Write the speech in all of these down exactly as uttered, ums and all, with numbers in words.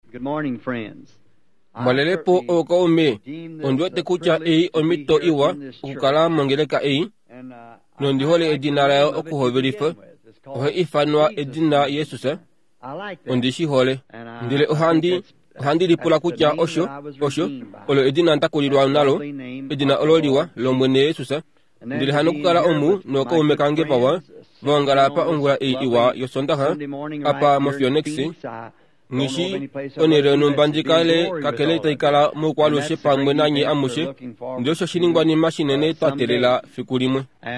Good morning, friends. Malelepo o ka ome, ondio te kucha e omito iwa, ukala mongeleka e, nondi hole edinara o kuhoverifa, ohe ifanwa edina Yesusa, ondishi hole, ndile ohandi, ohandi lipula kucha osho, osho, olo edina ntakulirwa nalo, edina ololiwa, lomwene Yesusa, ndile hanukala omu, no ka ome kange pawa, vangala pa ongula e iwa yosondaha, apa mafionexi, Nishi, onere numbandikale kakele taikala mukwalo shepa mwenanye amushe, ndio shoshiningwa ni mashinene tatelela fikulimwe.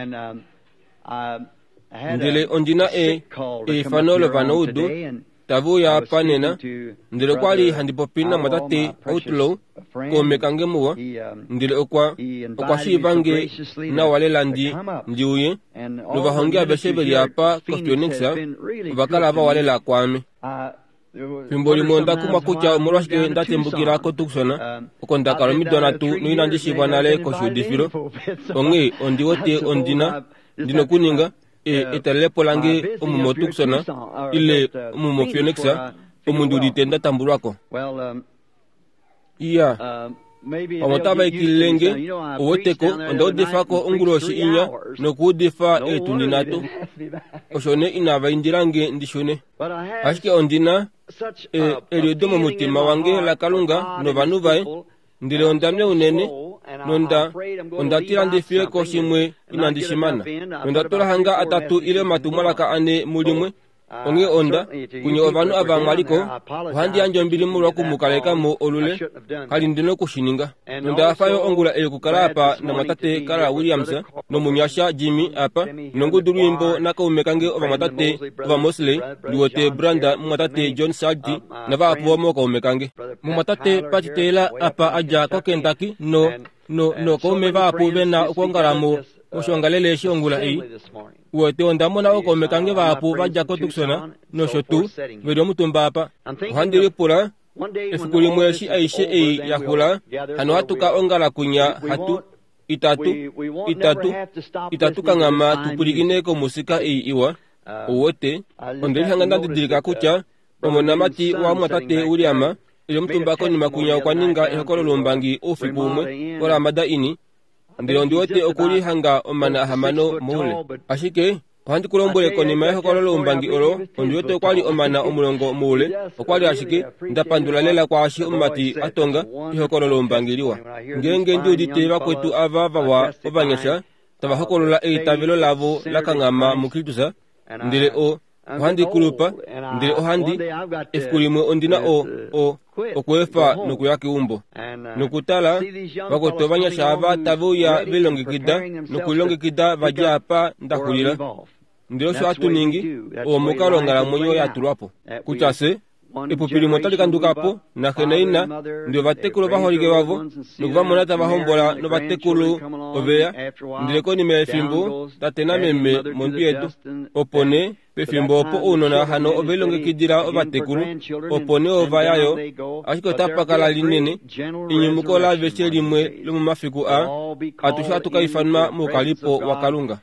Ndile ondina e, e fanolo vanoudu, tavu ya panena, ndile kwali handipopina matate outlaw, kome kange muwa, ndile okwa, okwa shivange na wale landi, ndiuye, nuva hongia beshebeli hapa kostioniksa, vakala va wale la kwame. Pimboli monda kuma kucha umurwashke ndate mbukira ko tuksona ukonda karomi donatu nuinandi shibanale ko shudifiro onge ondiwote ondina dino kuninga e etale polange umumo tuksona ile umumo fionexa umunduri tenda tamburako iya amotaba ikilenge owoteko ondo defako onguroshi inya no kudefa etundinato oshone inava indirange ndishone ashke ondina e eliodomo mutima wange la kalunga no vanuvae ndile ondamne unene nonda ondatira ndifie ko shimwe inandishimana nondatora hanga atatu ile matumalaka ane mulimwe onge onda kunye ovanu avamaliko ohandi anjo mbili mulwa kumukaleka mo olule kali ndino kushininga nonda afayo ongula ele kukala apa na matate kala Williams no munyasha Jimmy apa nonguduru imbo naka umekange ova matate ova Mosley liwote Branda matate John Sardi na va apo mo ka umekange mu matate patitela apa aja ko Kentucky no no no ko me va apo bena ukongara mo oshongalele shongula e wote ondamona oko mekange vapo vajako tuksona no shotu vedo mutumba apa handire pula efukuli mweshi aishe e yakula hano hatuka ongala kunya hatu itatu itatu itatu kangama tupuligine ko musika e iwa wote ondeli hanganda dirika kucha omona mati wa matate Williama ile mutumba ko ni makunya kwaninga ehokolo lombangi ofibumwe wala mada ini ndilo ndiwote okuli hanga omana hamano mule ashike ohandi kulombole ko nima ehokolo umbangi olo ondiwote okwali omana omulongo mule okwali ashike ndapandula lela kwa ashi omati atonga ehokolo umbangiliwa ngenge ndiudite bakwetu avava wa obanyasha tabahokolola eitavelo lavo lakangama mukilitusa ndile o ohandi kulupa ndile ohandi efikulimwe ondina o o okwefa nokuyaki umbo nokutala bakoto banyasha ava tavu ya bilongekida nokulongekida vaja apa ndakulila ndilo sho atuningi o mukalongala mwenyo yatulwapo kuchase epupili motalikandukapo na henaina ndio vatekulu vaholike vavo nokuvamona bahombola no vatekulu oveya ndileko nime efimbo tatena meme mondu yetu opone pefimbo opo unona hano ovelongekidila ovatekulu opone ovayayo ashiko tapakala linene inyumukola veshe limwe lomumafiku a atusha tukaifanwa mukalipo wakalunga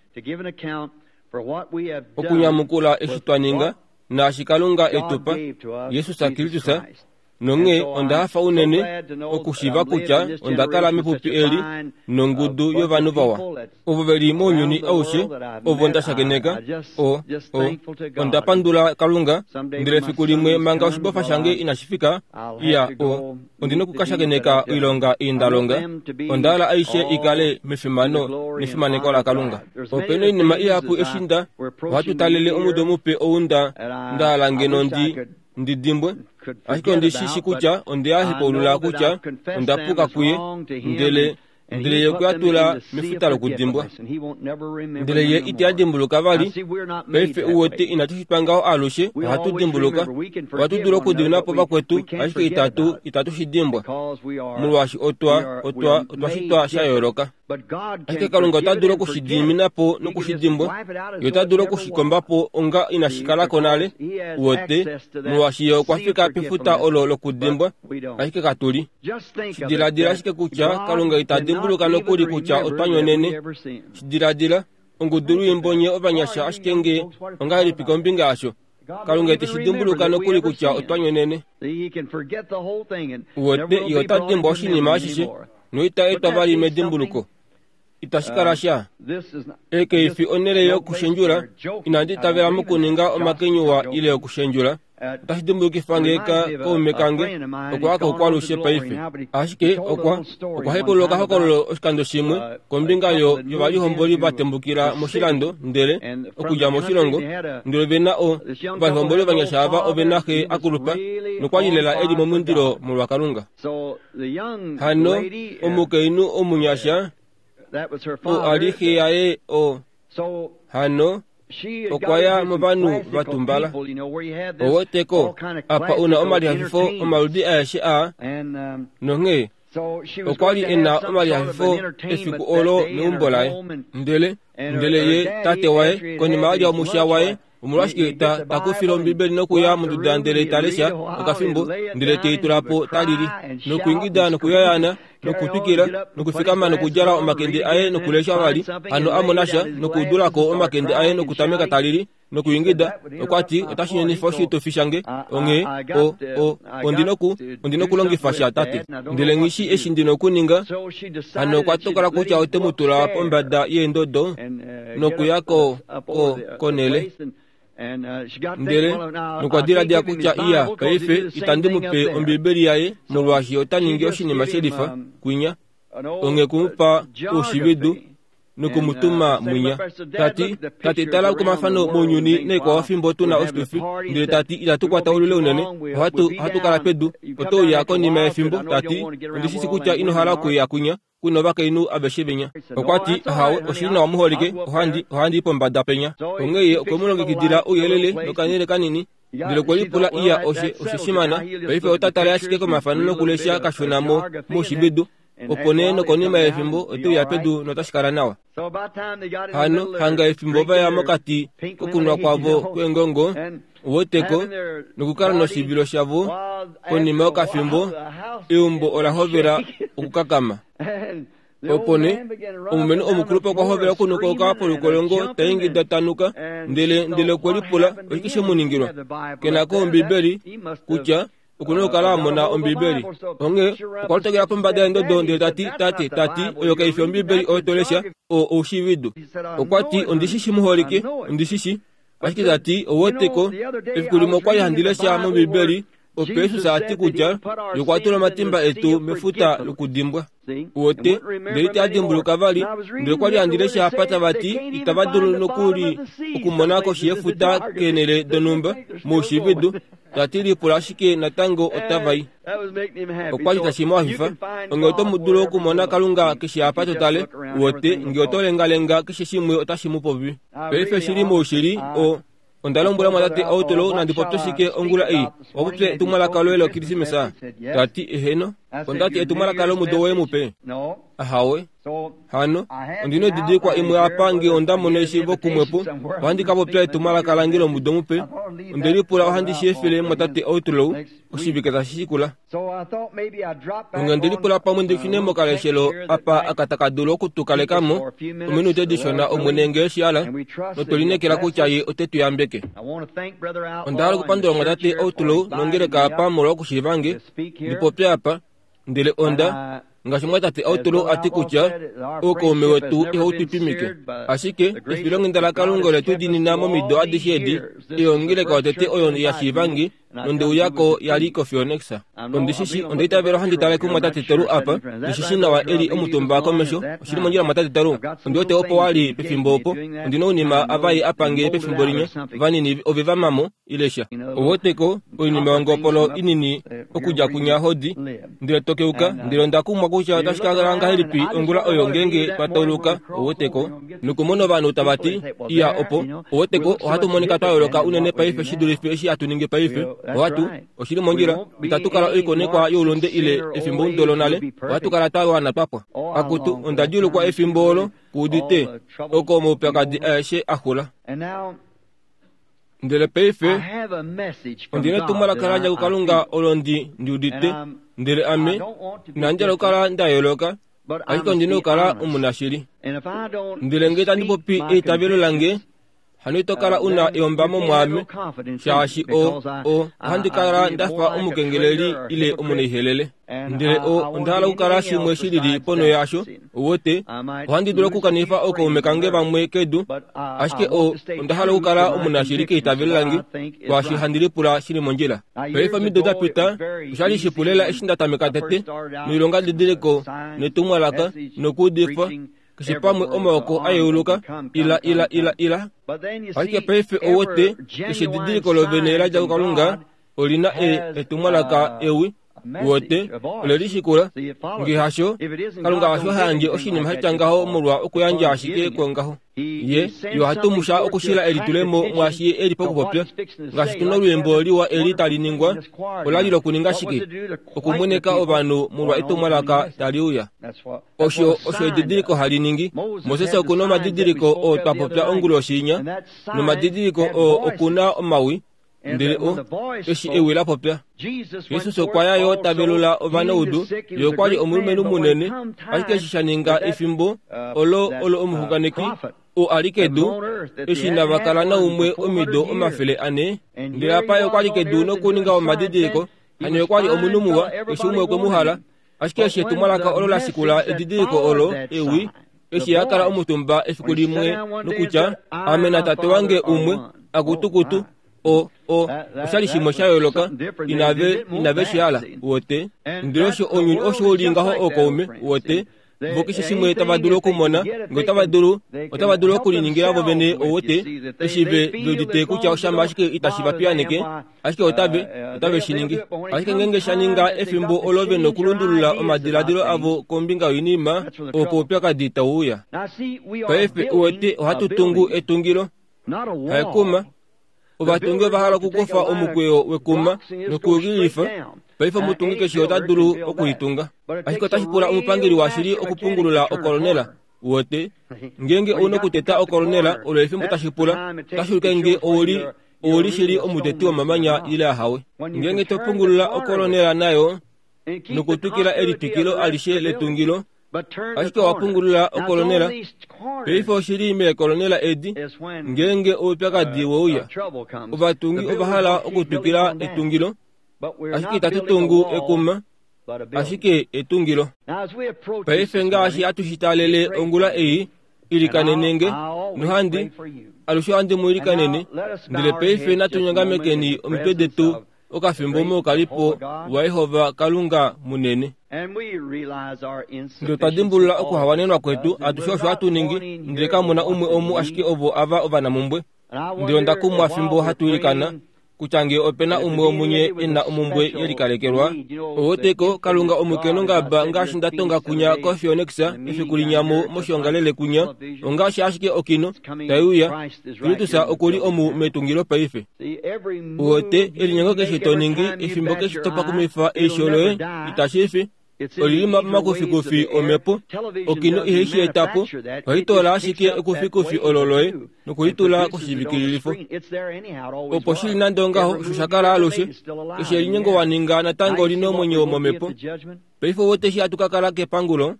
okunyamukula eshitwaninga na shikalunga etupa Yesu sakilitusa nonge ondafa unene okushiva kucha ondakala mipupi eli nongudu yovanuvawa ovo veli monyuni aushe ovo ndashakeneka o o ondapandula kalunga ndile fikulimwe manga oshibofa shange inashifika iya o ondino kukashakeneka ilonga indalonga ondala aishe ikale mifimano mifimaneko la kalunga openo inima iyapu eshinda watu talele omudo mupe ounda ndalange nondi ndidimbwe ashiko ndishishi kucha onde ahipo ulula kucha ondapuka kuye ndele ndele yekuyatula mifutalo kudimbwa ndele ye iti adimbuluka vali pefe uwote inatushipangao alushe hatu dimbuluka watu duro kudinapo bakwetu ashiko itatu itatu shidimbwa mulwashi otwa otwa otwa shitwa shayoroka ashike kalunga otaduro kushidiminapo no kushidimbwa yotaduro kushikombapo onga inashikalako nale uwote mulwashi yo kwafika pifuta ololo kudimbwa ashike katuli shidiladila ashike kucha kalunga itadimbuluka nokuli kucha otwanyonene shidiladila onguduru imbonye obanyasha ashikenge onga ilipiko mbinga asho kalunga tishidimbuluka nokuli kucha otwanyonene wote yota dimbo shinima shishi noita etavali medimbuluko itashikarasha eke ifi onere yo kushenjura inandi tavera mukuninga omakenyuwa ile yo kushenjura tashidimbuluki fangeka ko mekange okwa ko kwalushe paife ashike okwa okwa hepoloka hokololo oskando shimwe kombinga yo yobali homboli batembukira moshilando ndele okuja moshilongo ndele bena o bali homboli banyashaba obenahe akulupa nokwayilela edi momundiro mulwakalunga hano omukeinu omunyasha o alihi yae o hano okwaya mubanu batumbala owoteko apa una omali hafifo omaludi ayashe a nonge okwali ena omali hafifo efiku olo neumbolai ndele ndele ye tate wae koni maali omusha wae umulashike ta takufilo mbibeli nokuya munduda ndele talesha okafimbo ndele teitulapo taliri nokuingida nokuyayana nokutukira nokufikama nokujala omakende aye nokulesha wali ano amonasha nokudulako omakende aye nokutameka taliri nokuingida okwati otashinyeni foshito fishange onge o o ondinoku ondinokulongifasha tate ndele ngishi eshindino kuninga ano kwatokala kucha otemutula pombada yendodo nokuyako ko konele ndele nukwadira dia kucha iya kaife itandimupe ombibeli yaye mulwashi otaningi oshinima shedifa kwinya onge kumupa oshibidu nukumutuma munya tati tati tala kumafano monyuni nekwa wafimbo tuna ostufi ndele tati ilatukwata ulule unene hatu hatu kalapedu oto yako ni mefimbo tati ndisisi kucha ino halaku ya kunya kuno baka inu abeshebenya okwati hawe oshina wamuholike ohandi ohandi pombada penya ongeye okomulonge kidira uyelele nokanele kanini ndile kolipula iya oshe oshishimana baife otatale ashike komafano nokulesha kashonamo mushibidu opone nokonima efimbo otu yapedu notashikara nawa hano hanga efimbo baya mokati kukunwa kwavo kwengongo woteko nukukala noshibilo shavo konima okafimbo eumbo olahovera okukakama opone omumene omukulupa kwahovera kunuka okapolukolongo taingida tanuka ndele ndele kolipula oshikishe muningirwa kenako ombibeli kucha ukuno kala mona ombibeli onge kwaltegera pombada ndodo ndele tati tati tati oyo kaifi ombibeli otolesha o oshividu okwati ondishishi muholike ondishishi ashikizati owoteko efikulimo kwa yahandilesha mombibeli opesu saati kucha yokwatula matimba etu mefuta lukudimbwa wote ndeli adimbuluka vali ndele kwali andilesha apata bati itabadulu nokuli okumonako shiyefuta kenele donumba mushividu tatili pulashike natango otavai okwali tashimo ahifa onge otomudulo okumona kalunga kishi apato tale wote nge otolengalenga kishi shimwe otashimupovi peife shili mushili o ondalombula mwatate autolo nandipotoshike ongula ei wapuple etumala kalo elo kirisimesa tati eheno ondati etumala kalo mudowe mupe ahawe hano ondino didikwa imwe apange ondamoneshi bokumwepo wandikapo pya etumala kalangilo mudomupe ondelipula wahandishefele mwatate autolo oshibiketa shishikula onge ndelipula pamwe ndifinemo kaleshelo apa akatakadolo kutukalekamo ominute edishona omwenenge eshiala notolinekela kuchaye otetuyambeke ondala kupandula mwatate autolo nongeleka pamulo okushivange ndipopya apa ndele onda ngashi mwatate autolo atikucha okome wetu ihotupimike ashike efilongi ndala kalungole tudinina momido adishedi iyongileka watete oyo yashivangi nonde uyako yaliko fionexa ondishishi ondeitabero handitale kumwatate teru apa ndishishi nawa eli omutumba komesho oshili monjila mwatate teru ondiote opo wali pefimbo opo ondino unima avayi apange pefimbo linya vanini ovivamamo ilesha owoteko oinima ongopolo inini okuja kunya hodi ndile tokeuka ndile ndakumwa kucha otashikagalanga helipi ongula oyo ngenge patoluka owoteko nukumono vanu tabati iya opo owoteko ohatumonika twayoloka unene paife shidulifi eshi atuninge paife watu oshili monjira bitatukala oikonekwa yolonde ile efimbo ndolo nale watukala tawana papwa akutu ondajulu kwa efimbo olo kudite oko mupakadi eshe ahula ndele peife ondine tumala karaja kukalunga olondi ndiudite ndele ame nanjala ukala ndayoloka ashiko ndine ukala umunashiri ndele ngeta ndipopi etabelo lange hanito kala una yombamo mwame shashi o o handi kala ndafa umukengeleri ile umune helele ndire o ndala ukala shimwe shiriri pono yasho wote handi duro kukanifa oko umekange bamwe kedu ashike o ndahala ukala umuna shirike itabelangi kwa shi handiri pura shiri monjela pefa mi doda pita shali shipulela ishinda tamekatete milonga didireko netumwalaka nokudifa kishipamwe omoko ayuluka ila ila ila ila ashike pefe owote kishididireko lovenera jakukalunga olina e etumwalaka ewi wote olelishikula ngihasho kalunga hasho hanje oshini mhachangaho murwa okuyanja ashike kongaho ye yo hatumusha okushila elitulemo mwashi elipokopopya ngashituno lwembo liwa elitaliningwa olalilo kuninga shike okumweneka obanu murwa itumwalaka taliuya osho osho edidiriko haliningi Moses okuno madidiriko o tapopya ongulo shinya no madidiriko o okuna omawi ndire o eshi ewela popya Yesu sokwaya yo tabelula obana udu yo kwali omulumenu munene ashike shishaninga ifimbo olo olo omuhuganeki o alikedu eshi nabakala na umwe omido omafele ane ndire apa yo kwali kedu no kuninga omadidiriko hani yo kwali omunumuwa eshi umwe kwemuhala ashike eshi tumwalaka olo la sikula edidiriko olo ewi eshi yakala omutumba efikulimwe nukucha amena tate wange umwe agutukutu o o ushali shimo shayoloka inave inave shala wote ndirosho onyu osho olingaho okome wote vokisha shimwe tabadulo kumona ngotabadulo otabadulo kuliningira bobene owote eshive dodite kucha oshamba ashike itashiba pianeke ashike otabe otabe shiningi ashike ngenge shaninga efimbo olobe nokulundulula omadiladilo avo kombinga yinima okopya kadita uya pefe wote hatutungu etungilo haikuma obatunge bahala kukofa omukweyo wekuma nokugilifa paifa mutungi keshiyota dulu okuyitunga ashiko tashipula omupangili washiri okupungulula okolonela wote ngenge ono kuteta okolonela olefimbo tashipula tashulukenge oli oli shiri omuteti wamamanya ile ahawe ngenge topungulula okolonela nayo nokutukila elitukilo alishe letungilo ashike wapungulula okolonela peifo shirime kolonela edi ngenge opyaka diwo uya obatungi obahala okutukila etungilo ashike tatutungu ekuma ashike etungilo peife ngashi atushitalele ongula eyi ilikanenenge nuhandi alusho andi muilikanene ndile peife natunyangamekeni omitodetu okafimbomo kalipo wa Yehova kalunga munene ndo tadimbulula oku hawanenwa kwetu atushosho atuningi ndeka muna umwe omu ashike ovo ava ovana mumbwe ndio ndakumwa fimbo hatuilikana kuchange opena umwe omunye ena umumbwe yelikalekelwa owoteko kalunga omukeno ngaba ngashi ndatonga kunya kofioneksa ifikulinyamo moshongalele kunya ongashi ashike okino tayuya kilitusa okuli omu metungilo paife owote elinyango keshitoningi ifimbo keshitopa kumifa eisholoe itashifi olilima makufikufi omepo okino iheshi etapo wahitola ashike ekufikufi ololoe nukuhitula kushibikililifo opo shili nandongaho shushakala aloshe keshelinyengo waninga natango lino mwenye omomepo peifo wote shi atukakala kepangulo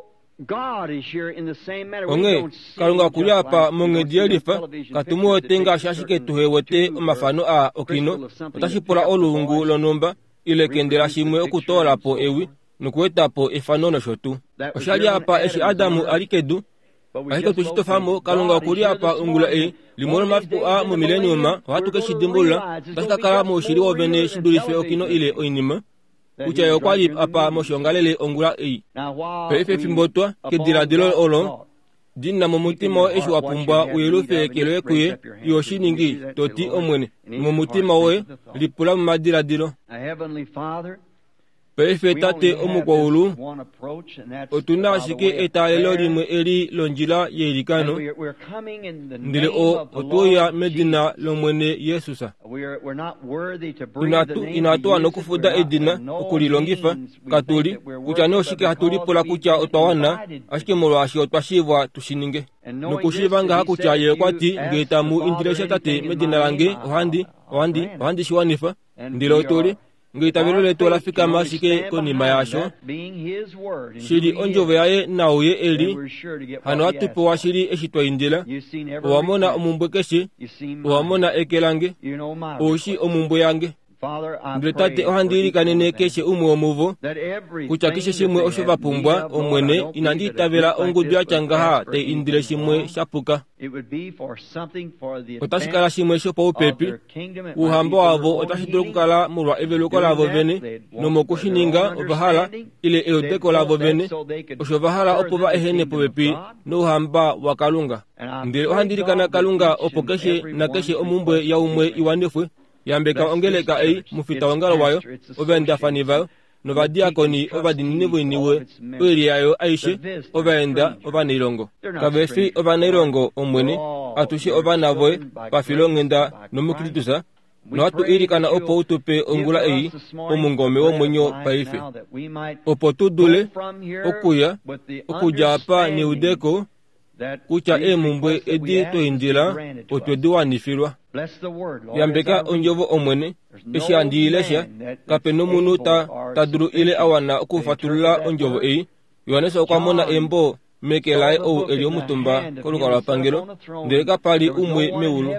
onge kalunga kuli apa monge dielifa katumu wote nga shashike tuhe wote omafano a okino otashipula olungu lonumba ilekendela shimwe okutola po ewi nukuetapo efanono shotu oshali apa eshi Adamu alikedu ahika tushitofamo kalunga kuli apa ungula e limono mafiku a mu mileniuma watu keshidimbula tashikakala mo shiri wobene shidulife okino ile oinima kucha yokwali apa moshongalele ongula e pefe fimbotwa kediladilo olo dinna mumutima eshi wapumbwa uyelufe kelo kuye yoshiningi toti omwene mumutima we lipula madiladilo peife tate omukwawulu otuna ashike etalelo limwe eli lonjila yelikano ndile o otuya medina lomwene Yesusa inatu inatuwa nokufuda edina okulilongifa katuli kucha neoshike hatulipula kucha otwawana ashike molwashi otwashibwa tushininge nokushibanga hakucha yekwati ngetamu indiresha tate medina lange ohandi ohandi ohandi shiwanifa ndile otuli ngitavelo letu lafika mashike koni mayasho shiri onjove yaye nauye eli hano atupo wa shiri eshitwa indila owamona omumbwekeshi owamona ekelange oshi omumbwe yange ndretate ohandirikane keshe umwe omuvo kuchakishe shimwe osho vapumbwa omwene inanditavela ongudu yachangaha te indile shimwe shapuka otashikala shimwe sho paupepi uhambo wavo otashidula kukala mulwa eveluko lavo vene nomokushininga ovahala ile eodeko lavo vene osho vahala opo vaehene popepi nouhamba wa kalunga ndile ohandirikana kalunga opo keshe na keshe omumbwe yaumwe iwanefwe yambeka ongeleka ei mufita wangalo wayo ovenda fani vayo novadiakoni ovadininiwiniwe oeliyayo aishe ovaenda ovaneilongo kavefi ovaneilongo omwene atushe ovanavoe pafilongenda nomukilitusa noatu ilikana opo utupe ongula ei omungome womwenyo paife opo tudule okuya okuja apa niudeko kucha emumbwe edi toindila otwedi wanifilwa yambeka onjovo omwene eshiandiyilesha kape nomunu ta taduru ile awana okufatulula onjovo ei yohanesa okwamona embo mekelae ou eli omutumba koluka lwa pangelo ndele kapali umwe meulu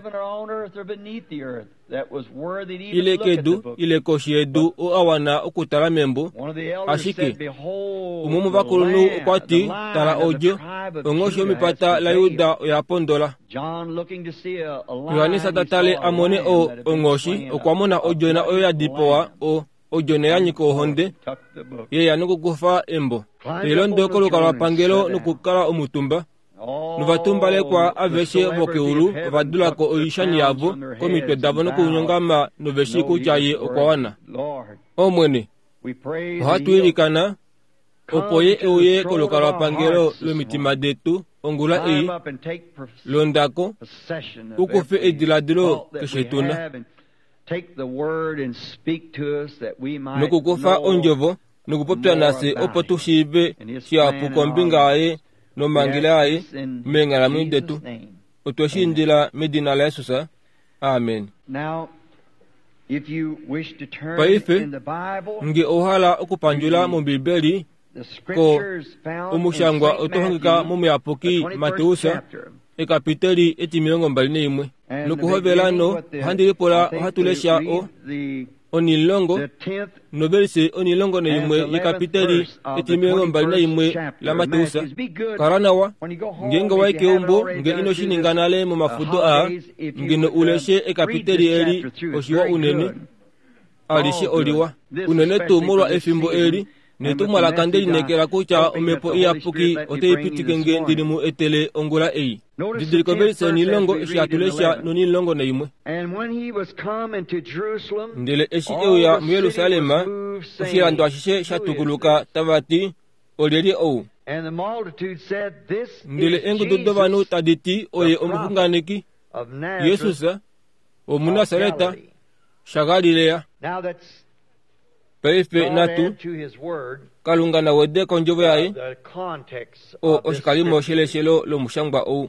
ile kedu ile koshi edu o awana okutala membo ashike umumu vakulunu okwati tala ojo ongosho mipata la yuda oyapondola yohanesa tatale amone o ongoshi okwamona ojona oyo yadipowa o ojone yanyiko ohonde ye yanukukufa embo elondo koluka lwa pangelo nukukala omutumba nuvatumba kwa aveshe vokeulu vadulako oishani yavo komitwe davo nokunyongama noveshi kuchaye okwawana omwene ohatuilikana opo ye euye koluka lwa pangelo lwemitima detu ongula ei londako ukufe ediladilo keshetuna nukukufa onjovo nukupopya nase opo tushive shiapuko mbingaye nomangelaye mengala mwidetu otweshindila medina la Yesusa amen paife nge ohala okupanjula mu bibeli ko umushangwa otohongeka mu myapuki Mateusa ekapiteli eti milongo mbali neimwe nukuhovelano handilipola ohatulesha o onilongo nobelise onilongo neimwe yekapiteli eti milongo mbali neimwe la Mateusa karanawa ngenga waike umbo nge inoshininganale mu mafudo a ngeno uleshe ekapiteli eli oshiwa unene alishe oliwa unene tumulwa efimbo eli netumwala kandeli nekela kucha omepo iyapuki oteipitike nge ndilimu etele ongula ei didirikobelise onilongo eshiatulesha nonilongo neimwe ndele eshi euya mu Yerusalema oshilando ashishe shatukuluka tavati olieli ou ndele engududo vanu taditi oye omuhunganeki Yesusa omunasareta shagalileya paife natu kalungana wede konjovo yaye o oshikalimo sheleshelo lomushangwa ou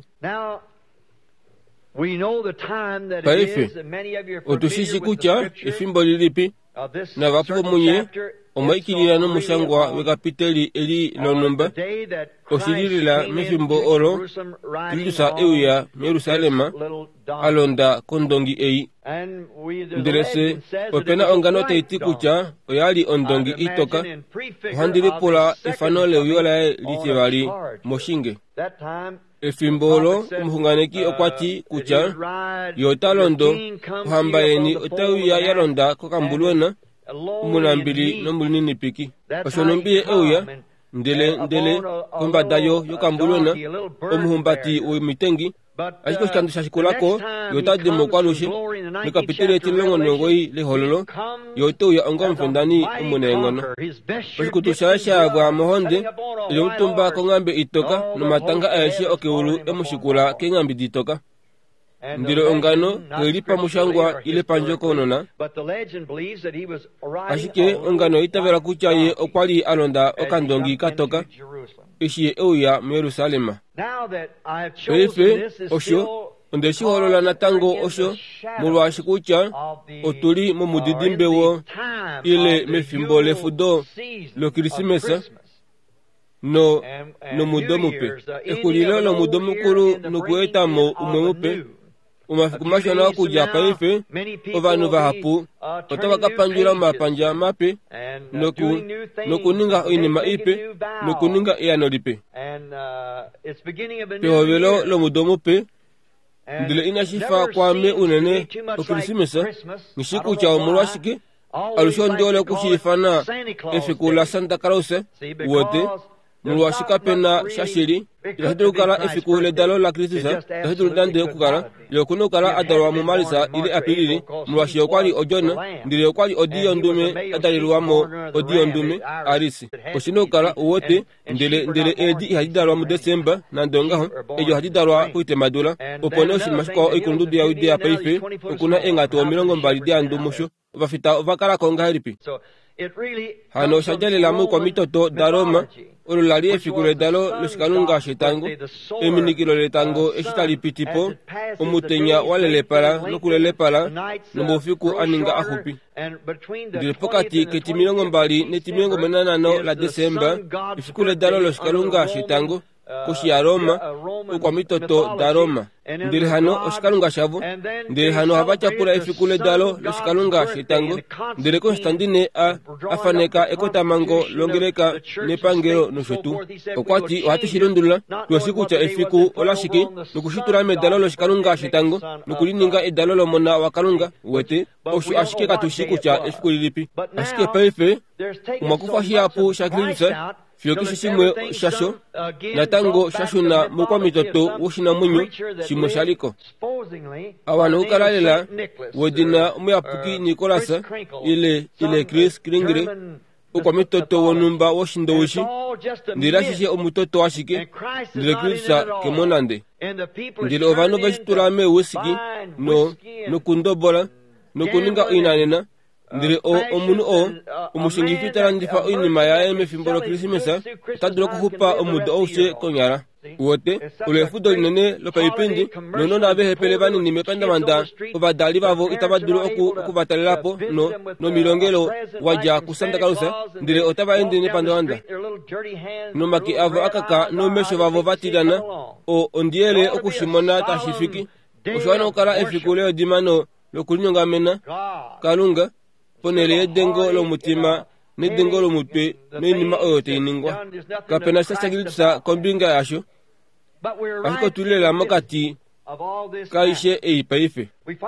paife otushishi kucha efimbo lilipi na vapumunye omaikilila nomushangwa wekapiteli eli lonumba oshililila mefimbo olo tilitusa euya mu Yerusalema alonda kondongi ei ndelese opena ongano teiti kucha oyali ondongi itoka ohandilipola efano leuyolae litevali moshinge efimbolo omuhunganeki okwati kucha yotalondo ohambayeni otauya yalonda kokambulwena munambili nomulinini piki oshonombiye euya ndele ndele kombadayo yokambulwena omuhumbati wemitengi ashiko shikandu shashikulako yotademo kwalushe nikapitele etilongo nongoi lehololo yoteuya onga omufendani omunengono oshikutu shaabwa mohonde ili omutumba kongambe itoka nomatanga aeshe okeulu emushikula kengambi ditoka ndilo ongano kelipa mushangwa ile panjokonona ashike ongano itavela kucha ye okwali alonda okandongi katoka eshiye euya mu Yerusalema peife osho onde shiholola na tango osho mulwa shikucha otuli mu mudidimbe wo ile mefimbo le fudo lo krisimesa no no mudomupe ekulilo lo mudomukuru nukueta mo umwemupe umafikumashwa na kuja paife ovanu vahapu otava kapanjula mapanja mape noku nokuninga inima ipe nokuninga ianolipe pehovelo lo mudomupe ndile inashifa kwame unene okrisimesa nishiku cha omulwashike alushondole kushifana efikula Santa Claus wote mulwashika pena shashiri yahdukala efikule dalo la kristisa yahdulande kukala yokunukala adalwa mumalisa ile apilili mulwashio kwali ojona ndile kwali odiyo ndume adalilwamo odiyo ndume arisi oshinukala wote ndile ndile edi hadidalwa mu Desemba na ndongaho ejo hadidalwa kuite madula opone oshimashiko ikundudu ya udia paife okuna engato milongo mbali dia ndumusho vafita vakala konga heripi hano shajalela mu kwa mitoto daroma olulali efikule dalo lushikalunga shitango eminikilo letango eshitalipitipo omutenya walelepala nokulelepala nomofiku aninga ahupi ndile pokati keti milongo mbali neti milongo menanano la Desemba efikule dalo lushikalunga shitango koshi ya Roma ukwa mitoto da Roma ndile hano oshikalunga shavu ndile hano havachapula efikule dalo loshikalunga shitango ndile Konstantine a afaneka ekotamango longeleka nepangelo noshotu okwati wati shirundula lwasiku cha efiku olashiki nukushitulame dalo loshikalunga shitango nukulininga edalo lomona wakalunga wete oshu ashike katushiku cha efiku lilipi ashike paife umakufa hiapu shakilisa fiyokishi shimwe shasho na tango shashuna mukwa mitoto wushina munyu shimwe shaliko awanu ukalalela wedina umuyapuki Nikolasa ile ile Chris Kringre ukwa mitoto wonumba washindo wushi ndila shishe omutoto washike ndile Krista kemonande ndile ovanu vashitulame wusiki no nukundobola nukuninga inanena ndile o omunu o umushingifitala ndifa oinima ya emefimbolo krisimesa tadula kuhupa omudo ose konyala wote ulefudo linene lopaipindi nono nabehepele vanini mepandamanda ovadali vavo itabadulu oku okuvatalelapo no no milongelo waja ku Santa Claus ndile otavaendi nepandawanda nomaki avo akaka nomesho vavo vatilana o ondiele okushimona tashifiki oshowana okala efikule odimano lokulinyongamena kalunga ponele edengo lo mutima nedengo lo mutwe n'inima oyo teiningwa kapena sasagilitusa kombinga yasho ashiko tulela makati kaishe eipaife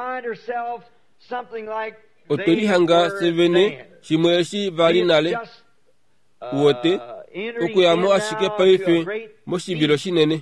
otolihanga sevene shimweshi valinale wote okuyamo ashike paife moshibilo shinene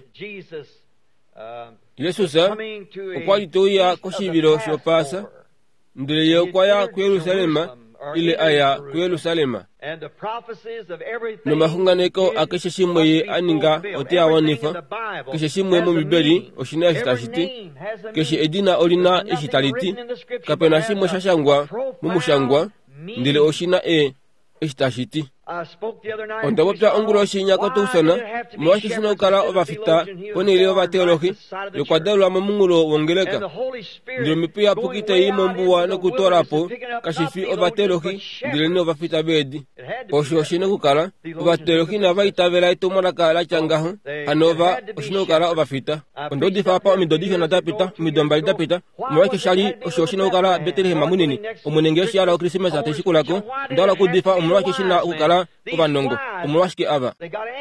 Yesusa okwalitoya koshibilo shopasa ndile yokwaya ku Yerusalema ile aya ku Yerusalema no mahunganeko akesheshimwe aninga otia wanifa kesheshimwe mu Bibeli oshina eshitashiti keshe edina olina eshitaliti kapena shimwe shashangwa mu mushangwa ndile oshina e eshitashiti ondabopya ongulo shinya kotusana mwashishina ukala obafita ponile ova teologi yokwadalwa mamungulo wongeleka ndilo mipiya pukite imombuwa nokutorapo kashifi ova teologi ndile ni ovafita bedi osho oshina kukala ova teologi nava itavela itumonaka la changaho hanova oshina kukala ovafita ondodifapa omidodisho natapita omidombali tapita mwakishali osho oshina kukala Betelehema munini omunenge shiala okrisimesa ateshikulako ndala kudifa omwakishina kukala ubanongo umwashike aba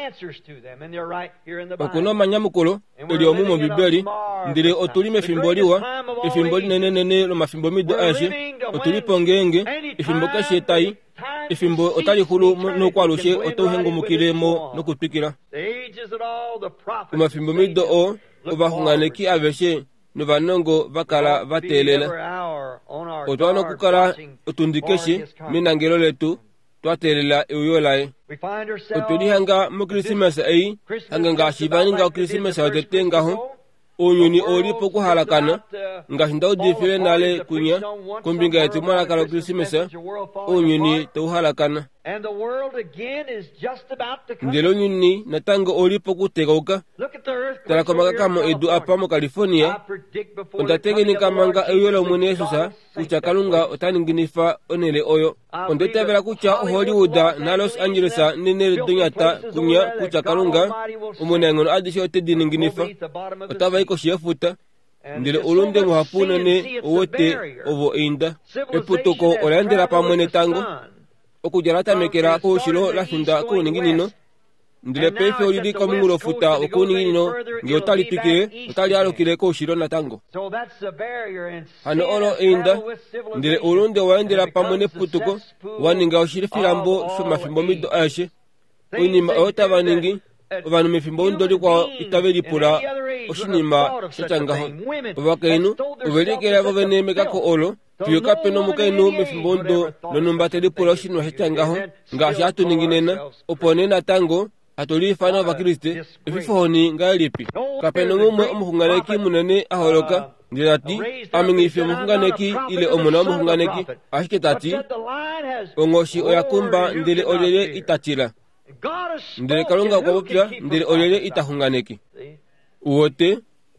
okuno manyamukolo eli omumo Bibeli ndile otulime fimboliwa efimboli nene nene lo mafimbo mido ashe otulipongenge efimbo kashe tai efimbo otali hulu nokwalushe otohengo mukiremo nokupikira umafimbo mido o obahunganeki abeshe nubanongo bakala batelela otwana kukala otundikeshe minangelo letu twatelela euyolae otulihanga mu Krisimesa ei hanga ngashibani nga Krisimesa otetengaho onyuni olipo kuhalakana ngashinda udifile nale kunya kumbinga yetu mwana kala Krisimesa onyuni tauhalakana And the world again is just about to come. Ndilo nyuni natango olipo kutegauka. Look at the earthquake. Tala komaka kamo edu apamo California. Ondatege ni kamanga eyolo mwene susa. Kucha kalunga otani nginifa onele oyo. Ondete vera kucha Hollywood na Los Angeles nene dunyata kunya kucha kalunga. Umone ngono adisho tedi nginifa. Otava iko shefuta. Ndile ulunde muhapuna ne owote ovo inda. Eputoko olandela pamwene tango. Okujarata mekera ko shilo la funda ko ninginino. Ndile pefe olidi ko mungulo futa ko ninginino ngi otali pikire otali alokire ko shilo na tango. Hano olo inda ndile ulunde waendela pamwene putuko waninga oshire filambo shoma fimbo mido ashe. Unima otava ningi Ovanu mefimbo ndoli kwa itaveli pula oshinima shachangaho. Ovakainu, uvelikele vovene megako olo, tuyoka peno mukainu mefimbo ndo nonumbateli pula oshinima shachangaho, nga shatu ninginena, oponena tango, atoli fana vakiriste, ififoni nga lipi. Kapeno ngumwe omuhunganeki munene aholoka, ndilati, amingife muhunganeki ile omuna muhunganeki, ashiketati, ongoshi oyakumba ndile olele itachila. Ndele kalunga kwa wopya, ndele olele itahunganeki. Uote,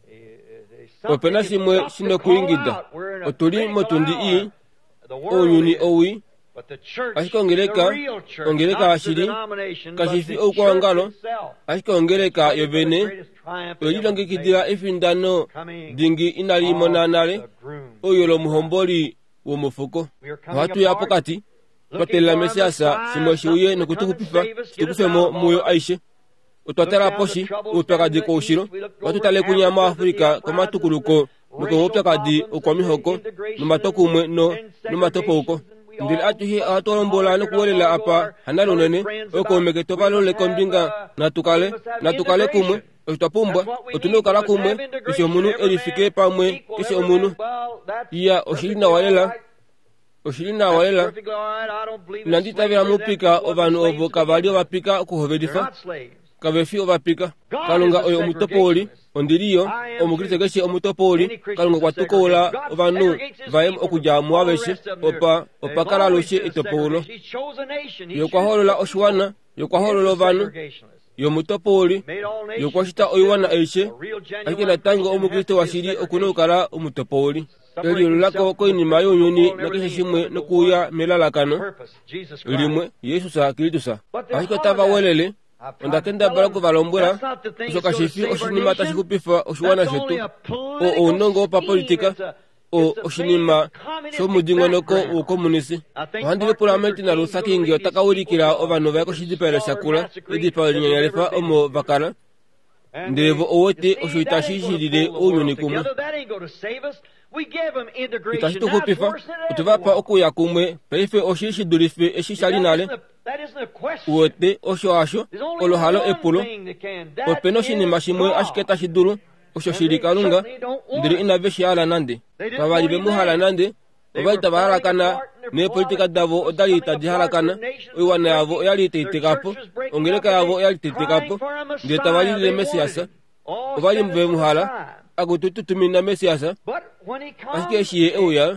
opena simwe shino kuingida. Otuli motundi ii, onyuni owi, ashika ongeleka, ongeleka ashiri, kashifi au kwa wangalo, ashika ongeleka yovene, oyilongi kidira ifindano, dingi inalimo nanale, oyolo muhomboli womufuko. Watu ya pokati, Patela mesiasa simweshi uye nukutukupifa tukufemo muyo aishe utwatera poshi upekadi ko ushiro watutale kunyama Afrika kama tukuluko nuko upekadi ukwamihoko numatokumwe no numatopo uko ndili atuhi atolombola nukuwelela apa hanalunene oko meketo le kombinga natukale natukale kumwe utapumba utunukala kumwe kisho munu elifike pamwe kisho munu iya oshirina walela Oshirina walela nandita vya mupika ovanu ovo kavali ovapika kuhovedifa kavefi ovapika kalunga oyo omutopoli ondiriyo omukristo geshe omutopoli kalunga kwatukola ovanu vaem okuja muaveshe opa opa kalaloshe itopolo yokwaholola oshuwana yokwaholola ovanu yomutopoli yokwashita oiwana eshe akina tango omukristo washiri okunukala omutopoli Eli lulako ko inima yonyuni nakisha shimwe nokuya melalakano limwe Yesu sa Kristo ahiko tava welele ondakenda balako valombwela kusoka shifi oshinima tashikupifa oshuwana shetu o onongo pa politika o oshinima shomudingo noko ukomunisi ohandile pulamenti na lusakingi otakawulikila ovanu vayako shidipele shakula idipa linyanyalefa omo vakala ndevo owote oshuitashishilile unyuni kumwe Itashito kupifa, utuvapa oku ya kumwe, peife oshishi dulife eshishali nale, uote osho asho, olohalo epulo, openo shinima shimwe ashiketa shiduru, osho shirikalunga, ndiri inaveshi ala nande, kawalibe muhala nande, obaita bahalakana, ne politika davo odali itaji halakana, uiwana yavo oyali ititikapo, ongeleka yavo oyali ititikapo, ndiri tawalile mesiasa, obali mve muhala, agutututumina mesiasa, Aske shiye uya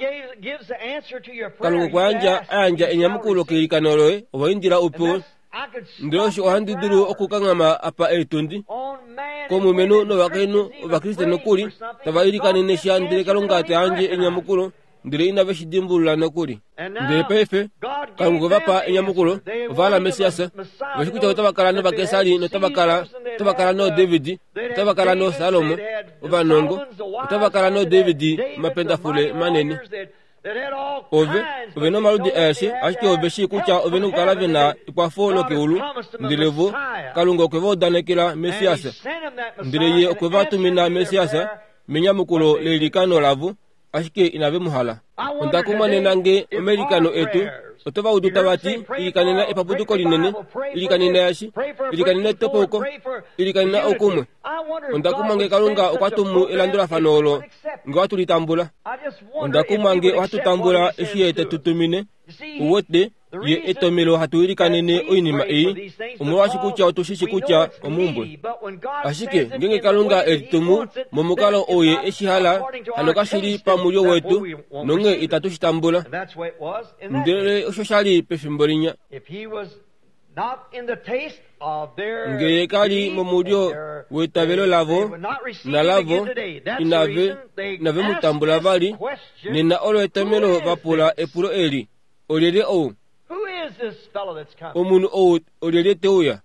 kalungu kwa anja anja enyamukulo kirikanoroe owaindira upo ndiroshi ohandi duru okukangama apa etundi komu menu no wakenu obakriste nokuli tabairikanine shandire kalunga ate anje enyamukulo ndire inaveshi dimbula nokuli ndire pefe kalungu vapa enyamukulo vala mesiasa washikuta utabakala no bakesali no tabakala tabakala no David tabakala no Salomo ubanongo tabakala no David mapenda fule maneni ove ove no marudi ashe ashike ove shikucha ove no kalavena ikwafolo keulu ndilevo kalungo kwevo danekila mesiasa ndileye okwevatumina mesiasa menyamukulo lelikano lavu ashike inave muhala ontakumane nange amerikano etu otova udutabati ilikanena epaputuko linene ilikanena yashi ilikanena topoko ilikanena okumwe ontakumange kalunga okwatumu elandula fanolo ngwatulitambula ontakumange okwatutambula eshiyete tutumine uwote ye etomelo hatuirikanene oinima ei omwashi kucha otushishi kucha omumbwe ashike ngenge kalunga elitumu momukalo oye eshihala hanoka shili pamulyo wetu nonge itatushitambula ndele osho shali pefimbo ngeye kali momulyo wetabelo lavo na lavo inave nave mutambula vali nena olo etomelo vapula epulo eli olele o omuntu o olele teuya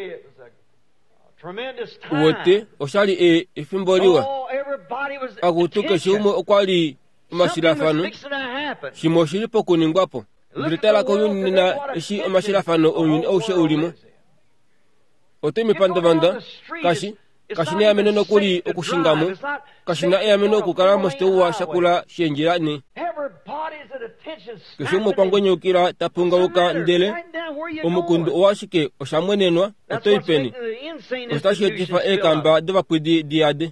wote oshali e efimboliwa akutuke shumwe okwali omashilafano shimo shili pokuningwapo ndiletalako yunina eshi omashilafano oyuni oushe ulimo otemi pandavanda kashi kashina yamene nokuli okushingamo kashina yamene okukala mositeuwa shakula shenjirani keshumo kwangwenyukira tapungauka ndele omukundu owashike oshamwenenwa otoipeni ositashiyetifa ekamba devakwidi diade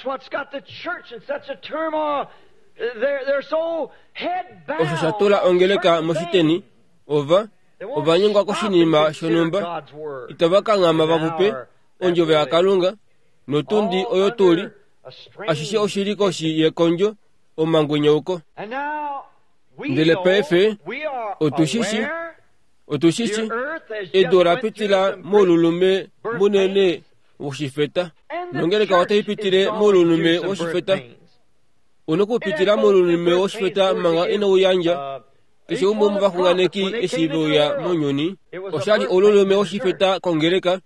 osho shatula ongeleka moshiteni ova ovanyengwa koshinima shonumba itavakang'ama vavupe onjove ya kalunga notundi oyo tuli ashishe oshilikoshi yekonjo omangwenyeuko ndele pefe otushishi otushishi edora pitila molulume munene woshifeta nongeleka wataipitile molulume woshifeta unokupitila molulume woshifeta manga ina uyanja keshe umomu vakunganeki eshivuya monyoni oshali olulume woshifeta kongeleka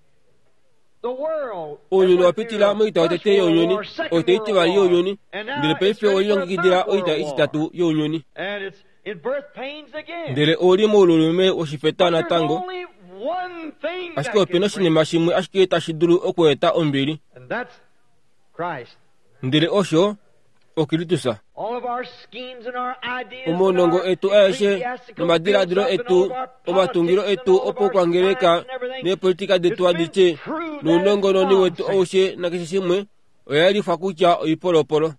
onyoni wapitila moita otete yonyoni oteiti vali yonyoni ndele pefe olilongekidila oita ititatu yonyoni ndele oli molulume woshifeta natango ashike opena oshinima shimwe ashike tashidulu okweta ombili ndele osho okilitusa omonongo etu aeshe nomadiladilo etu omatungilo etu opo kwangeleka nepolitika detu adiche nunongononi wetu oushe nakeshe shimwe oyalifa kutya oipolopolo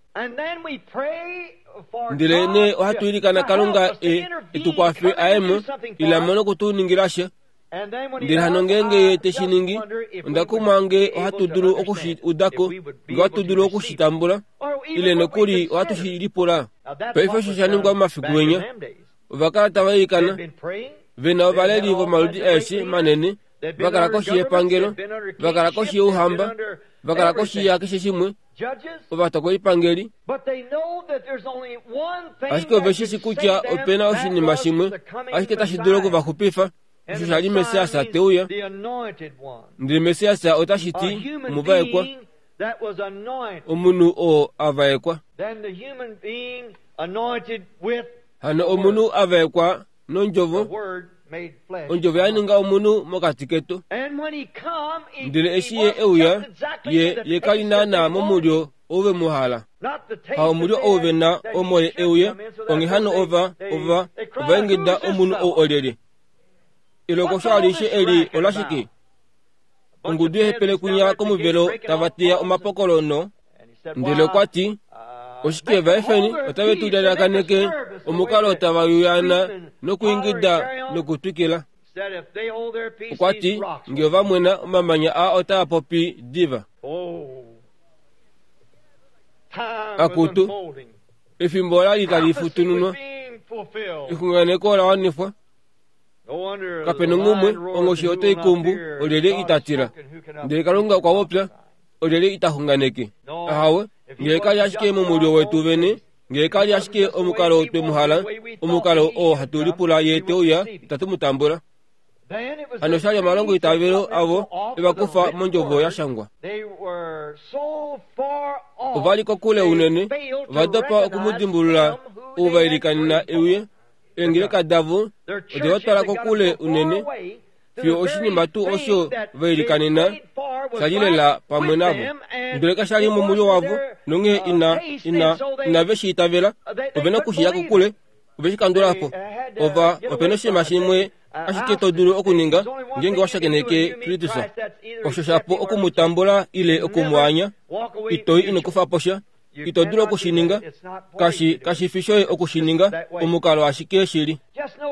ndile ne ohatuilikana kalunga e etukwafe aemo ilamono kutuningilashe ndile hanongenge teshiningi ndakumange ohatudulu okushi udako nga watudulu okushitambula ile nokuli ohatushilipula paife shoshaningwa mafikuwenya ovakala tavayilikana vena ovaleli vomaludi eshi manene vakala koshi epangelo vakala koshi euhamba vakala koshi yakeshe shimwe ovatoko ipangeli ashike oveshisi kutya opena oshinima shimwe ashike tashidulu okuvahupifa osho shali mesiyasa teuya ndile mesiyasa otashiti omuvayekwa omunu o avayekwa hano omunu avayekwa nonjovo onjovo yaninga omunu mokati ketu ndile eshiye euya ye yekalinana momulyo ove muhala ha omulyo ovena omoye euya onge hano ova ova ovayengida omunu o olele iloko shalishe eli olashiki ongudu ehepele kunya komuvelo tavatia omapokolono ndele kwati oshike vaefeni otavetulelakaneke omukalo tavayuyana nokuingida nokutwikila okwati nge vamwena omamanya a otavapopi diva akutu efimbo lali talifutununwa ikunganeko olawanifwa kapena ngumwe ongoshi oteikumbu olele itatila ndele kalunga kwawopya olele itahunganeke ahawe ngele kali ashike momulyo wetu vene ngele kali ashike omukalo twemuhala omukalo o hatulipula yeteuya tatumutambula ano shali amalongo itavelo avo evakufa monjovo yashangwa ovaliko kule unene vadopa okumudimbulula uvayilikanina euye engile kadavu odewatalako kule unene fyo oshinima tu osho vayilikanina shalilela pamwe navo ndoleka shali mumulyo wavo nonge ina ina ina veshi itavela ovena kushiyako kule oveshikandulapo ova opena oshinima shimwe ashike todulu okuninga ngenge washakeneke kritusa osho shapo okumutambula ile okumuanya itoyi inokufaposha itodulu okushininga kashi kashi fishoye okushininga omukalo ashike shili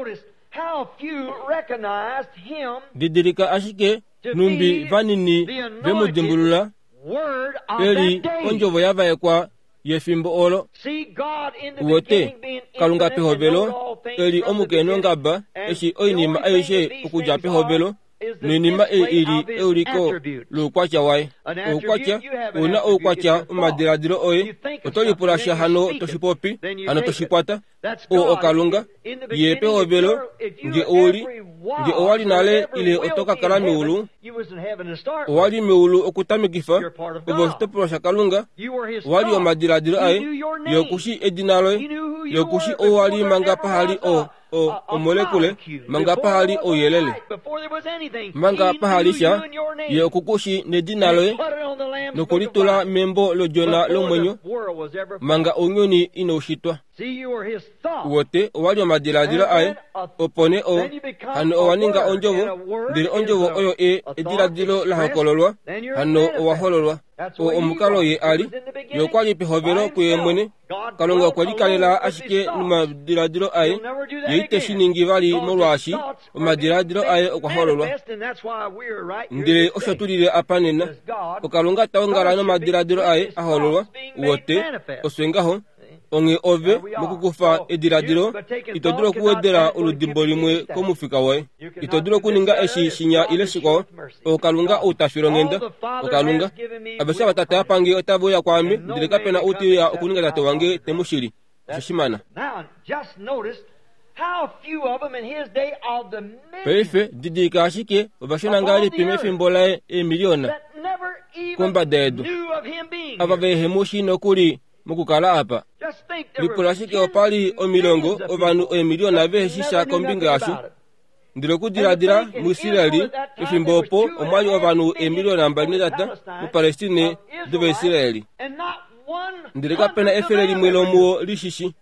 how few recognized him, didirika ashike numbi vanini vemudimbulula word of eri that day. onjovo yavaekwa yefimbo olo See, God in the wote beginning being kalunga infinite and knowed pehobelo all things eri from the omukeno beginning. ngaba And eshi the oinima only thing aishe that these okuja things pehobelo are is the ninima display eri of his euriko attributes. lukwacha wai An attribute, okwacha you have an una attribute, okwacha it's your umadiradiro thought. oye You think of otolipurasha something, then you hano speak it. toshipopi Then you hano take it. toshikwata That's o God. okalunga In the ye beginning, if pehobelo you're- if you nge were oli every nge owali wise or nale every ile will otoka be kala in heaven, miulu you was in heaven to start with. owali miulu okutamikifa You're part of God. obositopurasha kalunga You were his wali thought. omadiradiro He aye knew your name. yokushi edinaloe He knew who you yokushi were before owali there manga ever pahali was o a- o a- a omolekule molecule. manga Before pahali there was a oyelele light, before there was anything, manga he knew pahalisha you and your name. ye okukushi And nedinaloe put it on the Lamb's Book of nokulitula Life. membo lojona Before lomwenyo the world was ever manga formed. onyoni inoshitwa See, you were his thought. wote owali omadiradiro And aye then a- opone o then you become hano a owaninga word, onjovo and a word ndiri is onjovo a- oyo e a thought ediradiro expressed, lahakololwa then you're hano manifest. owahololwa That's o where he omukalo was. ye It ali was in the beginning yokwali pehobelo by kuye himself. mwene God kalonga dwelt kwelikalela alone with his ashike thoughts. numadiradiro aye He'll never do that yeite again. shiningi vali Because molwashi his thoughts are omadiradiro being aye made okwahololwa manifest, and that's why we're right here ndire this day. oshatulile apanena Because God okalunga tawongala no fellowshipping madiradiro with aye his ahololwa thoughts being made wote manifest. oswengaho onge ove There we are. mukukufa So, ediradiro you- but taking itodula thought cannot kuwedera translate oludimbo to limwe be komufika wae You cannot itodula do kuninga this eshi better. shinya God ile is shiko showeth mercy. okalunga God. utafirongenda All the Father okalunga has given me abesha will batata come. yapange otavoya kwame And no ndireka man pena can uti ya come okuninga except tate wange God. temushiri shishimana Now, just notice how few of them in his day of the millions peife didika ashike obashona ngali pime fimbola e miliona that never even Kumba dedu. knew of him being aba here. behemushi nokuli mukukala apa Just think there were lipulashike tens opali of omilongo millions of ovanu people emiliona that behishisha never knew kombinga nothing ashu about it. ndilo kudiradira mu isirayeli ifimbopo omwali w'abantu emiliyoni ambali n'etata mu palestine duba isirayeli And not one ndile kapena hundredth of efere them limwelomuwo lishishi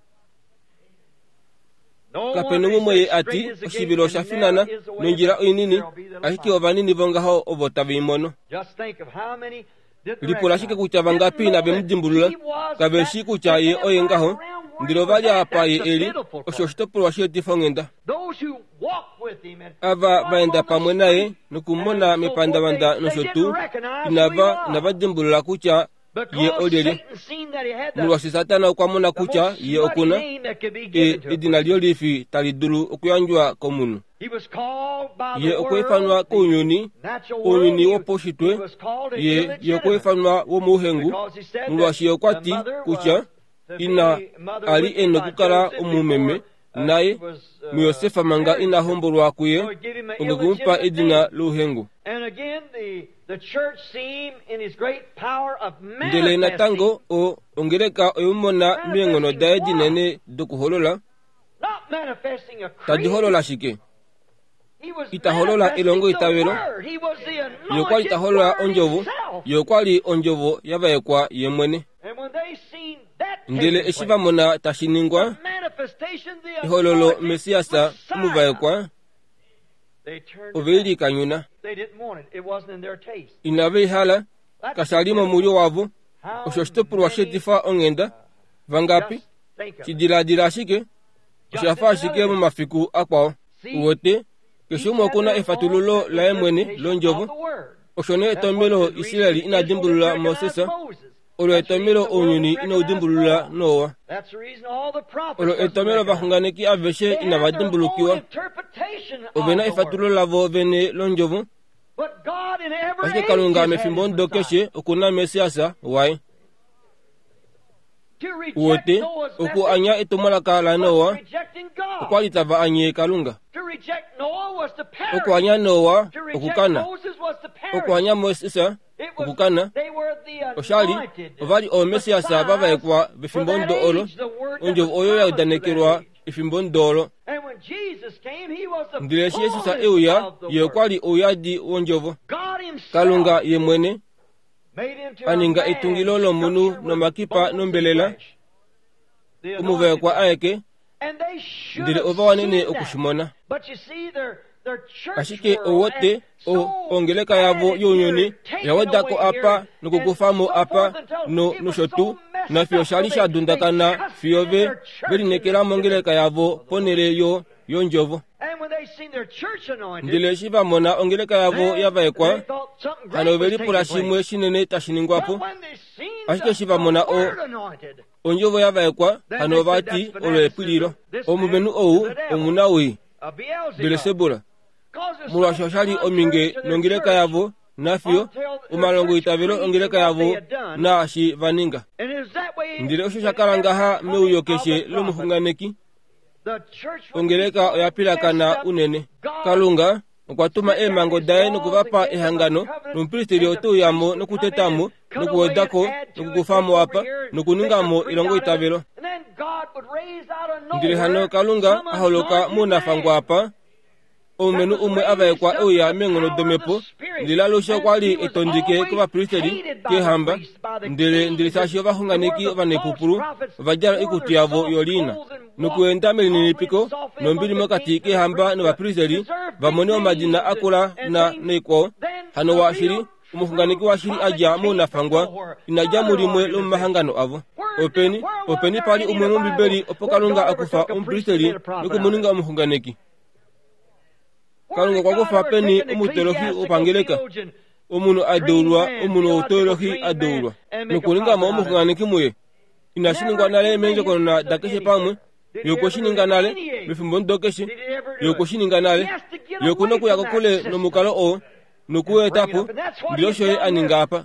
No kapena wonder he umwe said, ati "Straight is the gate, oshibilo and shafinana narrow is the way nonjira that oinini shall be that ashike will ovanini vongaho ovotava imono Just think of how many didn't lipulashike recognize. kucha vangapi Didn't na know that bemdimbulula he was kaveshi that- kucha ye that oyengaho right around where ndilo he was vali at. apa ye That's the eli pitiful part. oshoshitopulwashe tifongenda Those who walk with him and ava walk vaenda on the pamwe naye street nokumona and so mipandavanda forth, they- they noshotu didn't recognize who he inava was. navadimbulula kucha ye Because olyeli Satan seen that he had the, mulwasi satana okwamona the kucha most ye smutty okuna name that could be e given to a edina person. lyo lifi talidulu okuyanjwa komunu He was called by ye the okwefanwa world, kounyuni the natural world. ounyuni He- woposhitwe he was called an ye illegitimate. yokwefanwa womuhengu Because he said mulwasi that yokwati the mother kucha was to be ina mother ali with him eno by kukala Joseph omumeme before, uh, naye he was, uh, muyosefa manga married. inahombolwa kuye So he gave him an omugumpa illegitimate edina name. luhengu And again, the, the church seen in his great power of ndele na manifesting, tango o ongereka oyumona miengono daye dinene dokuholola not manifesting a creed. tadiholola shike He was itaholola manifesting ilongo the itawelo. word. He was the anointed yokwali itaholola word onjovu himself. yokwali onjovu yavaekwa yemwene And when they seen that ndele taking place, eshivamona tashiningwa the manifestation, the ihololo anointed mesiyasa Messiah, umuvaekwa they turned it back. oveili kanyuna They didn't want it. It wasn't in their taste. inave ihala That's kasalimo mulio wavo how oshoshitopulwa many, shetifa ongenda vangapi just think of it. chidiladila shike oshafa shike mu mafiku akpao uwote kesumokuna efatululo la emwene lonjovu oshone etomelo isirayeli inadimbulula mosesa olo etomelo onyuni inaudimbulula nowa olo etomelo vahunganeki aveshe inavadimbulukiwa ovena efatulo lavo vene lonjovu ashike kalunga mefimbo ndokeshe okuna mesiasa wae uwote oku anya etomolaka la nowa okwalitava anye kalunga oku anya nowa okukana oku anya mosesa okukana oshali ovali omesiasa vavaekwa vefimbo ndoolo onjovu oyo yaudanekelwa efimbo ndoolo ndileshi yesisa euya yekwali uyadi wonjovu kalunga yemwene aninga etungilo lomunu nomakipa nombelela umuvaekwa aeke ndile ova wanene okushimona ashike owote o ongeleka yavo yonyoni yawadako apa nokukufamo apa no noshotu na fio shali shadundakana fiove velinekela mongeleka yavo ponele yo yonjovo ndile shiva mona ongeleka yavo yavaekwa hano veli pula shimwe shinene tashiningwapo ashike shiva mona o onjovo yavaekwa hano vati olo epililo omuvenu owu omunawi belesebula mulwa shoshali ominge nongeleka yavo nafyo umalongo itavelo ongeleka yavo na shi vaninga ndile osho shakalangaha meuyokeshe lomuhunganeki ongeleka oyapilakana unene Kalunga okwatuma emango daye nokuvapa ehangano nompiliteli otuyamo nokutetamo nokuwedako nokukufamo apa nokuningamo ilongo itavelo ndile hano Kalunga aholoka munafangwa apa omenu umwe avaekwa euya mengono domepo ndilalusha kwali etondike kuvapiliteli kehamba ndile ndile sashi ovahunganeki vanepupulu vajalo ikutu yavo yolina nokuenda melinilipiko nombili mokati kehamba novapiliteli vamone omadina akula na neiko hano washili umuhunganeki washili aja munafangwa inaja mulimwe lomumahangano avo openi openi pali umwe mumbibeli opo Kalunga akufa ompiliteli nokumuninga umuhunganeki Kalunga kwakufa peni umutolohi upangeleka omunu adeulwa omunu utolohi adeulwa nukuninga ma umuhunganeki muye inashiningwa nale menjo kono na dakeshe pamwe yokoshininga nale mifimbo ndokeshe yokoshininga nale yokunoku yakokule nomukalo o nokuetapo ndiloshoye aningapa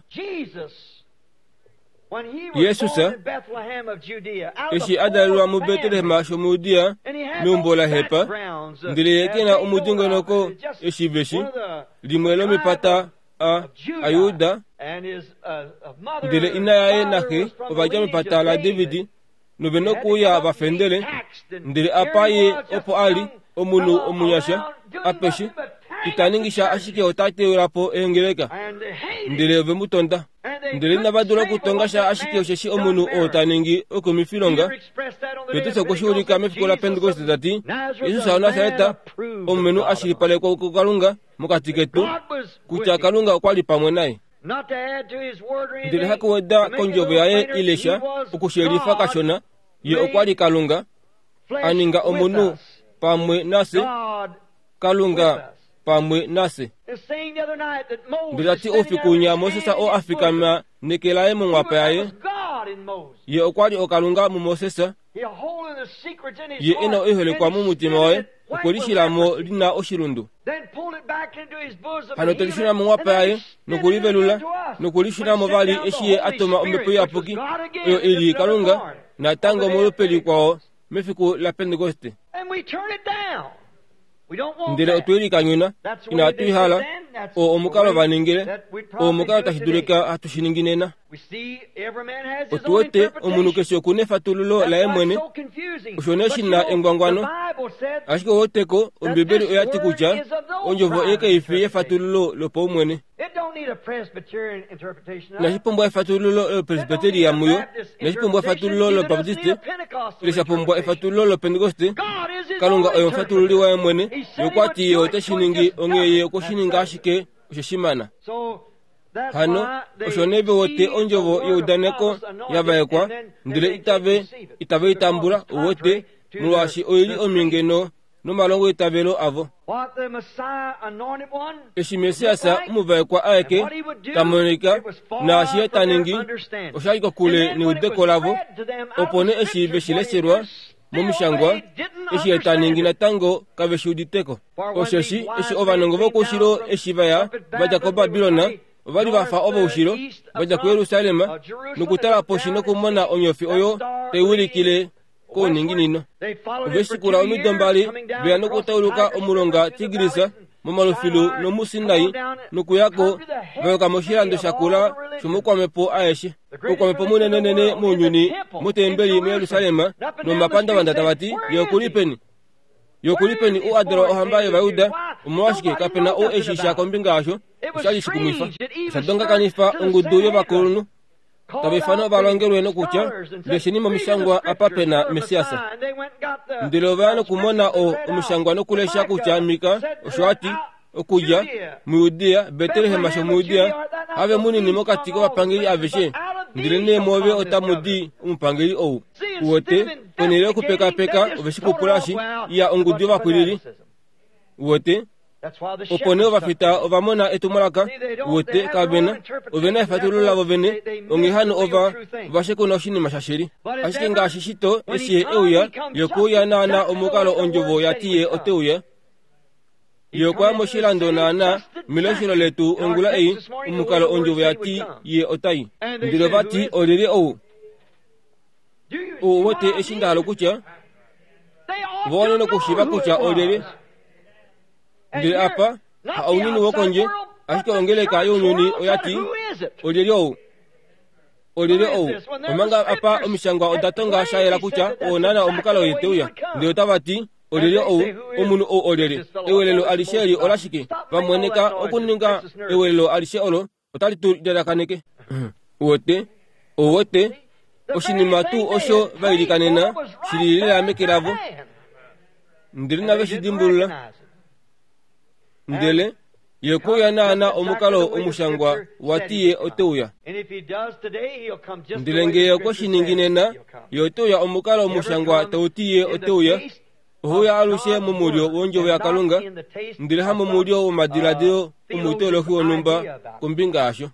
Yesu sa eshi adalwa mu Betelehema shomudia numbola hepa ndile yekena umudingo noko eshi beshi limwelo mipata a Ayuda ndile inayaye nahe ovaja mipata la Davidi nubenoku ya bafendele ndile apaye opo ali omunu omunyasha apeshi itaningisha ashike otate urapo engeleka ndile vemutonda ndile nabadula kutongasha ashike osheshi omunu otaningi okomifilonga petuse kushulika mefikola Pentecost dati Yesu sa Nazareta omenu ashili pale kwa Kalunga mukati ketu kucha Kalunga kwali pamwe naye ndile hakuweda konjovo yaye ilesha ukushelifa kashona ye okwali Kalunga aninga omunu pamwe nase Kalunga pamwe nase ndilati ofikunya Mosesa o afikama nekelaye mungwapa yaye ye okwali okalunga mu Mosesa ye ena oihole kwa mumutima wae ukolishilamo lina oshilundu hano tolishina mungwapa yaye nukulivelula nukulishilamo vali eshiye atoma ombepo yapuki oyo ili Kalunga na tango molopeli kwao mefiku la Pentecoste ndile otweli kanyuna ina atuihala o omukalo vaningile o omukalo tahiduleka hatushininginena otuote omunukesi okune fatululo la emwene ushoneshina engwangwano ashiko woteko ombibeli oyati kucha onjovo eke ifi ye fatululo lopo omwene nashipombwa efatululo lo presbyteria muyo nashipombwa efatululo lo baptiste lishapombwa efatululo lo Pentecoste Kalunga oyo mfatululi wa emwene yokwati yo teshiningi ongeye okoshininga ashike osheshimana hano oshonebe wote onjovo yeudaneko yavaekwa ndile itave itave itambula wote mulwashi oili omingeno nomalongo itavelo avo eshi Mesiasa umuvaekwa aeke tamonika na ashiye taningi oshayiko kule ni udekolavo opone eshi veshileserwa momishangwa eshi etaningi na tango kaveshuditeko osheshi eshi ovanongo vokushilo eshi vaya vaja ko Babilona vali vafa ova ushilo vaja ku Yerusalema nukutalapo shino kumona onyofi oyo teiwilikile koningi nino uveshikula omidombali veya nokutauluka omulonga Tigirisa momalufilu nomusinayi nukuyako vayoka moshilando shakula shomukwamepo ayeshi ukwamepo munenenene munyuni mutembeli mu Yerusalema nomapanda vandata vati yokulipeni yokulipeni u adoro ohambaye vayuda umwashike kapena o eshisha kombinga asho ushalishikumwifa sadonga kanifa ongudu yovakulunu tabifano balongelwe no kucha leshini mu mishangwa apapena Mesiasa ndilo vano kumona o umishangwa no kulesha kucha mika oshwati okuja mu Yudea Betelehema sho mu Yudea ave munini mokatiko bapangiri aveshe ndilene mobe otamudi umupangiri ou wote ponele kupeka peka obeshikupulashi ya ongudu bakwiriri wote opone ovafita ovamona etumolaka wote kabena ovena efatulula ovene ongihano ova vashekuna oshinima shashiri ashike ngashi shito esihe euya yokuya nana omukalo onjovo yatiye oteuya yokwa moshilando nana miloshilo letu ongula ei omukalo onjovo yati ye otai ndilo bati olili ou wote eshindalo kucha vone no kushiba kucha olili ndile apa aunini wokonje ashike ongele kayo nyoni oyati olili ou olili ou omanga apa omishangwa odatonga shayela kucha onana omukalo yeteuya ndilo tabati olili ou omunu ou olili ewelelo alisheri olashike vamweneka okuninga ewelelo alishe olo otalitu delakaneke wote owote oshinima tu osho vailikanena shililila mekelavo ndili nave shidimbulula ndele yekuya nana omukalo omushangwa watiye oteuya ndilenge yoko shininginena yoteuya omukalo omushangwa tautiye oteuya ohuya alushe mumulyo wonjovo ya kalunga ndile ha mumulyo womadiladilo omwitolohi wonumba kombinga asho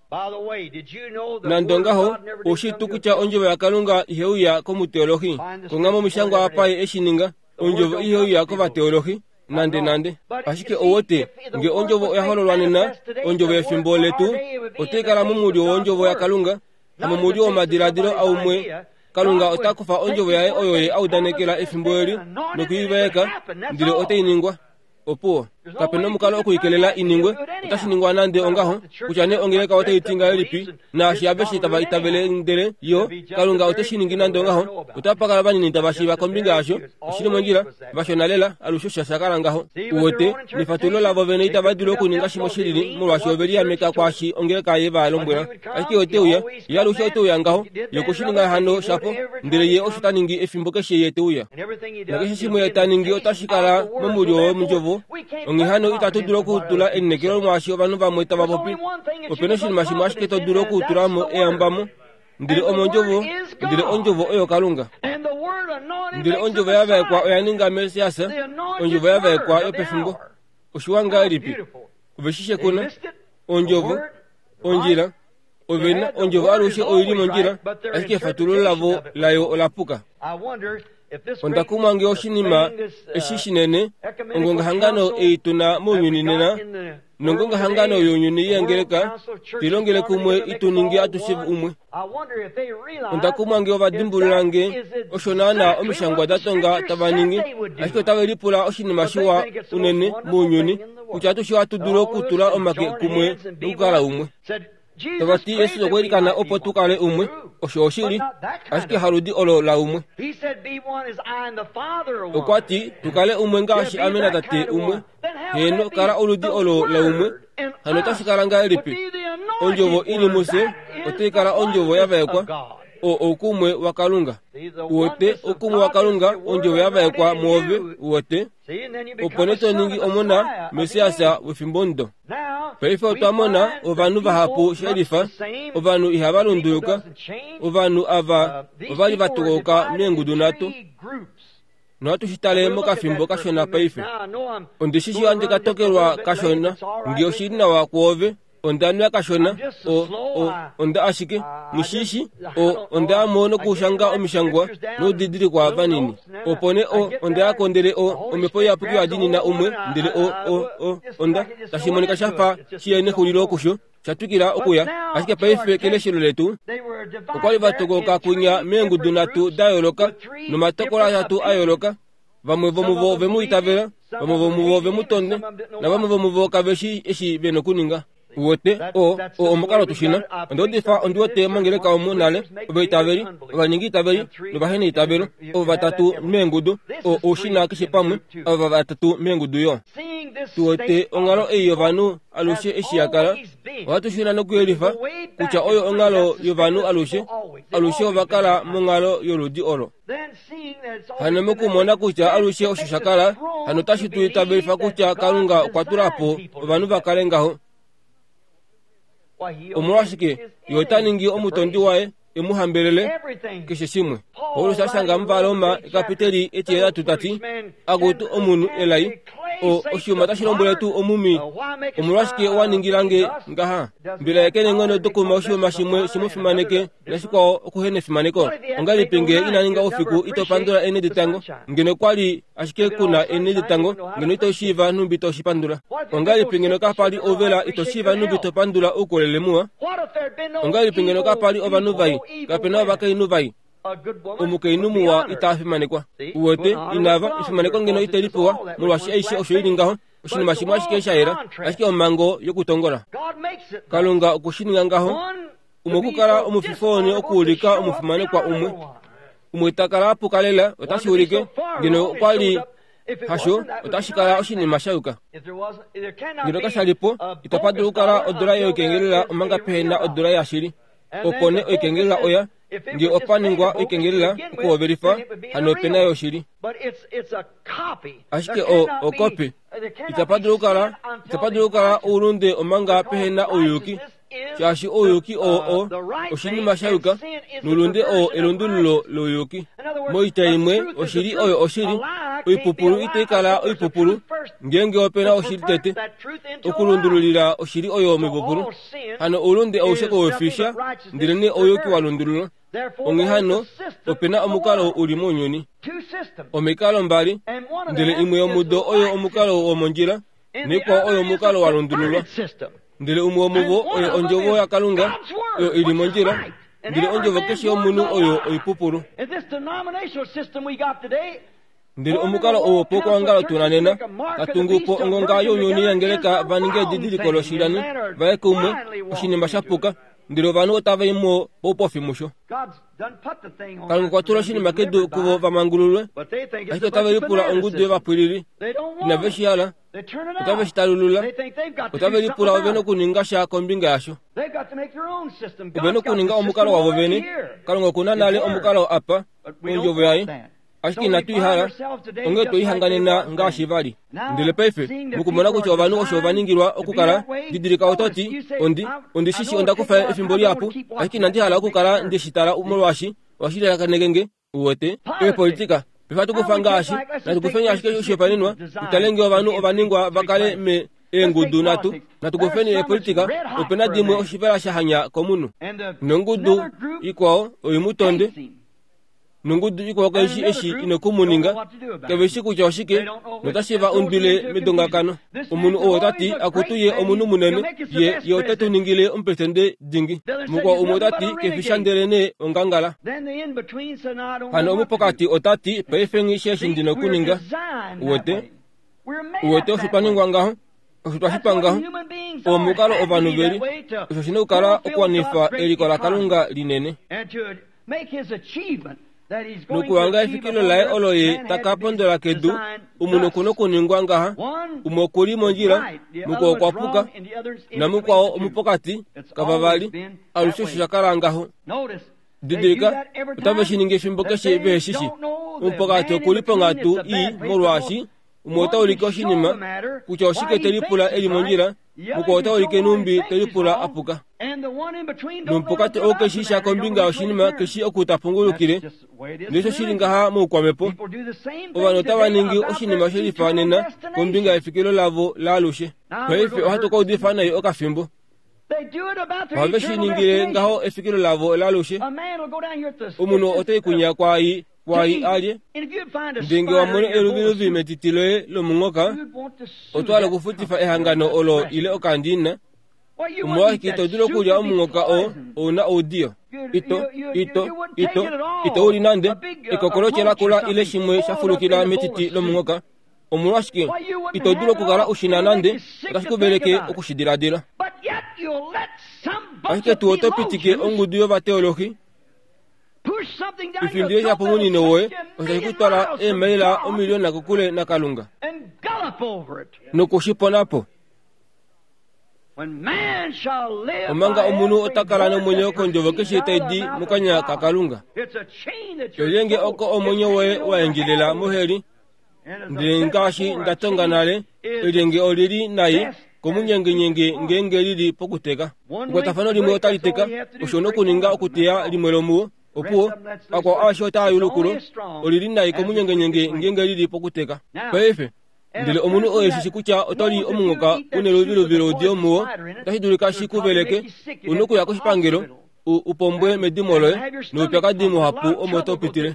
nandongaho oshitu kucha onjovo ya kalunga iheuya komuteolohi kongamo omishangwa apaye eshininga onjovo iheuya kovateolohi nande nande ashike owote nge onjovo oyahololwanena onjovo yefimbo letu otekala mumulyo wonjovo ya kalunga ha mumulyo womadiladilo aumwe kalunga otakufa onjovo yaye oyoye audanekela efimbo eli nokuyiveka ndile oteiningwa opuwo kapena omukalo okuyikelela iningwe otashiningwa nande ongaho kutya ne ongeleka oteitinga elipi naashi aveshi tava itavele ndele yo kalunga oteshiningi nande ongaho otapakala vanini tavashiva kombinga asho oshili monjila vashona lela alusho shashakala ngaho uwote nifatulo lavo vene itavadilo okuninga shimo shilili molwashi oveli yameka kwashi ongeleka ye valombwela ashike oteuya ye alusho oteuya ngaho yokushininga hano shapo ndele ye oshitaningi efimbo keshe ye teuya nakeshe shimwe yetaningi otashikala momulyo womunjovo ongihano itatudula okutula enekelo mwashi ovanu vamwe tavapopi opena oshinima shimwe ashike todula okutulamo eyambamo ndile omonjovo ndile onjovo oyo kalunga ndile onjovo yavekwa oyaninga mesiyasa onjovo yavekwa yopefimbo oshiwanga elipi oveshishe kuna onjovo onjila ovena onjovo alushe oyili monjila ashike efatulo lavo layo olapuka ondakumwange oshinima eshishinene ongonga hangano eituna munyuni nena nongonga hangano yonyuni yengeleka tilongele kumwe ituningi atushivu umwe ondakumwange ovadimbululange oshonana omishangwa datonga tavaningi ashike tavelipula oshinima shiwa unene munyuni kutya atushiwa tudula okutula omake kumwe nokukala umwe tavati yesu okwelikana opo tukale umwe osho oshili ashike haludi olo la umwe okwati tukale umwe ngashi amena tate umwe heno kala oludi olo la umwe hano tashikala nga elipi onjovo ili muse otekala onjovo yavekwa o okumwe wakalunga wote okumwe wakalunga onjovo yavekwa mwove wote oponeto ningi omona mesiyasa wefimbondo paife otwamona ovanu vahapu sherifa ovanu ihavalunduluka ovanu ava ovali vatokoka mengudu nato noatushitale mokafimbo kashona paife ondishishi ande katokelwa kashona ngiyoshili nawa kwove ondanu yakashona o o onda ashike mishishi o onda amono kushanga omishangwa nodidiri kwa vanini opone o onda yakondele o omepo yapuki adini na umwe ndele o o o onda tashimonika shafa shiyene kulilo kusho chatukira okuya ashike paife keleshelo letu okwali vatokoka kunya mengudu natu dayoloka nomatokola yatu ayoloka vamwe vomuvo vemuitavela vamwe vomuvo vemutonde na vamwe vomuvo kaveshi eshi beno kuninga wote o o omukalo tushina ndo difa ondote mangeleka omunale obeitaveli abaningi itaveli nobahene itavelo o batatu mengudu o oshina kishipamwe aba batatu mengudu yo tuote ongalo eyo vanu alushe eshiyakala watu shina nokwelifa kucha oyo ongalo yo vanu alushe alushe obakala mongalo yoludi olo hano mukumona kucha alushe oshishakala hano tashitu itavelifa kucha kalunga kwatulapo vanu bakalengaho omwashike yotaningi omutondi wae emuhambelele keshe shimwe olu sashanga mvaloma kapiteli etiela tutati agutu omunu elai o oshuma tashilombole tu omumi omulwashike waningilange ngaha mbila yakene ngono dokuma oshuma shimwe shimufimaneke nashikwa okuhene fimaneko ongali pinge inaninga ofiku itopandula ene ditango ngene kwali ashike kuna ene ditango ngene itoshiva numbi toshipandula ongali pinge no kapali ovela itoshiva numbi topandula ukolelemua ongali pinge no kapali ovanuvai kapena vakainuvai omukeinumuwa itafimanekwa uwote inava ifimanekwa ngeno itelipuwa mulwashi aishe oshoyilingaho oshinima shimwe ashike shayela ashike omango yokutongola kalunga okushininga ngaho umokukala omufifoni okuulika omufimanekwa umwe umwe takala apukalela otashiulike ngeno kwali hasho otashikala oshinima shayuka ngeno kashalipo itapadula ukala odola yokengelela omanga pehena odola yashili opone okengelela oya ngi opaningwa okengelela okuoverifa hano pena yoshili ashike o okopi itapadula ukala itapadula ukala ulunde omanga pehena oyuki shashi oyuki o o oshinima shayuka nulunde o elundululo loyuki moita imwe oshili oyo oshili oipupulu itekala oipupulu ngenge opena oshili tete okulundululila oshili oyo mipupulu hano ulunde ousheko wefisha ndilene oyuki walundululo onge hano opena omukalo uli munyuni omikalo mbali ndile imwe yomudo oyo omukalo womonjila nikwa oyo omukalo walundululwa ndile umwe omuvo oyo onjovo ya Kalunga oyo ili monjila ndile onjovo keshi omunu oyo oipupulu ndile omukalo owo poko wangalo tunanena katungupo ongonga yonyuni yangeleka vaninge didilikolo shilani vaeke umwe oshinima shapuka ndilo vanu otavaimo popofi musho Kalunga kwatula oshinima kedu kuvo vamangululwe ashike otavelipula ongudu evapwilili inaveshiyala otaveshitalulula otavelipula ovene okuninga sha kombinga yasho ovene okuninga omukalo wavo vene Kalunga kuna nale omukalo apa onjovo yayi ashike inatuihala onge toihanganena ngaashi vali ndile paife mukumona kutya ovanu osho vaningilwa okukala didilika ototi ondi ondi shishi ondakufa efimbo lyapu ashike inandihala okukala ndishitala umolwashi washilelakanegenge uwote epolitika pefatukufa ngaashi natukufeni ashike ushepaninwa tutalenge ovanu ovaningwa vakale me engudu natu natukufeni epolitika opena dimwe oshipela shahanya komunu nongudu ikwao oyimutonde nungudu iko kaishi eshi inokumuninga kebeshi kucha oshike notashiva undile midongakano omunu owotati akutuye omunu munene ye yotatu ningile umpretende dingi mukwa omotati kefishandelene ongangala hano omupokati otati peifengi sheshi ndino kuninga uwote uwote oshipaningwa ngaho oshitwashipangaho omukalo ovanuveri osho shine ukala okwanifa elikola Kalunga linene nukuwanga efikilo lae oloye takapondola kedu umuno kuno kuningwa ngaha umokuli monjila muko okwapuka na mukwao omupokati kavavali alushosho shakalangaho didika utaveshininga efimbo keshe veheshishi umupokati okulipo ngatu i molwashi umota ulike oshinima kucha oshike telipula eli monjila mukota ulike numbi telipula apuka numpokati okeshisha kombinga oshinima keshi okutapungulukile ndisho shilingaha mukwamepo ovano tavaningi oshinima shelifanena kombinga efikilo lavo lalushe paife ohatuka udifanayi okafimbo waveshiningile ngaho efikilo lavo lalushe umuno oteikunya kwayi kwayi alye ndenge wamone eluviluvi metitiloye lomungoka otwala kufutifa ehangano olo ile okandina umwaki todilo kulya omungoka o ona odio ito ito ito ito uli nande ikokolochela kula ile shimwe shafulukila metiti lomungoka omulwashiki itodilo kukala ushina nande otashikuveleke okushidiladila ashike tuotopitike ongudu yovateologi ifindile shapo munino woe oshakutwala emaila omilioni nakukule na Kalunga nokushiponapo omanga omunu otakala nomwenyo konjovo keshi taidi mukanya ka Kalunga yolenge oko omwenyo woe waengilela muheli ndile ngashi ndatonga nale yolenge olili nayi komunyengenyenge ngenge lili pokuteka ukwatafano limwe otaliteka oshono kuninga okutiya limwe lomuwo opuo akwa asho tayulukulo olili nayi komunyengenyenge ngenge lili pokuteka paife ndile omunu oyo shikucha otoli omungoka unelo vilo vilo diomuo tahidulika shikuveleke unuku yako shipangelo upombwe medimolo no peka dimu hapu omoto pitire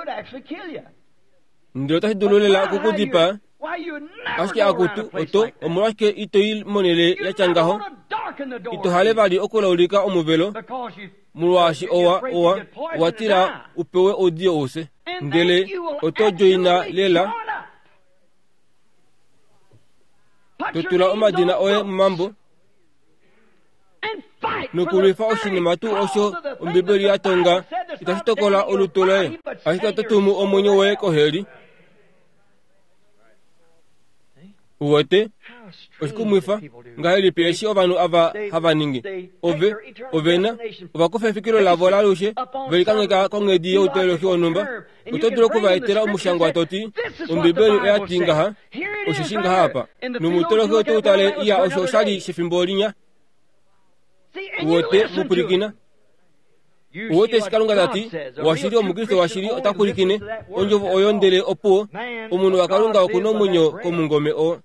ndilo tahidululela kukudipa aski akutu oto omurake itoil monele ya changaho ito hale vali okulaulika omuvelo mulwashi owa owa watira upewe odio ose ndele oto joina lela tutula omadina oye mambo nukulifa oshinimatu osho ombibeli yatonga itashitokola olutoloe ashika tutumu omonyo we koheri uwote oshikumwifa ngaheli peshi ovanu ava havaningi ove ovena ovakufa efikilo lavo lalushe velikangeka kongedi yeutolohi onumba utodula kuvaetela omushango atoti ombibeli eyatingaha oshishingaha apa numutolohi otuutale iya osho shali shifimbolinya uwote mupulikina uwote shikalunga tati washiri omukristo washiri otakulikine onjovu oyondele opuo omunu wakalunga okuno munyo komungome o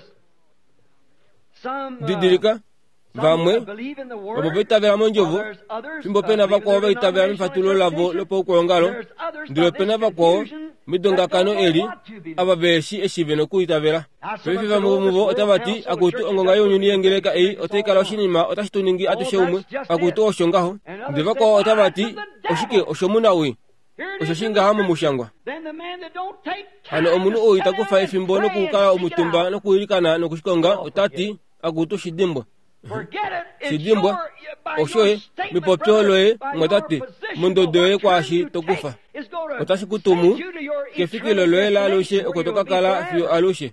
didirika vamwe obo betavela monjovu fimbo pena vakwao vaitavela mifatulo lavo lopoukolongalo ndilo pena vakwao midongakano eli ava veshi eshive nokuitavela pefi vamuvomuvo otavati akutu ongonga yonyuni yengeleka ei otaikala oshinima otashituningi atusheumwe akutu oshongaho ndi vakwao otavati oshike oshomuna ui osho shingaha mumushangwa ano omunu oyo itakufa efimbo nokukala omutumba nokuilikana nokushikonga otati akutu shidimbwa shidimbwa oshoe mipopyoloe ngotati mundodoe kwashi tokufa otashikutumu kefikilo loe lalushe okotokakala fyo alushe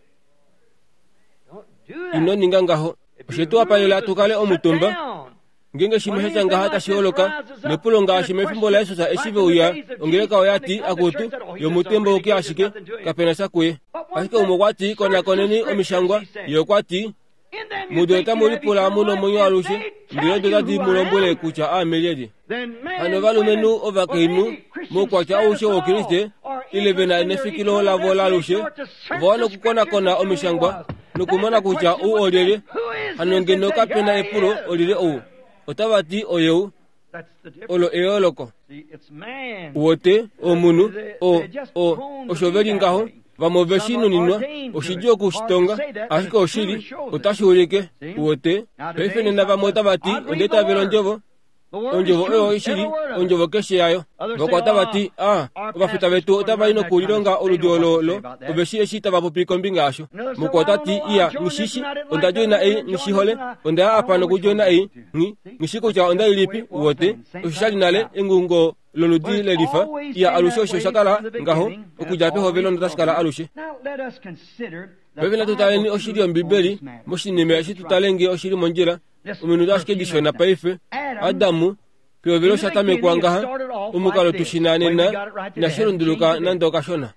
ino ninga ngaho oshetu apalela tukale omutumba ngenge shimwe changaha tashioloka nepulo ngashi mefimbola esosa eshive uya ongeleka oyati akutu yomutembo oki ashike kapena sakuye ashike umukwati kona koneni omishangwa yokwati mudota mulipula muno munyo alushe ndilo dota di mulombole kucha ameliedi ano valumenu ovakeinu mukwacha aushe wokiriste ilevena enefikilo lavo lalushe vono kukona kona omishangwa nukumona kucha u olele ano ngeno kapena epulo olile ou otavati oyeu olo eoloko uwote omunu o o oshoveli ngaho vamoveshinu ninwa oshijo kushitonga ashike oshili otashiulike uwote peifenena vamwe otavati ondetavela onjovo onjovo oyo ishili onjovo keshe yayo vakwata vati a ovafita vetu otavaino kulilonga oludiololo oveshi eshita vapupiko mbinga asho mukwatati iya nishishi ondajoina ei nishihole ondaya apa nokujoina ei ngi nishikucha ondailipi uwote oshishalinale engungo loludi lelifa iya alushe osho shakala ngaho okujape hovelo ndatashikala alushe vevena tutaleni oshili ombibeli moshinime shitutalenge oshili monjila ominu dashike dishona paife adamu piovelo shatamekwa ngaha omukalo tushinanena nashilunduluka nandoka shona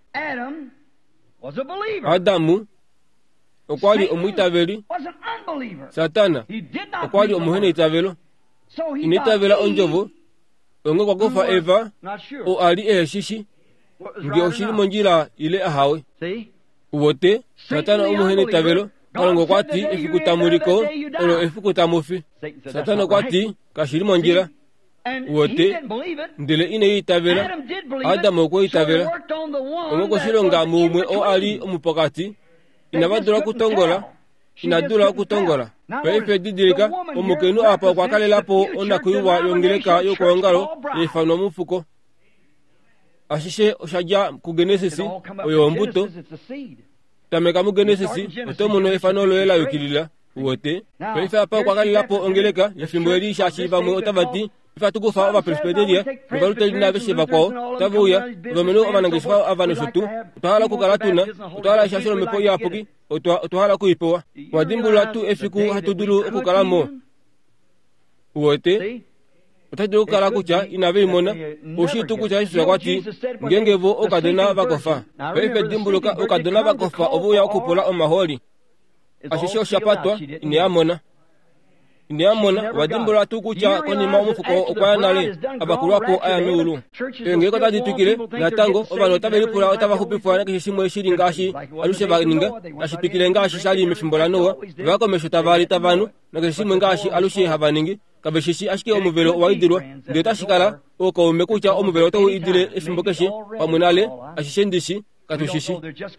adamu okwali omwitaveli satana okwali omuhene itavelo initavela onjovo ongo kwakufa eva o ali eheshishi nge oshili monjila ile ahawe uwote satana omuhene itavelo kalongo kwati efukutamuliko olo efukutamufi satana kwati kashili monjila uwote ndele ine itavela adamu okwe itavela omoko shilonga mumwe o ali omupokati inabadula kutongola inadula kutongola paife didirika omukenu apa kwakalelapo onakuiwa yongeleka yokolongalo efano mufuko ashishe oshaja ku Genesisi oyo ombuto tameka mu Genesisi otomuno efano loela yokilila uwote paife apa kwakalelapo ongeleka yafimbo elisha shiva mu otavati ifatukufa ova presbyteria mubaluteli beshe bakwao tavuya vameno avanangeswa avanoshutu utahala kukalatuna utahala ishasholo mepo yapoki utahala kuipowa wadimbula tu efiku hatudulu okukalamo uwote utadulu kukala kucha inave imona oshitu kucha isura kwati ngengevo okadona bakofa paife dimbuluka okadona bakofa ovuya okupola omaholi ashishe oshapatwa ine amona ndiamona wadimbula tukucha koni maumufuko okwanale abakulwapo aya miulu engeko taditukile natango obano tabelipula otabahupifwa nakishimwe shiri ngashi alushe baninga ashipikile ngashi shali mifimbola nowa bakomesho tabali tabanu nakishimwe ngashi alushe habaningi kabeshishi ashike omuvelo waidirwa ndio tashikala okawumekucha omuvelo to idile efimbokeshi pamunale ashishendishi katushishi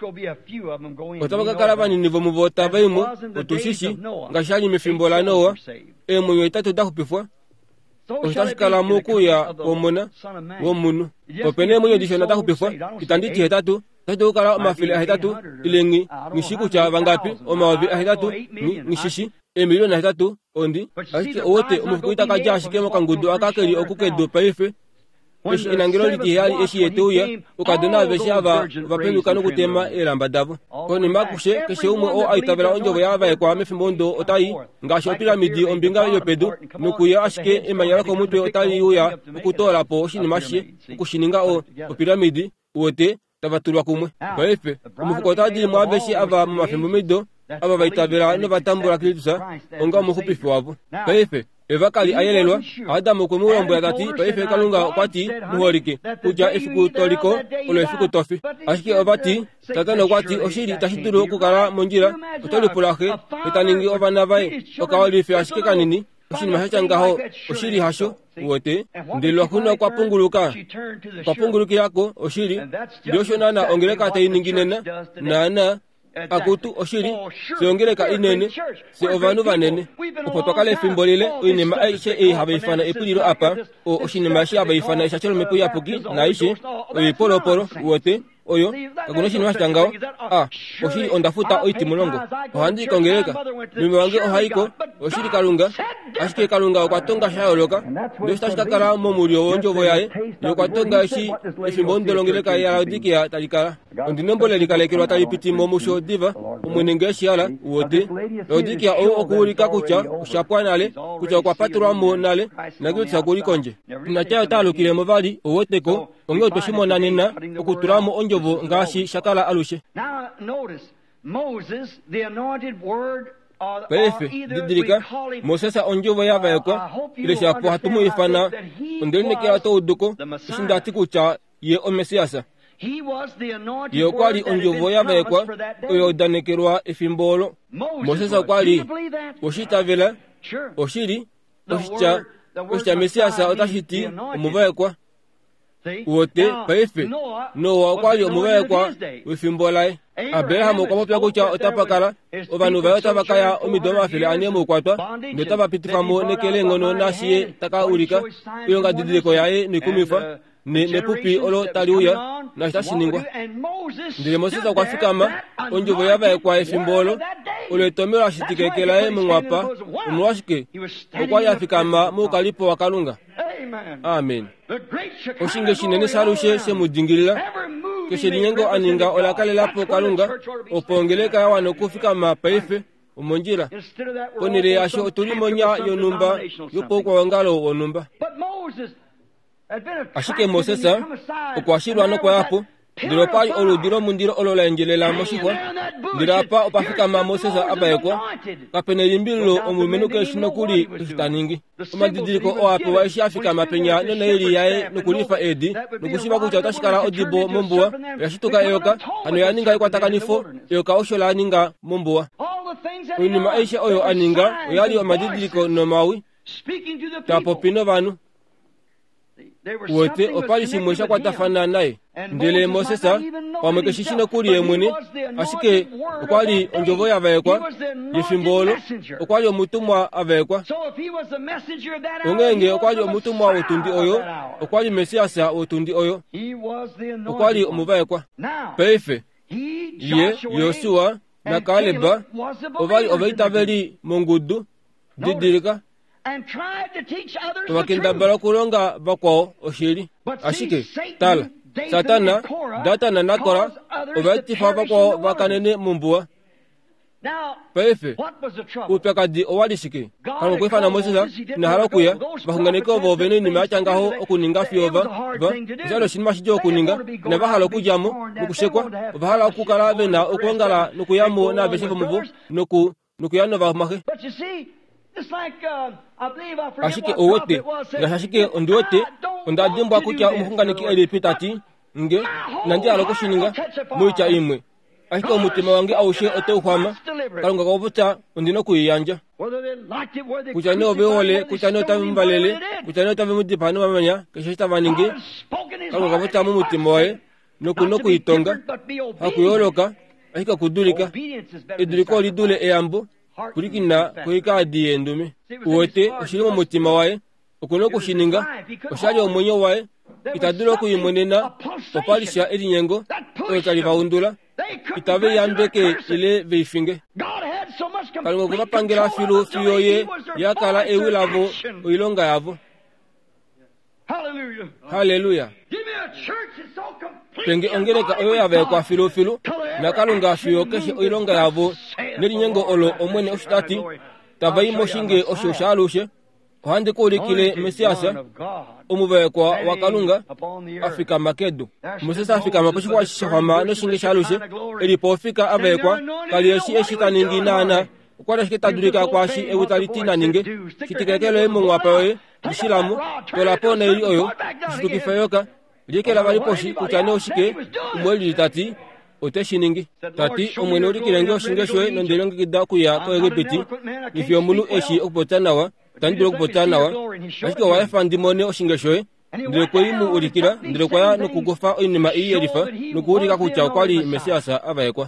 otabaka bani nivo muvota baimu otushishi ngashali mifimbola nowa emunyo itatu dakupifwa otashikala muku ya omona womunu opene munyo dishona dakupifwa itanditi hetatu tatu kala mafile hetatu ilengi nishiku cha bangapi omawabi hetatu nishishi emilioni hetatu ondi ashike owote omufukuita kajashi kemo kangudu akakeli okukedo paife eshi inangiro liti hali eshi yetuya ukadona beshi aba bapenduka no kutema elamba dabo koni makushe keshe umwe o aitabela onjobo yaba kwa mefimbondo otai ngasho piramidi ombinga yopedu nukuya ashike emanyala ko mutwe otai uya ukutola po oshini mashe ukushininga o piramidi wote tabatulwa kumwe baife umufuko tadi mwabeshi aba mafimbomido aba baitabela no batambula kilitusa onga muhupifu wabo baife evakali ayelelwa adamu ko muombo yatati paife kalunga kwati muhorike kuja efiku toliko olo efiku tofi ashike obati tatano kwati oshiri tashituru kukala monjira otolipulahe etaningi obana bai okawalife ashike kanini oshini mahachangaho oshiri hasho wote ndilo kuno kwa punguluka kwa punguluki yako oshiri ndiosho nana ongeleka taininginena nana akutu oshiri siongeleka inene se ovanu vanene upotokale fimbolile uinema aishe e habaifana epuliro apa o oshinema shi habaifana ishachelo mepu yapuki na aishe polo polo wote oyo kagunoshi ni washitangao ah oshiri ondafuta oiti mulongo ohandi kongeleka mimi wange ohaiko oshiri kalunga ashike kalunga okwatonga shayoloka ndio stashikakala momulio wonjovo yae yokwatonga shi efimbondo longeleka ya laudikia talikala ondinombola likalekelwa talipiti momusho diva umwenengeshi yala wote laudikia o okulika kucha ushapwanale kucha kwa paturamo nale nagutsa kulikonje nachayo talukile movali owoteko onge otoshimona nena okuturamo onjovo ngashi shakala alushe. Now notice Moses, the anointed word or, or either Mosesa onjovo yaveko ile shapo hatumu ifana ondene ke ato uduko shindati kucha ye omesiasa he was the anointed ye kwali onjovo yaveko oyo danekerwa efimbolo Mosesa kwali oshita vela oshiri oshicha oshicha mesiasa otashiti omuvekwa wote paife nowa kwali omuvekwa wefimbolai Abraham kwa mopya kucha otapakala obanu bayo tabakaya omidoma afile anemo kwatwa ndotaba pitifamo nekele ngono nashiye takaulika yonga didiko yae nikumifa ne nepupi olo taliuya na tashiningwa ndile Mosesa kwa fikama onjovo yaba kwa efimbolo ole tomero ashitikekela e mungwapa umwashike okwa yafikama mukalipo wakalunga amen oshinge shinene salushe semudingilila keshelinyengo aninga olakale kalunga opongeleka wano kufika mapaife umonjira onire asho tulimonya yonumba yupo kwa wangalo wonumba ashike Mosesa okwashirwa no kwa hapo ndiro pali oludiro mundiro olola enjelela moshikwa ndirapa opafika ma Mosesa abayeko kapene limbilo omumenuke shino kuli shitaningi omadidiko oapo waishi afika mapenya nona ili yae nukulifa edi nukushiba kucha tashikala odibo mombuwa yashituka eyoka ano yaninga ikwataka nifo eyoka oshola aninga mombuwa unima aisha oyo aninga oyali omadidiko nomawi tapopino vanu wote opali simwesha kwa tafana nae ndele Mosesa wamekeshishino kuli emwene ashike okwali onjovo yavekwa yifimbolo okwali omutumwa avekwa ongenge okwali omutumwa otundi oyo okwali mesiasa otundi oyo okwali omuvekwa peife ye Yosua na Kaleba ovali ovaitabeli mongudu didirika wakenda bala kulonga bakwao oshiri ashike tala Satana data na nakora obatifa bakwao bakanene mumbuwa paife upekadi owalishike kama kwefana Mosesa na halakuya bahunganeko bovene ni machangaho okuninga fiova ba zalo shinma shijo okuninga na bahalo kujamo nukushekwa bahala kukala bena okongala nukuyamo na beshevo muvu nuku nukuyano ba mahe ashike owote ngashashike ondote onda dimba kucha umuhunganiki elipitati nge nandi alokushininga muicha imwe ashike umutima wange awushe otohwama kalunga kobuta ondino kuyanja kucha ne obewole kucha ne otavimbalele kucha ne otavimudipano mamanya keshita maningi kalunga kobuta mu mutima wae nokuno kuitonga hakuyoloka ashike kudulika iduliko lidule eyambo kulikina kuika diendume uwote ushirimo mutima wae okuno kushininga oshali omonyo wae itadulo kuyimonena opalisha elinyengo ekalivaundula itabe yandeke ile veifinge kalunga kuvapangela filu fiyoye yakala ewilavo oilonga yavo. Haleluya. Penge ongeleka oyo yabe kwa filu filu na kalunga fiyo keshe oilonga yavo nelinyengo olo omwene oshitati tabai moshinge oshoshalushe ohande kulikile mesiasa umuve kwa wakalunga Afrika makedo musesa Afrika maposhikwa shihama no shinge shalushe elipofika abekwa kalieshi eshita ningi nana ukwada shikita durika kwa shi ewutalitina ninge shitikekele mungu wapawe ishilamu tolapone ili oyo shitukifeyoka likela baliposhi kuchane oshike umweli litati oteshiningi tati omwene ulikilenge oshingeshwe nondelongi kidakuya kwa egipiti ifyo mulu eshi okupotanawa tandilo okupotanawa ashike waefa ndimone oshingeshwe ndile kweyimu ulikila ndile kwaya nukugofa oinima iyelifa nukuulika kucha ukwali mesiasa abaekwa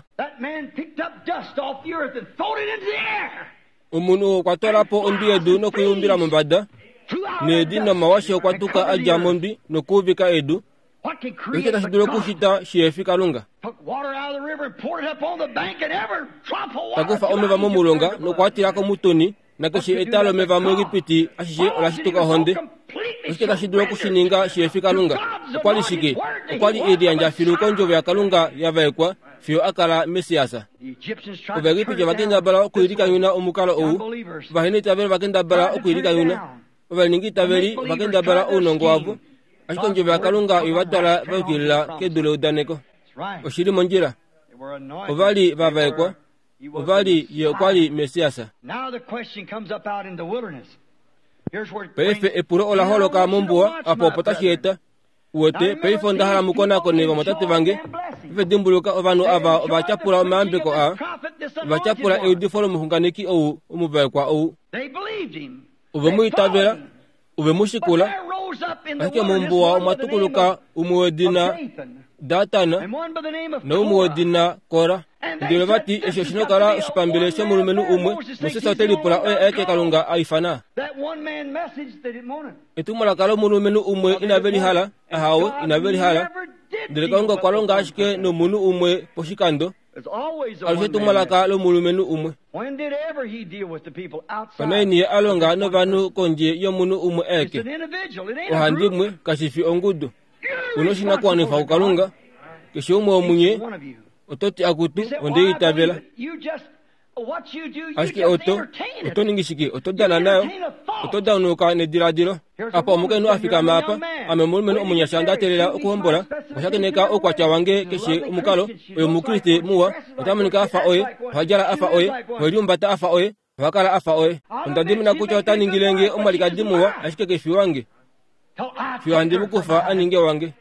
umunu kwatolapo ondi edu nokuyumbila mumbada nedina mawashe okwatuka aja mondi nokuvika edu eketa shidule kushita shiefika lunga takufa omeva momulonga nokwatilako mutoni nakeshi etalo omeva mwegipiti ashishe olashituka honde eketa shidule kushininga shiefika lunga okwali shike okwali edi anja filuko njove ya kalunga yavaekwa fiyo akala mesiasa obegipiti bakenda bala okuyirika yuna omukalo owu bahene tabele bakenda bala okuyirika yuna obalingi tabeli bakenda bala unongo wavu ashiko njove akalunga iwatala bakilila kedule udaneko oshiri monjira ovali bavaekwa ovali yekwali mesiasa pefe epuro olaholoka mombuwa apo potashieta uwote peifo ndahala mukona kone bamotati bange pefe dimbuluka ovanu ava obachapula omambeko a obachapula eudifolo muhunganiki owu umuvaekwa owu ube muitavela ube mushikula ashike mumbuwa umatukuluka umuwedina Datana na umuwedina Kora ndile bati esho shinokala shipambile sho mulumenu umwe musisa otelipula oye eke kalunga aifana etumala kalo mulumenu umwe inabeli hala ahawe inabeli hala ndile kalunga kwalonga ashike no munu umwe poshikando alishe tumala kalo mulumenu umwe paneni alonga no vanu konje yo munu umwe eke ohandimwe kashifi ongudu unoshina kwanifa ukalunga kesho umwe omunye ototi akutu onde itabela ashike oto oto ningishiki oto dana nayo oto daunuka ne diradiro apa omukenu afika mapa ame mulumenu omunyashanda telela okuhombola oshakeneka okwacha wange keshe omukalo oyo mukriste muwa otamanika afa oye hajala afa oye holyumbata afa oye wakala afa oye ondadimina kucha otaningilenge omalika dimuwa ashike kefi wange fiwandi mukufa aninge wange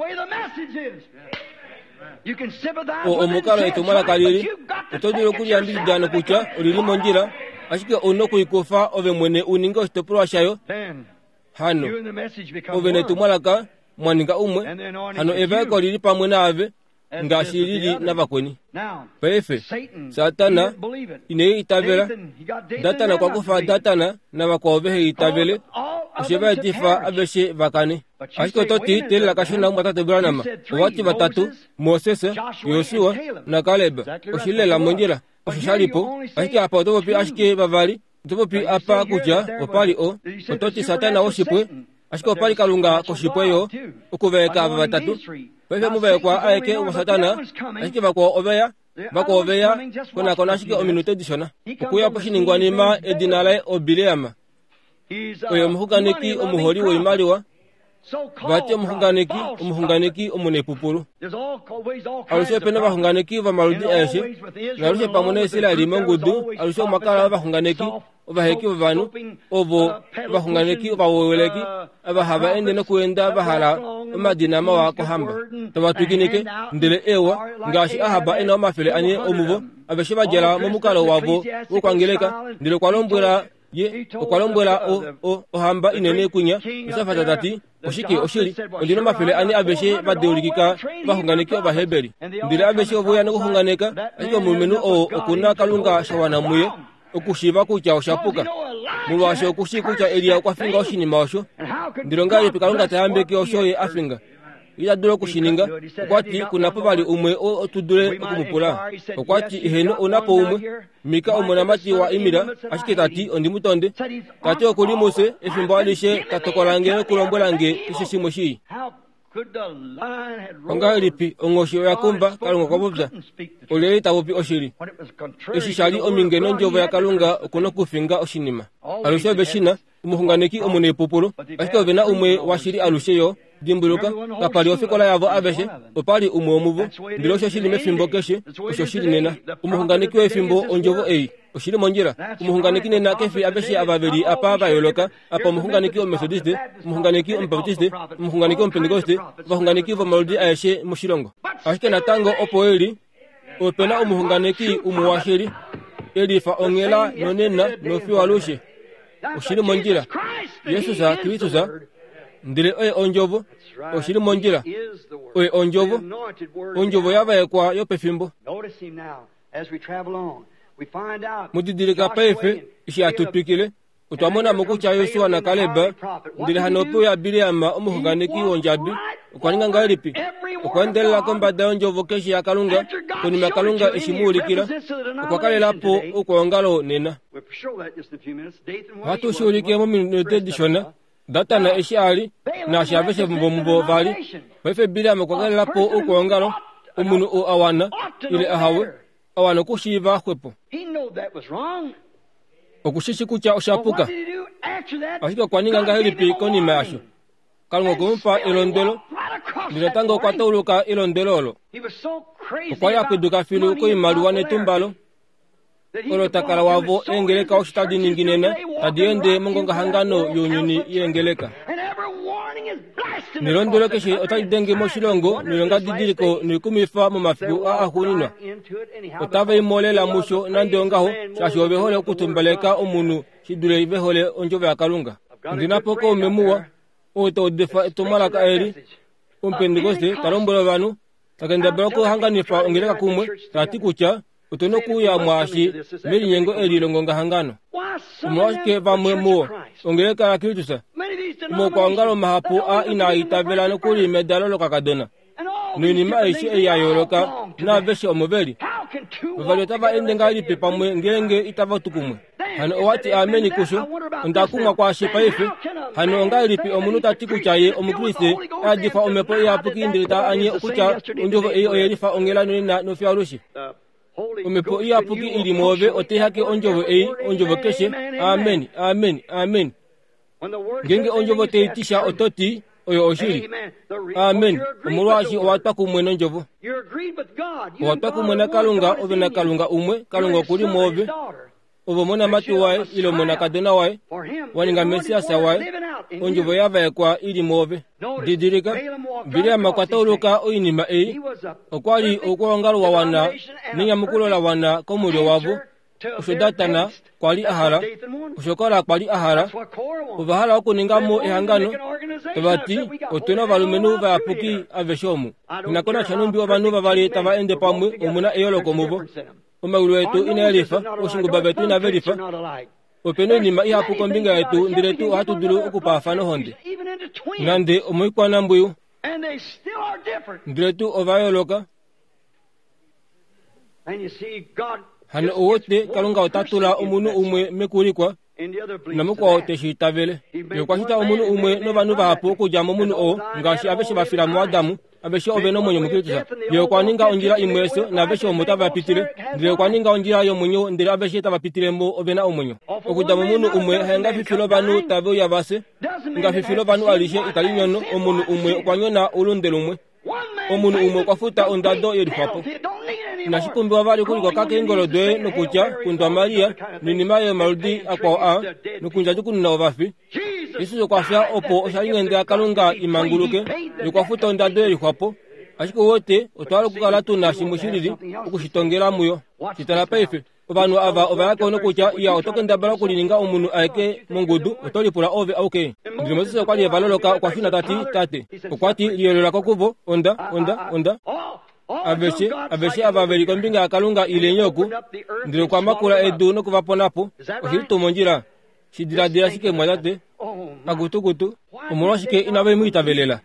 o omukalo etumala kalili otodiro kulyambi jana kucha olili monjira ashike ono kuikufa ove mwene uninga ostopulwa shayo hano ove netumala mwaninga umwe hano eveko lili pamwe nave ngashilili navakweni pefe satana ine itabela datana kwa kufa datana navakovehe itabele usheba etifa abeshe vakane ashiko toti tela kashona mwatate branama wati batatu Moses Yoshua na Caleb oshilela monjira oshalipo ashike apa otopi ashike bavali otopi apa kuja opali o ototi satana oshipwe ashike opali kalunga koshipwe yo ukuveka batatu pefe muvekwa aeke wa satana ashike bakwa obeya bakwa obeya kona kona ashike ominute dishona ukuya poshiningwanima edinale obileama oyo muhunganiki omuholi woimaliwa bati omuhunganiki omuhunganiki omunepupulu alushe pena bahunganiki vamaludi eshe nalushe pamone Isiraeli mongudu alushe omakala bahunganiki obaheki bavanu obo bahunganeki obaweleki abahaba ende no kuenda bahala madina mawa ko hamba tawatuginike ndele ewa ngashi ahaba eno mafele anye omubo abeshiba jela momukalo wabo ukwangeleka ndele kwalombwera ye okwalombwera o o ohamba inene kunya isafata tati oshiki oshiri ndino mafele ani abeshe badeulikika bahunganeki obaheberi ndile abeshe obuya no kuhunganeka iko mumenu o okuna kalunga shawana muye okushiba kucha oshapuka mulwashe okushiku cha elia kwafinga oshinima osho ndilo ngaye pikalunga tayambeke oshoye afinga ila duro kushininga okwati kunapo bali umwe otudure okumupula okwati iheno onapo umwe mika omona mati wa imira ashike tati ondi mutonde tati okuli muse efimbo alishe katokolange okulombolange ishishimo shi onga lipi ongoshi yakumba kalunga kwabobza olele tawopi oshiri ishishali omingeno njovo ya kalunga okuno kufinga oshinima alushe beshina umuhunganeki omune popolo ashike ovena umwe washiri alusheyo dimbuluka kapali ofikola yavo abeshe opali umwe omuvo ndilo osho shili mefimbo keshe osho shili nena umuhunganeki wefimbo onjovo eyi oshili monjira umuhunganeki nena kefi abeshe ababeli apa bayoloka apa umuhunganeki omethodiste umuhunganeki ombaptiste umuhunganeki ompentekoste bahunganeki vomalodi ayeshe mushilongo ashike natango opo eli opena umuhunganeki umuwashiri elifa ongela nonena nofi walushe oshili monjira yesu sa kristo sa ndile oye onjovo oshili monjira oye onjovo onjovo yabaye kwa yopefimbo mudidirika pefe ishi atupikile utwamona mukucha Yosua na Kaleba ndile hanopo ya Biliama umuhunganeki wonjabi ukwaninga ngalipi ukwendelela kombada onjovo keshi ya kalunga kuni makalunga ishimuulikila ukwakale lapo ukwongalo nena hatu shuulike mu minute dishona data na ishali na shabeshe mbo mbo bali wefe Biliama ukwakale lapo ukwongalo umunu o awana ile ahawe awana kushiva kwepo okushishi kucha oshapuka ashika kwaninga ngahelipi koni masho kalunga kumpa ilondelo ndinatanga ukwatuluka ilondelolo ukwaya kwiduka filu kuimaluwane tumbalo olotakala wavo engeleka oshitadi ninginena tadiende mungonga hangano yonyuni yengeleka nilondelo keshi otadidenge moshilongo nilonga didiriko nilikumifa mu mafiku a ahuninwa otava imolela musho nandiongaho shashi obehole okutumbaleka omunu shidule ibehole onjove ya kalunga ndinapoko umemuwa oto odefa etomalaka eri umpentekoste talombolo banu takenda baloko hanganifa ongeleka kumwe tati kucha utono kuya mwashi meli nyengo eli longonga hangano umwashike vamwe muo ongeleka la Kristusa umo kwa ngalo mahapu a ina itavela no kuli medalo kakadona nini maishi eya yoloka na veshe omobeli bavalo tava endenga lipe pamwe ngenge itava tukumwe hano owati ameni kusho ndakumwa kwa shipa ife hano ngalipi omunu tatiku chaye omukriste adifa omepo ya pukindita anye okucha unjovo eyo yelifa ongela nina no fiarushi omepo ya puki ili move otehake onjovo eyi onjovo keshe amen amen amen ngenge onjovo teitisha ototi oyo oshiri amen omulwashi owatwa kumwe njovo owatwa kumwe na kalunga ove na kalunga umwe kalunga kuli move ovo mona mati wae ilo mona kadona wae waninga mesiasa wae onjovo yavaye kwa ili move didirika Biliama kwatuluka oinima eyi okwali okwongalo wa wana ninya mukulola wana komulyo wavo ushodatana kwali ahara ushokola kwali ahara uvahala okuningamo ehangano tobati otuna valumenu vapuki aveshomu inakona chanumbi ovanu vavali tava ende pamwe omuna eyoloko muvo omagulu wetu inayelifa oshinguba betu inavelifa openo inima ihapuko mbinga yetu ndiletu hatudulu okupafano honde nande omoikwana mbuyu ndiletu ovayoloka hano owote kalunga otatula omunu umwe mekulikwa namukwa oteshitavele yokwashita omunu umwe novanu vahapu okujama omunu o ngashi abeshe bafila mu Adamu abeshe oveno mwenye mukristusa yokwaninga onjira imweso na abeshe omuta vapitile ndile kwaninga onjira yomunyo ndile abeshe tavapitile mbo ovena omunyo okujama omunu umwe hayenga fifilo vanu tave uyavase nga fifilo vanu alishe ikalinyono omunu umwe kwanyona ulundele umwe omunu umwe kwafuta ondado yelifapo na shikumbiwa vali kuliko kake ingolo dwe nukucha kundwa Maria ninimaye maludi akwa a nukunja jukunina ovafi Yesu kwa fya opo oshalingende akalunga imanguluke yukwafuta ondadwe likwapo ashiko wote otwalo kukala tuna shimushiriri ukushitongera muyo kitala paife obanu ava ovayake onokucha iya otokenda bala kulininga omunu aeke mungudu otolipula ove auke ndiri Moses kwali evaloloka okwafina tati tate okwati liyelola kokuvo onda onda onda aveshe aveshe avaveliko mbinga akalunga ilenyoku ndiri kwa makula edu nokuvaponapo oshilitumonjira shidiradira shike mwadate agutugutu umulwa shike inawe muitavelela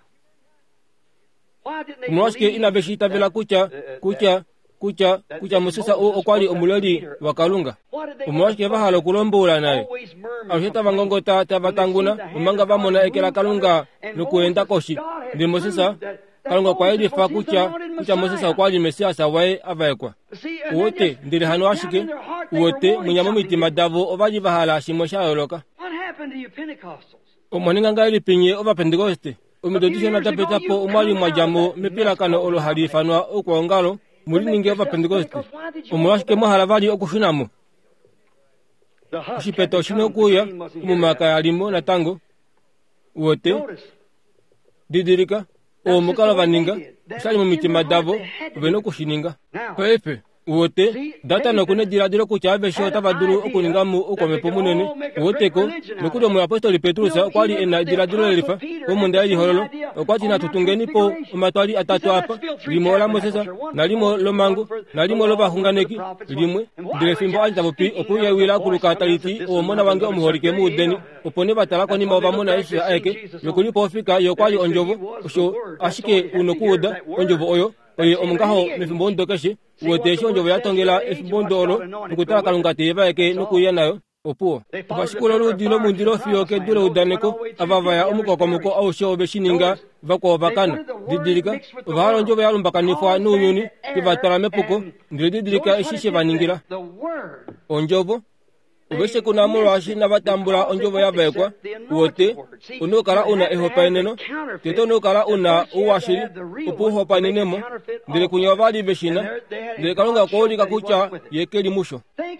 umulwa shike inawe shiitavela kucha kucha kucha kucha Moses o okwali omuloli wakalunga umulwa shike vahalo kulombola naye ausheta vangongota tavatanguna umanga vamona ekela kalunga nukuenda koshi ndiri Moses kalunga kwa edifa kucha kucha Moses okwali Mesiasa wae avaekwa wote ndiri hano ashike wote munyamo mitima davo ovaji vahala shimwe shayoloka omoninga ngaili pinye ova Pentecoste omidodisho na tapetapo umwali mwajamo mepila kano olo halifanwa okwa ngalo muri ninge ova Pentecoste omulashike mwahala vali okushunamo ushipeta oshino kuya umumaka yalimo na tango wote didirika omukala vaninga usali mu mitima davo veno kushininga pepe wote data nokune diradiro kucha avesho tavaduru okuningamu ukomepo munene woteko nokudo mu apostoli Petrusa kwali ena diradiro lifa omunda yali hololo okwati na tutungenipo omatwali atatu apa limo la Moses na limo lomango na limo lovahunganeki limwe direfimbo alitabopi okuya wila kuluka taliti omona wange omuholike mu udeni opone batala ko nimo bamona Yesu aeke yokulipo ofika yokwali onjovo osho ashike unokuuda onjovo oyo oye omungaho mefimbo ndokeshe wotesho njovo yatongela efimbo ndolo nukutala kalunga teva eke nukuya nayo opuo bashikulo ludilo mundilo fiyoke dilo udaneko avavaya omukokomoko ausho obeshininga vako vakana didirika valo njovo yalumbakanifwa nunyuni kivatala mepuko ndilo didirika eshishe vaningira onjovo ubeshe kuna mulwashi na vatambula onjovo yavaekwa wote unukala una ehopa eneno teto unukala una uwashiri upu hopa enenemo ndile kunyo vali beshina ndile kalunga kuolika kucha yekeli musho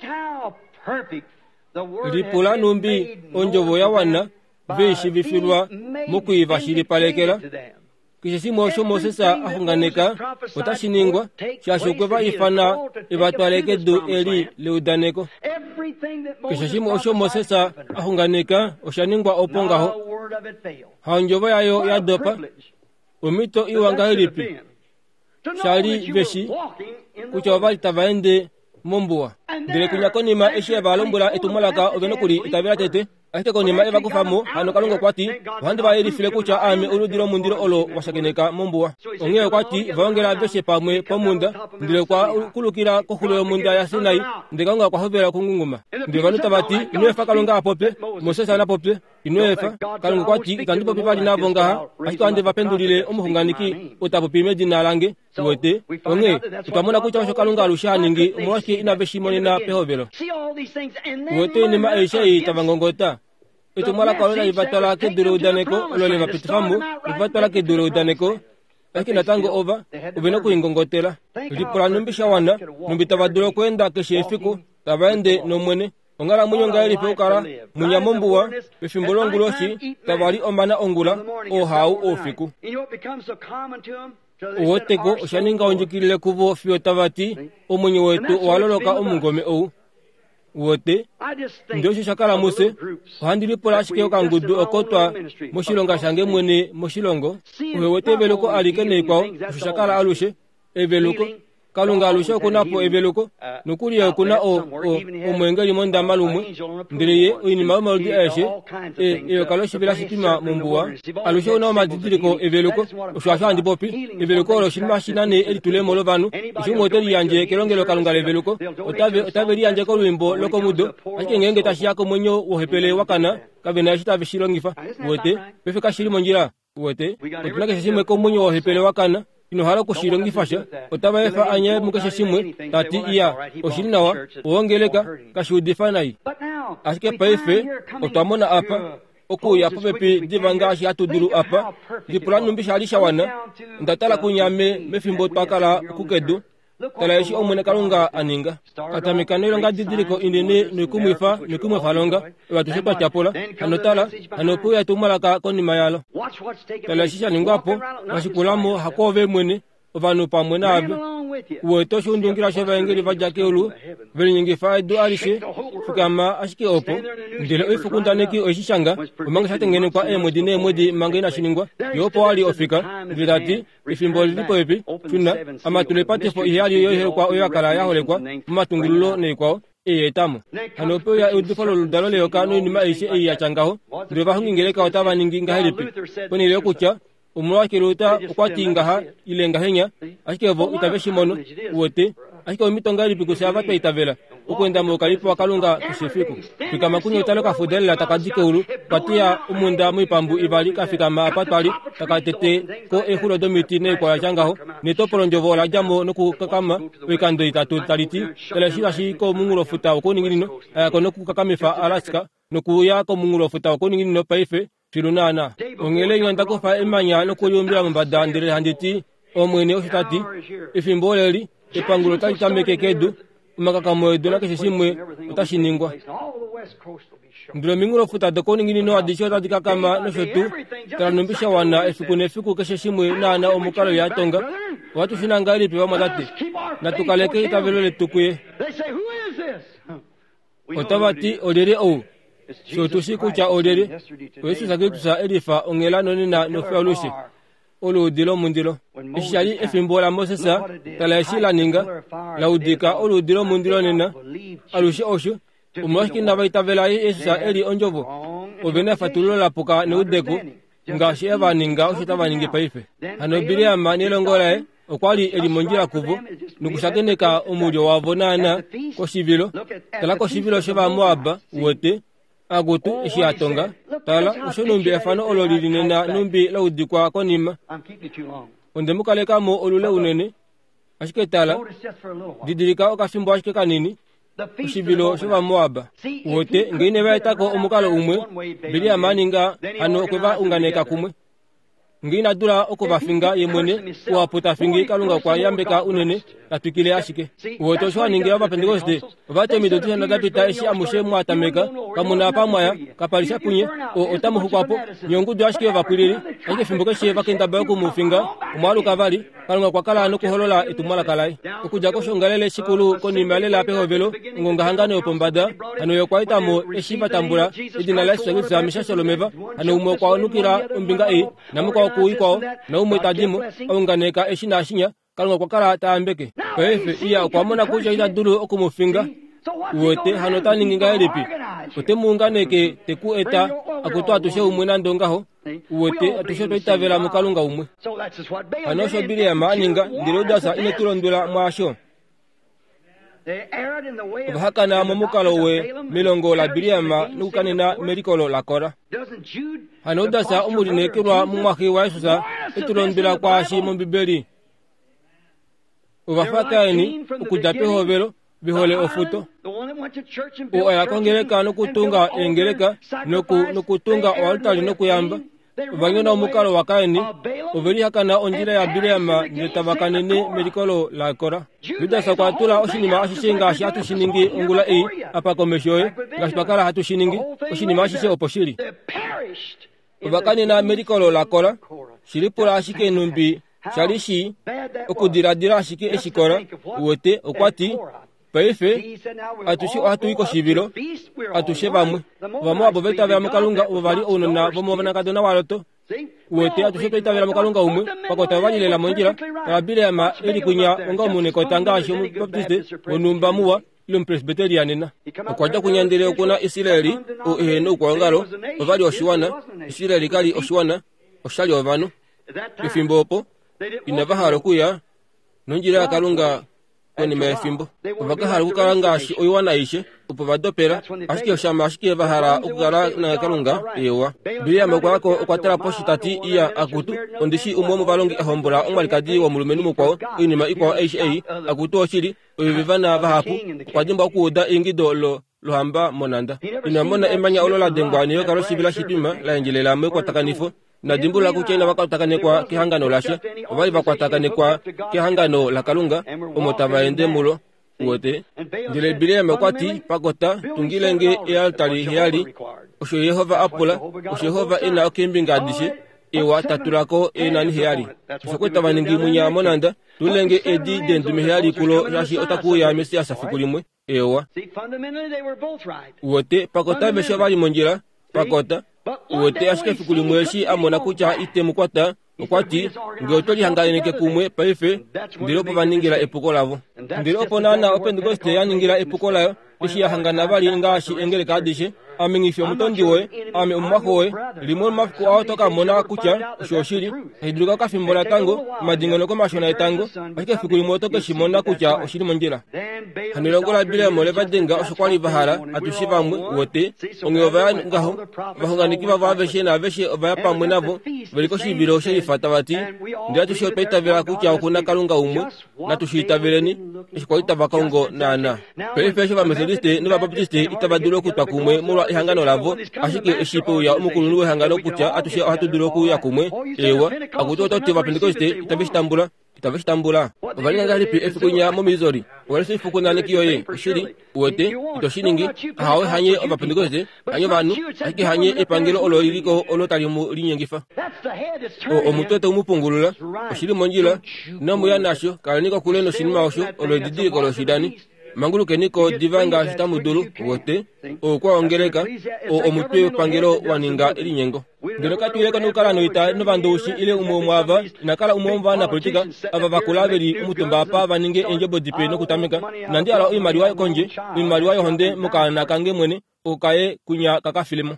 lipula numbi onjovo ya wana veshi vifilwa mukuivashiri palekela kishesi mosho Moses ahunganeka utashiningwa shashukwe vaifana ivatwaleke du eli leudaneko kishesi mosho Moses ahunganeka oshaningwa opongaho hanjovo yayo yadopa umito iwanga hilipi shali veshi kucha valita vaende mombuwa ndile kunyakonima eshe valombula etumolaka ovenokuli itavila tete ahite konima eva kufamo hano kalunga kwati vandi vaelifile kucha ame uludilo mundilo olo washakeneka mombuwa ongeyo kwati vaongela veshe pamwe pomunda ndile kwa kulukila kohulelo munda ya Sinai ndikalunga kwa hovela kungunguma ndile vanuta vati inuefa kalunga apope Moses anapope inuefa kalunga kwati ikandipope vali navongaha ahito ande vapendulile omuhunganiki utapopi medina lange wote onge tukamona kucha washo kalunga alushaningi omwashike inaveshimonena pehovelo wote nima eishei tavangongota etumala kalona ivatala ke duro udaneko olole vapitifamu ivatala ke duro udaneko lakini tango ova ubeno kuingongotela lipula numbisha wana numbita vaduro kwenda keshefiku tavaende nomwene ongala munyonga elipe ukala munyamombuwa befimbolonguloshi tavali omana ongula ohau ofiku uwoteko oshaninga onjikilile kuvo fio tavati omunyi wetu owaloloka omungome ou wote ndio shakala Mose handilipola ashike kangudu okotwa moshilonga shange mwene moshilongo wote eveluko alikene kwao shakala alushe eveluko kalunga alushe kunapo eveluko nukuli kuna o omwengeli monda malumwe ndiriye ini mama maludi ashe e e kaloshi bila shitima mumbuwa alushe una madidiriko eveluko ushasha ndipopi eveluko lo shima shinane elitule molovanu shimoteli yanje kelongelo kalunga eveluko otabe otabe yanje ko lwimbo loko mudo ake ngenge tashiyako mwenyo wohepele wakana kabena shita bishilongifa wote befika shirimo njira wote otunake shimwe ko mwenyo wohepele wakana ino hala kushilongifasha otaba efa anya mukesha shimwe tati iya oshilinawa uongeleka kashudifanai asike paife otamona apa okuya papepi divanga ashi atuduru apa dipula numbisha alisha wana ndatala kunyame mefimbo twakala kukedu Talashi omwene kalunga aninga. Katamikano ilonga didiriko indene nukumwifa nukumwifa longa. Watushepa chapola. Anotala. Anopuya tumalaka koni mayalo. Talashi shaningwapo. Washikulamo hakove mwene. Ovanu pa mwene abe. Uweto shundungira sheva ingeri vajake ulu. Veli nyingi faidu alishe. Fukama ashike opo. Ndile uifukundaneki oishishanga. Umanga shatengene kwa e mwedine mwedi mangina shiningwa. Yopo ali ofika. Vidati. Ifimboli lipo epi. Tuna. Ama tulepate fo ihali yoyo kwa oya kala ya hole kwa. Mama tungululo ne kwa. Eye tamu. Hanopo ya udufalo ludalole yokano ni maishe eye ya changaho. Ndreva hungingereka watava ninginga helipi. Koni leo kucha. Umwa kiruta ukwati ngaha ile ngahenya ashikevo itaveshi mono wote ashike omitonga lipi kusava pe itavela ukwenda mu kalipo wakalunga kusifiku fika makunyo taloka fudel la takadike ulu patia umunda mwipambu ibali kafika mapatwali takatete ko ehulo domiti ne kwa changaho ne topolo njovo la jamo noku kakama wekando itatu taliti tele shira shiko mungulo futa ko ningino ko noku kakamifa Alaska noku ya ko mungulo futa ko ningino paife Filunana, ongele yonta ko fa emanya no ko yombira mbada ndire handiti omwene ositati ifimboleri ipangulo tali tameke kedu makaka moedo na kesimwe utashiningwa ndiro mingulo futa doko ningini no adisho tatika kama no shotu tanumbisha wana efikune fiku kesimwe nana omukalo ya tonga watu shinangali pe bamadate na tukaleke itavelo tukuye otavati odere o so tusiku cha odere wesu sakitu sa edifa ongela noni na nofeolushi olo dilo mundilo ishali efimbola mosesa talashila ninga laudika olo dilo mundilo nena alushi oshu umwashki na baitavela esa eri onjovo obena fatulo la poka ne udeko ngashi eva ninga oshitava ninge paife anobiri amani longola okwali eri monjira kuvu nukushakeneka omulyo wavonana koshivilo tala koshivilo sheba moaba wote agutu ishi atonga tala ushonumbi efano ololili nena numbi laudikwa konima onde mukaleka mo olule unene ashike tala didirika okafimbo ashike kanini ushibilo shova moaba wote ngine baitako omukalo umwe bili amaninga ano kweba unganeka kumwe ngina dura okubafinga yemwene kuwaputa fingi kalunga kwa yambeka unene atukile ashike woto shwa ningira ba pentecoste vate midotisha na dapita ishi amushe mwatameka kamuna pamwaya kapalisha punye o otamu hukwapo nyongu do ashike vapuliri ashike fimboke she bakenda bayoko mufinga umwalu kavali kalunga kwa kala no kuholola itumala kalai okuja ko shongalele shikulu koni malela pe hovelo ngonga hangane opombada ano yokwaita mo eshiba tambula idina la swagisa mishasholomeva ano umo kwa onukira umbinga e namuko kuiko na umwe tadimo onganeka eshina ashinya kalunga kwa kala taambeke pefe iya kwa mona kuja ida duru okumufinga wote hanota ninginga elipi wote muunganeke teku eta akutwa tushe umwe na ndongaho wote atushe toitavela mukalunga umwe anosho bili ya maaninga ndirodasa ine tulondula mwasho Bahakana momukalo we milongo la biriama nukanina medikolo la kora hanoda sa umurine kirwa mumwaki wa Yesusa itulondula kwa shi mumbibeli ubafaka ni ukujape hovelo bihole ofuto o ayakongereka nokutunga engereka noku nokutunga altari nokuyamba ubanyona omukalo wakaini ubeli hakana onjira ya biriama netabakanene medikolo la kora bidasa kwa tula oshinima ashishinga ashatu shiningi ongula e apa komeshoye ngashpakala hatu shiningi oshinima ashishe oposhiri ubakani na medikolo la kora shiripura ashike numbi shalishi okudiradira ashike eshikora wote okwati paife atushi atu iko shibiro atushe bamwe bamwe abo betavera mukalunga ubali onona bomo banakadona waloto wote atushe betavera mukalunga umwe pakota balile la monjira abile ama eli kunya onga umune kotanga asho mu baptiste onumba muwa lo presbyterianina okwaja kunyandire okuna Israeli o eheno kwangalo obali oshiwana Israeli kali oshiwana oshali obano ifimbopo inabaharo kuya nonjira kalunga koni mefimbo ubakahara kukaranga shi oyiwana ishe upobadopera ashike oshama ashike bahara ukara na kalunga ewa biya makwako okwatara poshitati iya akutu ondishi umwomu balongi ahombora omwalikadi wa mulumenu mukwa inima ikwa H A akutu oshiri oyivana bahapu kwadimba kuoda ingido lo lohamba monanda inamona emanya olola dengwani yo karo shibila shitima la enjelela mwe kwa takanifo na dimbula kuchena wakatakane kwa kihangano lashe wali bakwatakane kwa kihangano la Kalunga omotavaende mulo wote ndile bile mekwati pakota tungilenge e altari heali osho Yehova apula osho Yehova ina okimbinga dishe ewa tatulako enani heali sokweta vaningi munya monanda tulenge edi dendu heali kulo yashi otaku ya mesia safikulimwe ewa wote pakota besha bali monjira pakota wote ashike fikulimwe shi amona kucha itemu kwata okwati ngotoli hangaleneke kumwe paife ndiropo vaningira epuko lavo ndiropo nana opentekoste yaningira epuko layo ishi yahangana bali ngashi engele kadishe amengifyo mutondiwe ame umwakowe limwe mafuko autoka mona kucha shoshiri hidruka kafimbola tango madingano ko mashona tango ashike fikulimwe toke shimona kucha oshiri monjira hanilongola bile mole badenga oshokwali bahara atushiva mwe wote ongeva ngaho bahunganikiva vaveshe na veshe obaya pamwe navo veliko shibiro fatawati ndia tushopeta vya kucha okuna Kalunga umwe na tushitaveleni ishkwalita bakongo nana pelefesho ba methodiste ne ba baptiste itabadulo kutwa kumwe mulwa ihangano lavo ashike eshipo ya umukulu we hangano kucha atushe hatudulo ku ya kumwe ewa akutoto te ba pentekoste itabishitambula itabishitambula valinga lipi efikunya mo Missouri wala sifuko nane kiyoye shiri wote itoshiningi hawe hanye ba pentekoste hanye banu ashike hanye epangelo ololiko olotali mu linyengifa o omutoto umupungulula oshiri monjila namu ya nasho kalaniko kuleno shinima osho olodidi kolo shidani mangulu keniko divanga shitamudulu wote o kwa ongereka o omutwe pangelo waninga ilinyengo ndino katwileka nukala noita novandushi ile umomwava nakala umomva na politika ava vakulaveri umutumba apa vaninge enjobo dipe no kutameka nandi ala imali wayo konje imali wayo honde mukana kange mwene okaye kunya kaka filimo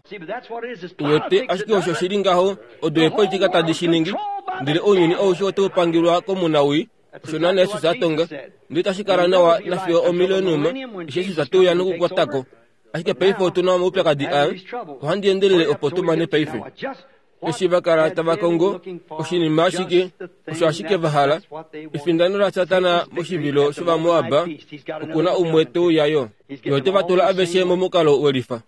wote ashiki osho shiringaho odoe politika tadishiningi ndile onyini osho to pangirwa komunawi shona nesu satonga ndita shikara nawa nafio omilionuma shesu satu ya nuku kwatako ashike peifo tuna mupya kadi a handi endele opotumane peife eshiba kara tabakongo oshini mashike oshashike vahala ifindanura satana moshibilo shuba moaba ukuna umweto yayo yote batula abeshe momukalo welifa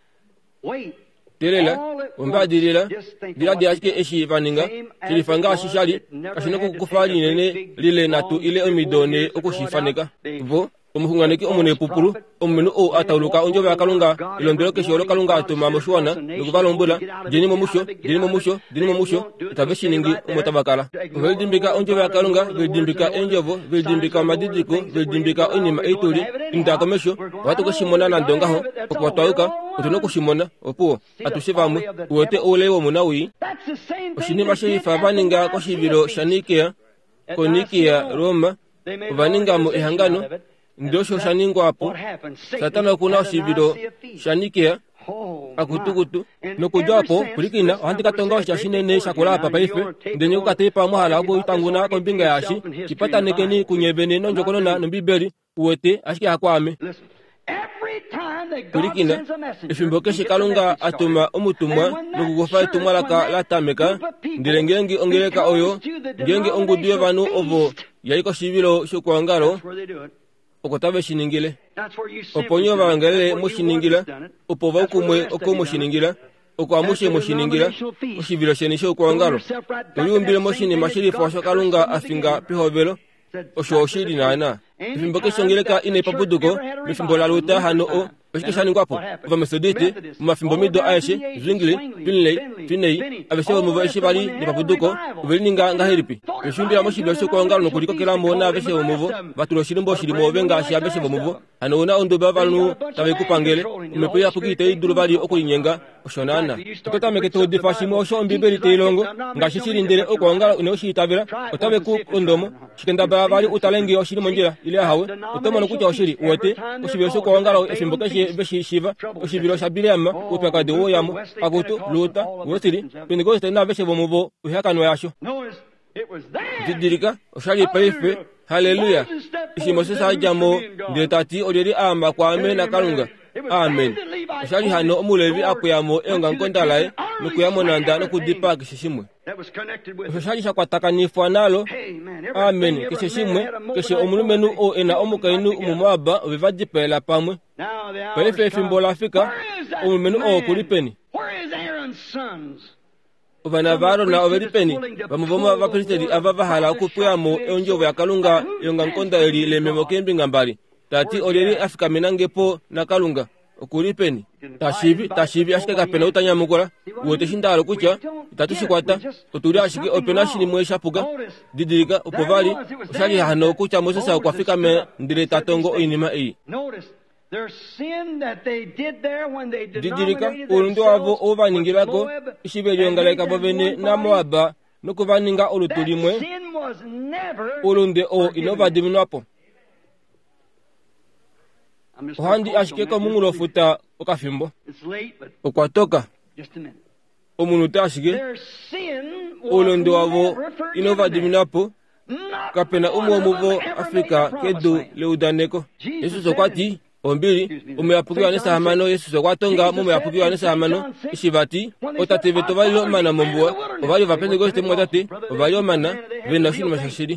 telela umbadirila dila diashike eshi vaninga shilifanga shishali kashinoko kukufali nene lile natu ile omidone okushifaneka vo umuhunganeki omune pupuru omunu o atawluka onjo ba Kalunga ilondero ke sholo Kalunga atuma moshwana nukubalombola jeni momusho jeni momusho jeni momusho tabeshiningi umutabakala veldimbika onjo ba Kalunga veldimbika enjovo veldimbika madidiko veldimbika onima eituri indakomesho watu ko shimona na ndongaho okwatauka utunoko shimona opuo atushivamu wote olewo munawi oshini mashe fabaninga ko shibiro shanikia konikia Roma vaninga mu ihangano ndosho shaningo hapo satana kuna shibiro shanikea akutukutu nokujapo kulikina handika tonga shashinene shakola papa ife ndenye katepa mwahala abo itanguna ko mbinga yashi kipata nekeni kunyebene nonjokono na mbibeli uwete ashiki akwame kulikina ifimboke Kalunga atuma umutumwa nukugofa itumwa laka latameka ndilengengi ongeleka oyo ngenge ongudiwe banu ovo yaiko shibiro shokwangalo okotabe shiningile oponyo bangale mushiningila opova kumwe okomo shiningila okwamushe mushiningila oshibiro shenisho kwangalo tuliumbile moshini mashirifu wa Kalunga afinga pihovelo osho oshiri nana ifimboke shongeleka ine papuduko mifimbola luta hano o oshikishani ngwapo ova mesodete mafimbo mido aeshe zwingli finley finei abeshewo muvo eshibali ni papuduko ubelininga ngahiripi eshundira moshibiro sho kwangalo nokuliko kelamo na abeshewo muvo batulo shirimbo shirimo benga shi abeshewo muvo hano na ondo babalu tabe kupangele umepeya pukite iduru bali okulinyenga oshonana tukota meketo defashimo osho mbibeli telongo ngashishirindere okwangalo ine oshitabira otabe ku ondomo shikenda bali utalengi oshirimo njira ile hawe utoma nokucha oshiri wote oshibiro sho kwangalo efimboke beshi shiva oshibiro shabilema upeka de woyamo agoto lota wotiri pentekoste na beshe bomubo uhakano yasho didirika oshali paife haleluya ishimose sajamo detati oderi amba kwa amena Kalunga amen oshali hano omulevi apuyamo enga nkondalae nukuyamo nanda nokudipa kishishimwe oshali shakwatakanifu nalo amen kishishimwe kishe omulumenu o ena omukainu umumaba obivadipela pamwe paife fimbola Afrika omulumenu o kulipeni ovana varona overi peni vamuvoma vapristeri ava vahala okupuyamo eonjovo ya kalunga yonga nkonda eri lememo kembinga mbali tati oleri afika menangepo na kalunga okuri peni tashivi tashivi ashike kapena utanyamukola wote shindalo kucha itatusikwata oturi ashike opena shini mweshapuga didirika upovali ushali hano kucha mosesa kwafika me ndire tatongo inima iyi didirika ulundo avo ovaningilako ishibelyongaleka bovene na moaba nukuvaninga olutulimwe ulunde o inovadiminwapo ohandi ashikeko mungulo futa okafimbo okwatoka omunu tashike ulunde wavo inovadiminapo kapena umwe omuvo Afrika kedu leudaneko Yesu sokwati ombili umeyapukiwa nesa hamano Yesu sokwatonga mumeyapukiwa nesa hamano ishibati otateve tovalilo mana mombuwa ovali vapentekoste mwatate ovali mana vena shinu mashashiri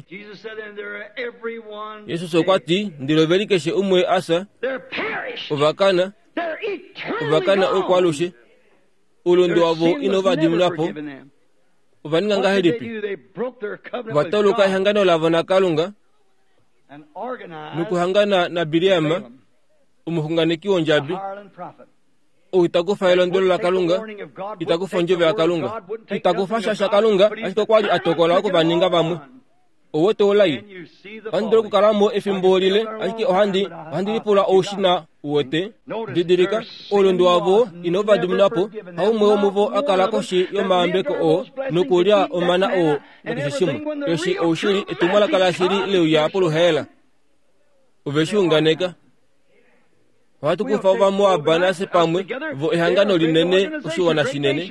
Yesu sokwati ndilovelikeshe umwe asa ovakana ovakana okwalushe ulondo wavo inovadiminapo ovaninganga helipi vatoluka ihangano lavo na kalunga nukuhangana na Biliama umuhunganiki wonjabi itakufa elondolo la kalunga itakufa njove ya kalunga itakufa shasha kalunga ashiko kwali atokola wako baninga bamwe owote olai andolo kukalamo efimbolile ashiki ohandi handi lipula oshina uwote didirika olondo wavo inova diminapo haumwe omuvo akalakoshi yomambeko o nukulia omana o nakishishimu yoshi oshiri etumala kalashiri leu ya apolo hela uveshunganeka watu kufa ova Moaba nasi pamwe vo ihangano linene ushiwana shinene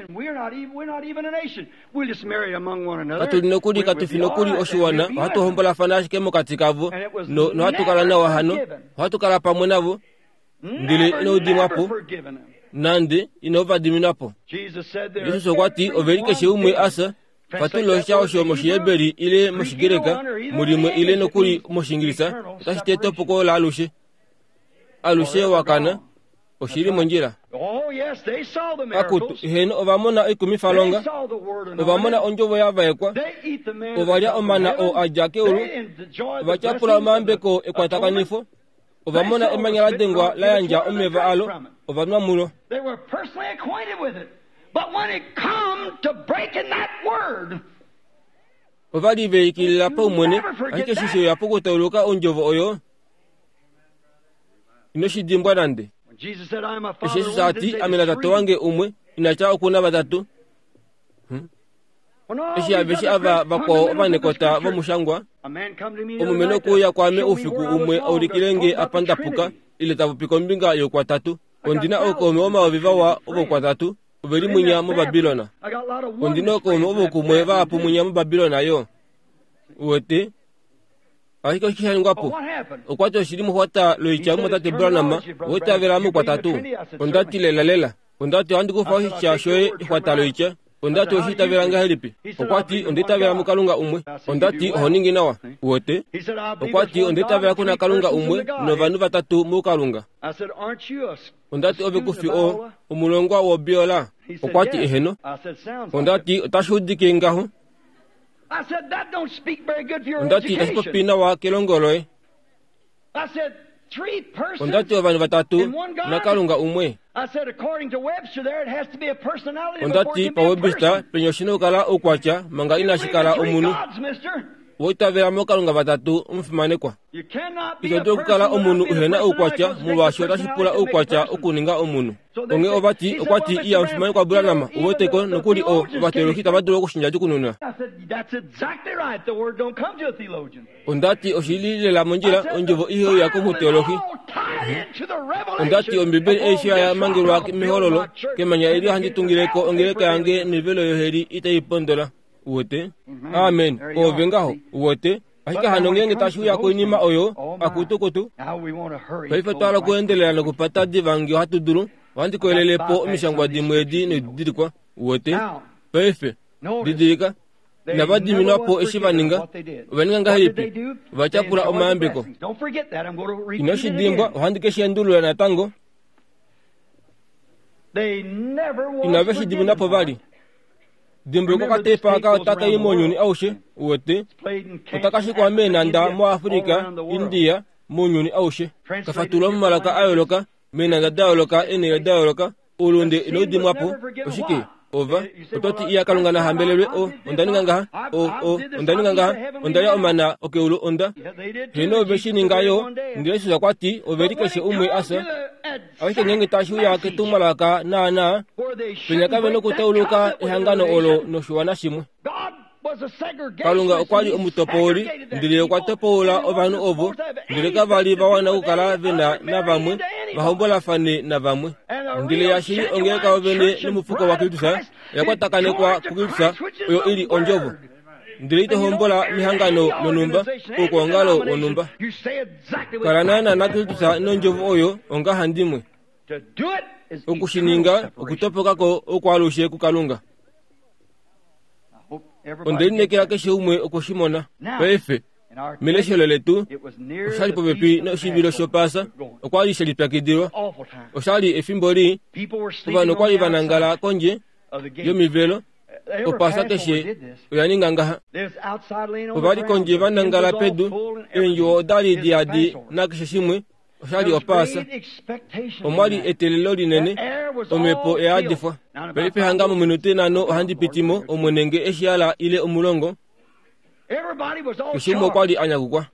katulinokuli katufinokuli oshiwana watu hombola fanashi kemo katikavo no, no watu kala na wahano watu kala pamwe navo ndile inodimwapo nande inova diminapo Yesu sokwati overikeshe umwe asa fatulo chao sho moshiyeberi ile moshigireka mulimwe ile nokuli moshingilisa tashiteto poko la alushe alushe wakana oshiri monjira akutu heno ovamona ikumi falonga ovamona onjovo yavaekwa ovalya omana o ajake ulu ovachapula omambeko ekwatakanifu ovamona emanyala dengwa layanja omeva alo ovanwa mulo ovali veikilila pa umwene ahike shisho yapokutoluka onjovo oyo inoshidhimbwa nande Yesu sati amina tatu wange umwe inacha okuna batatu hmm? Eshi abeshi ava bako obanekota bomushangwa omumeno kuya kwame ufiku umwe aulikilenge apandapuka ile tabupiko mbinga yo kwa tatu ondina okome oma ovivawa obo kwa tatu obeli munya mu Babilona ondina okome obo kumwe va apu munya mu Babilona yo wote ahiko kihangwapo okwato shirimu hwata loicha mu tate Branham wota vera mu kwa tatu ondati lela lela ondati andiko fa hicha shoe hwata loicha ondati oshita veranga helipi okwati ondita vera mu kalunga umwe ondati honingi nawa wote okwati ondita vera kuna kalunga umwe no vanu batatu mu kalunga ondati obe kufi o umulongwa wo biola okwati eheno ondati otashudike ngaho I said, that don't speak very good for your ondati education. wa kelongoloe I said, three persons ondati ovanu batatu in one God. na kalunga umwe I said, according to Webster there, it has to be a personality ondati before it pa can be a Webster person. penyoshino kala okwacha manga You inashikala believe in three omunu gods, mister. wota vera mu kalunga batatu umfimanekwa You cannot be a itoto person kukala without omunu being a uhena personality, okwacha because mu basho personality tashipula can make a okwacha person. okuninga omunu So they onge said- obati he said, okwati well, iya Mister umfimanekwa Branham, Branham you know, uwote ko even the- nokuli the o theologians bateologi can- tabadulo kushinja kununa I said, that's exactly right. The word don't come to a theologian. ondati oshilile la I monjira said, onjovo the iyo yako mu Bible is teologi all tied into the revelation ondati ombibeli of all esha ya this mangirwa rock I'll mihololo build my church. kemanya iri handi tungireko And ongereka the yange nivelo yoheri itaipondola uwote amen There you are. ovengaho uwote ahika hano ngenge tashu yako inima oyo akutukutu Now we want to hurry. paife twala kuendelea na kupata divangi hatuduru wandi kuelelepo mishangwa dimwedi ne didikwa uwote Now, paife notice, didika they nabadiminapo never once eshivaninga forgiven what they did. vaninga What did ngahelipi they do? vachapula They enjoyed the omambeko blessings. Don't forget that. I'm going to repeat it inoshidimba again. wandi keshiendulula na tango They never was inaveshidimi napo forgiven. vali dimbe ko katepa ka taka imonyuni aushe wote utakashi kwa mena nda mo Afrika India monyuni aushe kafatula malaka ayoloka mena nda dawoloka ene dawoloka ulunde ilodi mwapo oshike ova utoti iya kalunga na hambelelwe o ondani nganga o o ondani nganga ondaya omana okeulo onda heno beshini ngayo ndilesu za kwati overikeshe umwe asa awike ngenge tashu ya ketumalaka na na penyaka beno kutauluka ihangano olo no shuwana shimwe kalunga okwali omutopoli ndile kwatopola ovanu ovo ndile kavali bawana kukala vena na vamwe bahombola fane na vamwe ndile yashiri ongeka ovene nimufuko wa kilitusa yakwatakane kwa kukilitusa oyo ili onjovo ndile ite hombola mihangano nonumba ukongalo onumba karanana na kilitusa nonjovo oyo onga handimwe ukushininga ukutopokako okwalushe kukalunga ondine kila keshe umwe okushimona pefe mileshelo letu oshali popepi na oshivilo shopasa okwali shelipyakidirwa oshali efimboli kubano kwali banangala konje yomivelo opasa keshe oyaninganga obali konje banangala pedu enjo odali diadi na keshe shimwe oshali opasa omwali etelelo linene omepo eadifwa pelipe hanga mu minute nano ohandi pitimo omwenenge eshiala ile omulongo kushimo kwali anyagukwa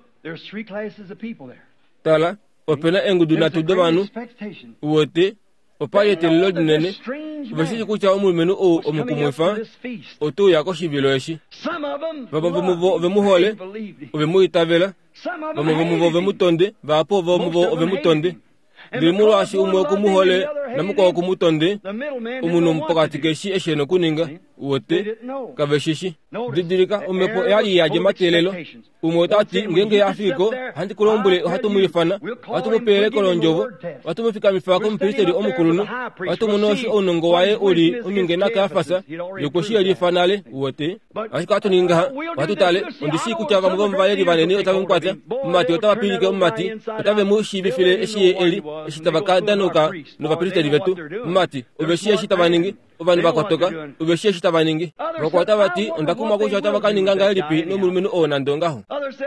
tala opena engudu na tudobanu uwote opaye etelelo linene ubashiji kucha omulumenu o omukumwefa otu yakoshivilo eshi vavamvomuvo ovemuhole ovemuitavela vamavomuvo ovemutonde vapo vomuvo ovemutonde ndilimulwashi umwe okumuhole namuko okumutonde umunu mpokati keshi esheno kuninga uwote kaveshishi didirika omepo yali yaje matelelo umwe otati ngenge yafiko handi kulombule hatumulifana watumupele kolonjovo watumufika mifako mpisteri omukulunu watumunoshi onongo waye uli uningenaka yafasa yokoshi lifanale uwote ashika atuninga watutale ondisi kuchava muvomvaye vanene otavunkwata mmati otavapilike mmati otave mushibifile eshiye eli eshitavaka danuka novapiliteri vetu mmati oveshiye eshitavaningi ovanu vakotoka oveshiye eshitavaningi vakwata vati ondakuma kusha otavakaninganga elipi nomulumenu onandongaho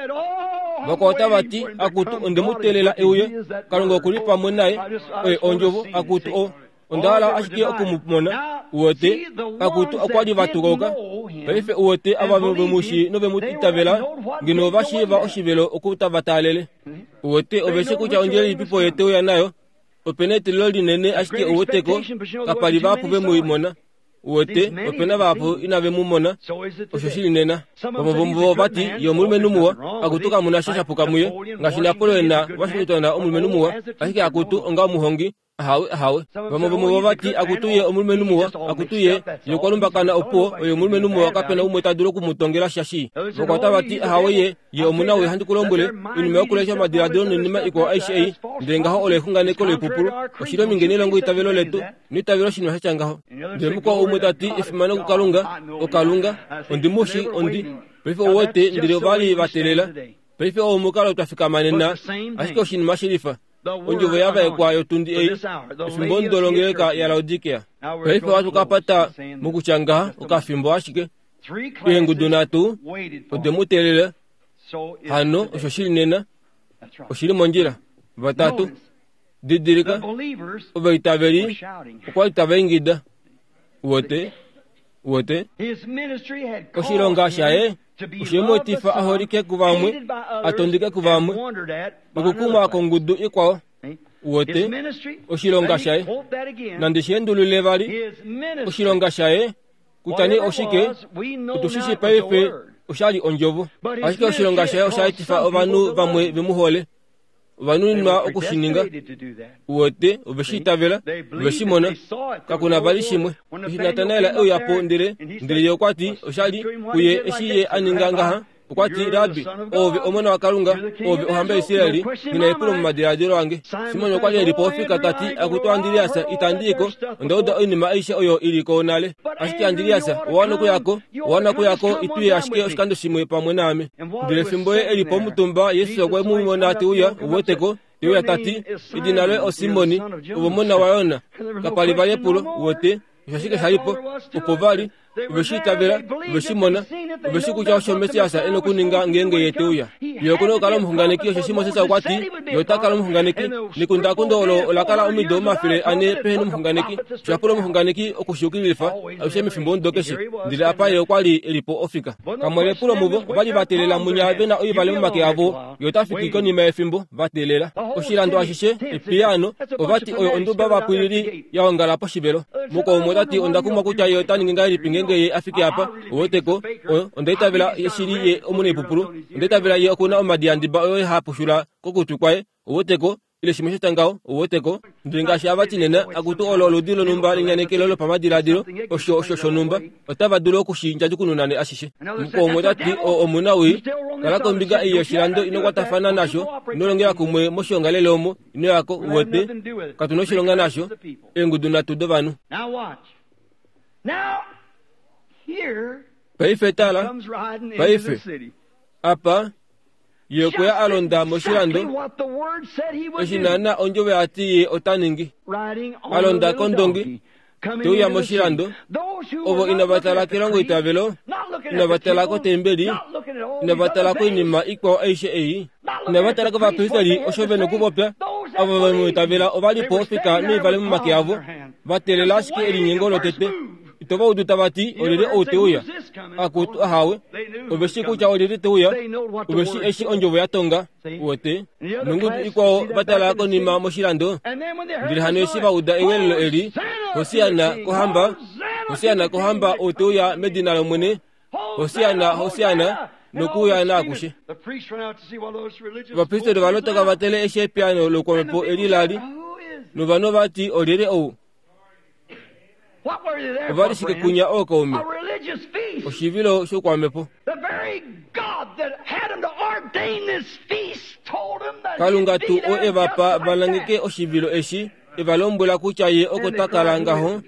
vakwata vati akutu ondemutelela euye kalonga okuli pamwe naye oye onjovo akutu o ondala ashike okumumona uwote akutu okwali vatukoka pelife uwote avavemushi novemutitavela ngino vashiva oshivelo okutabatalele uwote oveshe kucha onjeli ipipo yete uya nayo opene etelelo linene ashike uwoteko kapali vapo vemuyimona uwote opena vapo inavemumona oshoshilina vamavomvo vati yomulumenu muwa akutu kamuna shashapuka muye ngashi Napoleona washingtona omulumenu muwa ashike akutu onga omuhongi ahawe ahawe vamavomuvo vati akutuye omulumenu muwa akutuye yokwalumbakana opuo oyo omulumenu muwa kapena umwe tadulo kumutongela shashi vakwata vati ahawe ye ye omunawe handi kulombule inuma yokulesha madiladilo ninima iko aishei ndengaho olehunganeko lepupulu oshilo mingenelongo itavelo letu nitavelo shino hachangaho ndemuko umwe tati efimano kukalunga okalunga ondimushi ondi pelife owote ndile vali vatelela pelife omukala utafika manena ashike oshinima shilifa onjovo yava ekwayo tundi eyi efimbo ndolongeleka ya Laodikea pelife watu kapata mukuchangaha okafimbo ashike engudu natu odemutelela hano osho shilinena oshili monjila vatatu didirika ovaitaveli okwalitavaingida uwote uwote oshilonga shaye oshimotifa aholike kuvamwe atondike kuvamwe okukuma kongudu ikwao uwote oshilonga shaye nandishendulule vali oshilonga shaye kutani oshike utushishi paife oshali onjovo ashike oshilonga shaye oshaitifa ovanu vamwe vemuhole ovanu nima okushininga uwote oveshitavela oveshimona kakuna vali shimwe natanaela euyapo ndile ndile yokwati oshali kuye eshiye aningangaha ukwati rabi ove omwana wa kalunga ove ohamba Isiraeli ngina epulu mumadiladilo wange simonyo kwali elipofika tati akutu Andiliasa itandiko ndauda oinima aisha oyo iliko nale ashike Andiliasa owana kuyako owana kuyako ituye ashike oshikando shimwe pamwe name ndile fimboye elipo mutumba Yesu okwe mumona ati uya uwoteko yuya tati idinalwe osimoni ubomona wayona kapali vali epulo uwote shashike shalipo upovali ubeshitavela ubeshimona ubeshikucha oshomesiasa eno kuninga ngenge yetuya yokuno kala muhunganiki oshishimo sesa kwati yotakala muhunganiki nikunda kundolo olakala omido mafile ane penu muhunganiki shapulo muhunganiki okushukilifa aushemi fimbo ndokeshi ndile apa yokwali elipo ofika kamwele pulo mubo bali batelela munya bena oyibale mumake avo yotafikiko ni mefimbo batelela oshilando ashishe epiano obati oyo onduba bapwilili yaongala poshibelo muko omotati ondakuma kucha yotani nginga lipingenge ye afike apa owoteko ondaitavela yeshili ye omune pupulu ondaitavela ye okuna omadiandiba oyo hapushula kokutukwae owoteko ile shimeshe tangao owoteko ndinga shabati nena akutu olo ludilo numba linyanekelo lo pamadiradilo osho osho osho numba otavadulo kushinja jukununane ashishe muko omotati omunawi kala kombiga iyo shilando inokwatafana nasho inolongela kumwe moshongaleleomo ino yako uwote katunoshilonga nasho enguduna tudo banu. Now watch. Now here paife tala comes riding into paife the city. apa yokoya alonda moshilando Exactly what the word said he would do. eshinana onjowe ati otaningi Riding on alonda a little kondongi donkey, coming tuya into the city. moshilando Those who ovo were not inabatala looking at the kirango creed, itavelo not looking at inabatala the ko people, tembeli not looking at all these inabatala other ko things, inima ikwa aishe ei not looking inabatala at ko the priests, what bapistali they had to oshobene say, kubopya those that abo believed, bamutavela obali they were pofika standing there nivale with mumake palms in avo their hand. batelela Just shike waiting elinyengolo the first tete move. itoba udutavati olele oteuya akutu ahawe obeshi kucha olele teuya obeshi eshi onjovo yatonga wote nungu ikwa batala ko nima moshilando ndili hano eshi bauda ewelelo eli hosiana kohamba hosiana kohamba oteuya medina lomwene hosiana hosiana nokuya na akushe bapristo de balotaka batele eshe piano lokwamepo elilali novano bati olele ou What were they there obali for, shike friend? kunya okome A religious feast. oshivilo shokwamepo The very God that had him to ordain this feast told him that kalunga he'd tu be o there eva just pa like balangike that. oshivilo eshi evalombola kucha ye okotakala ngaho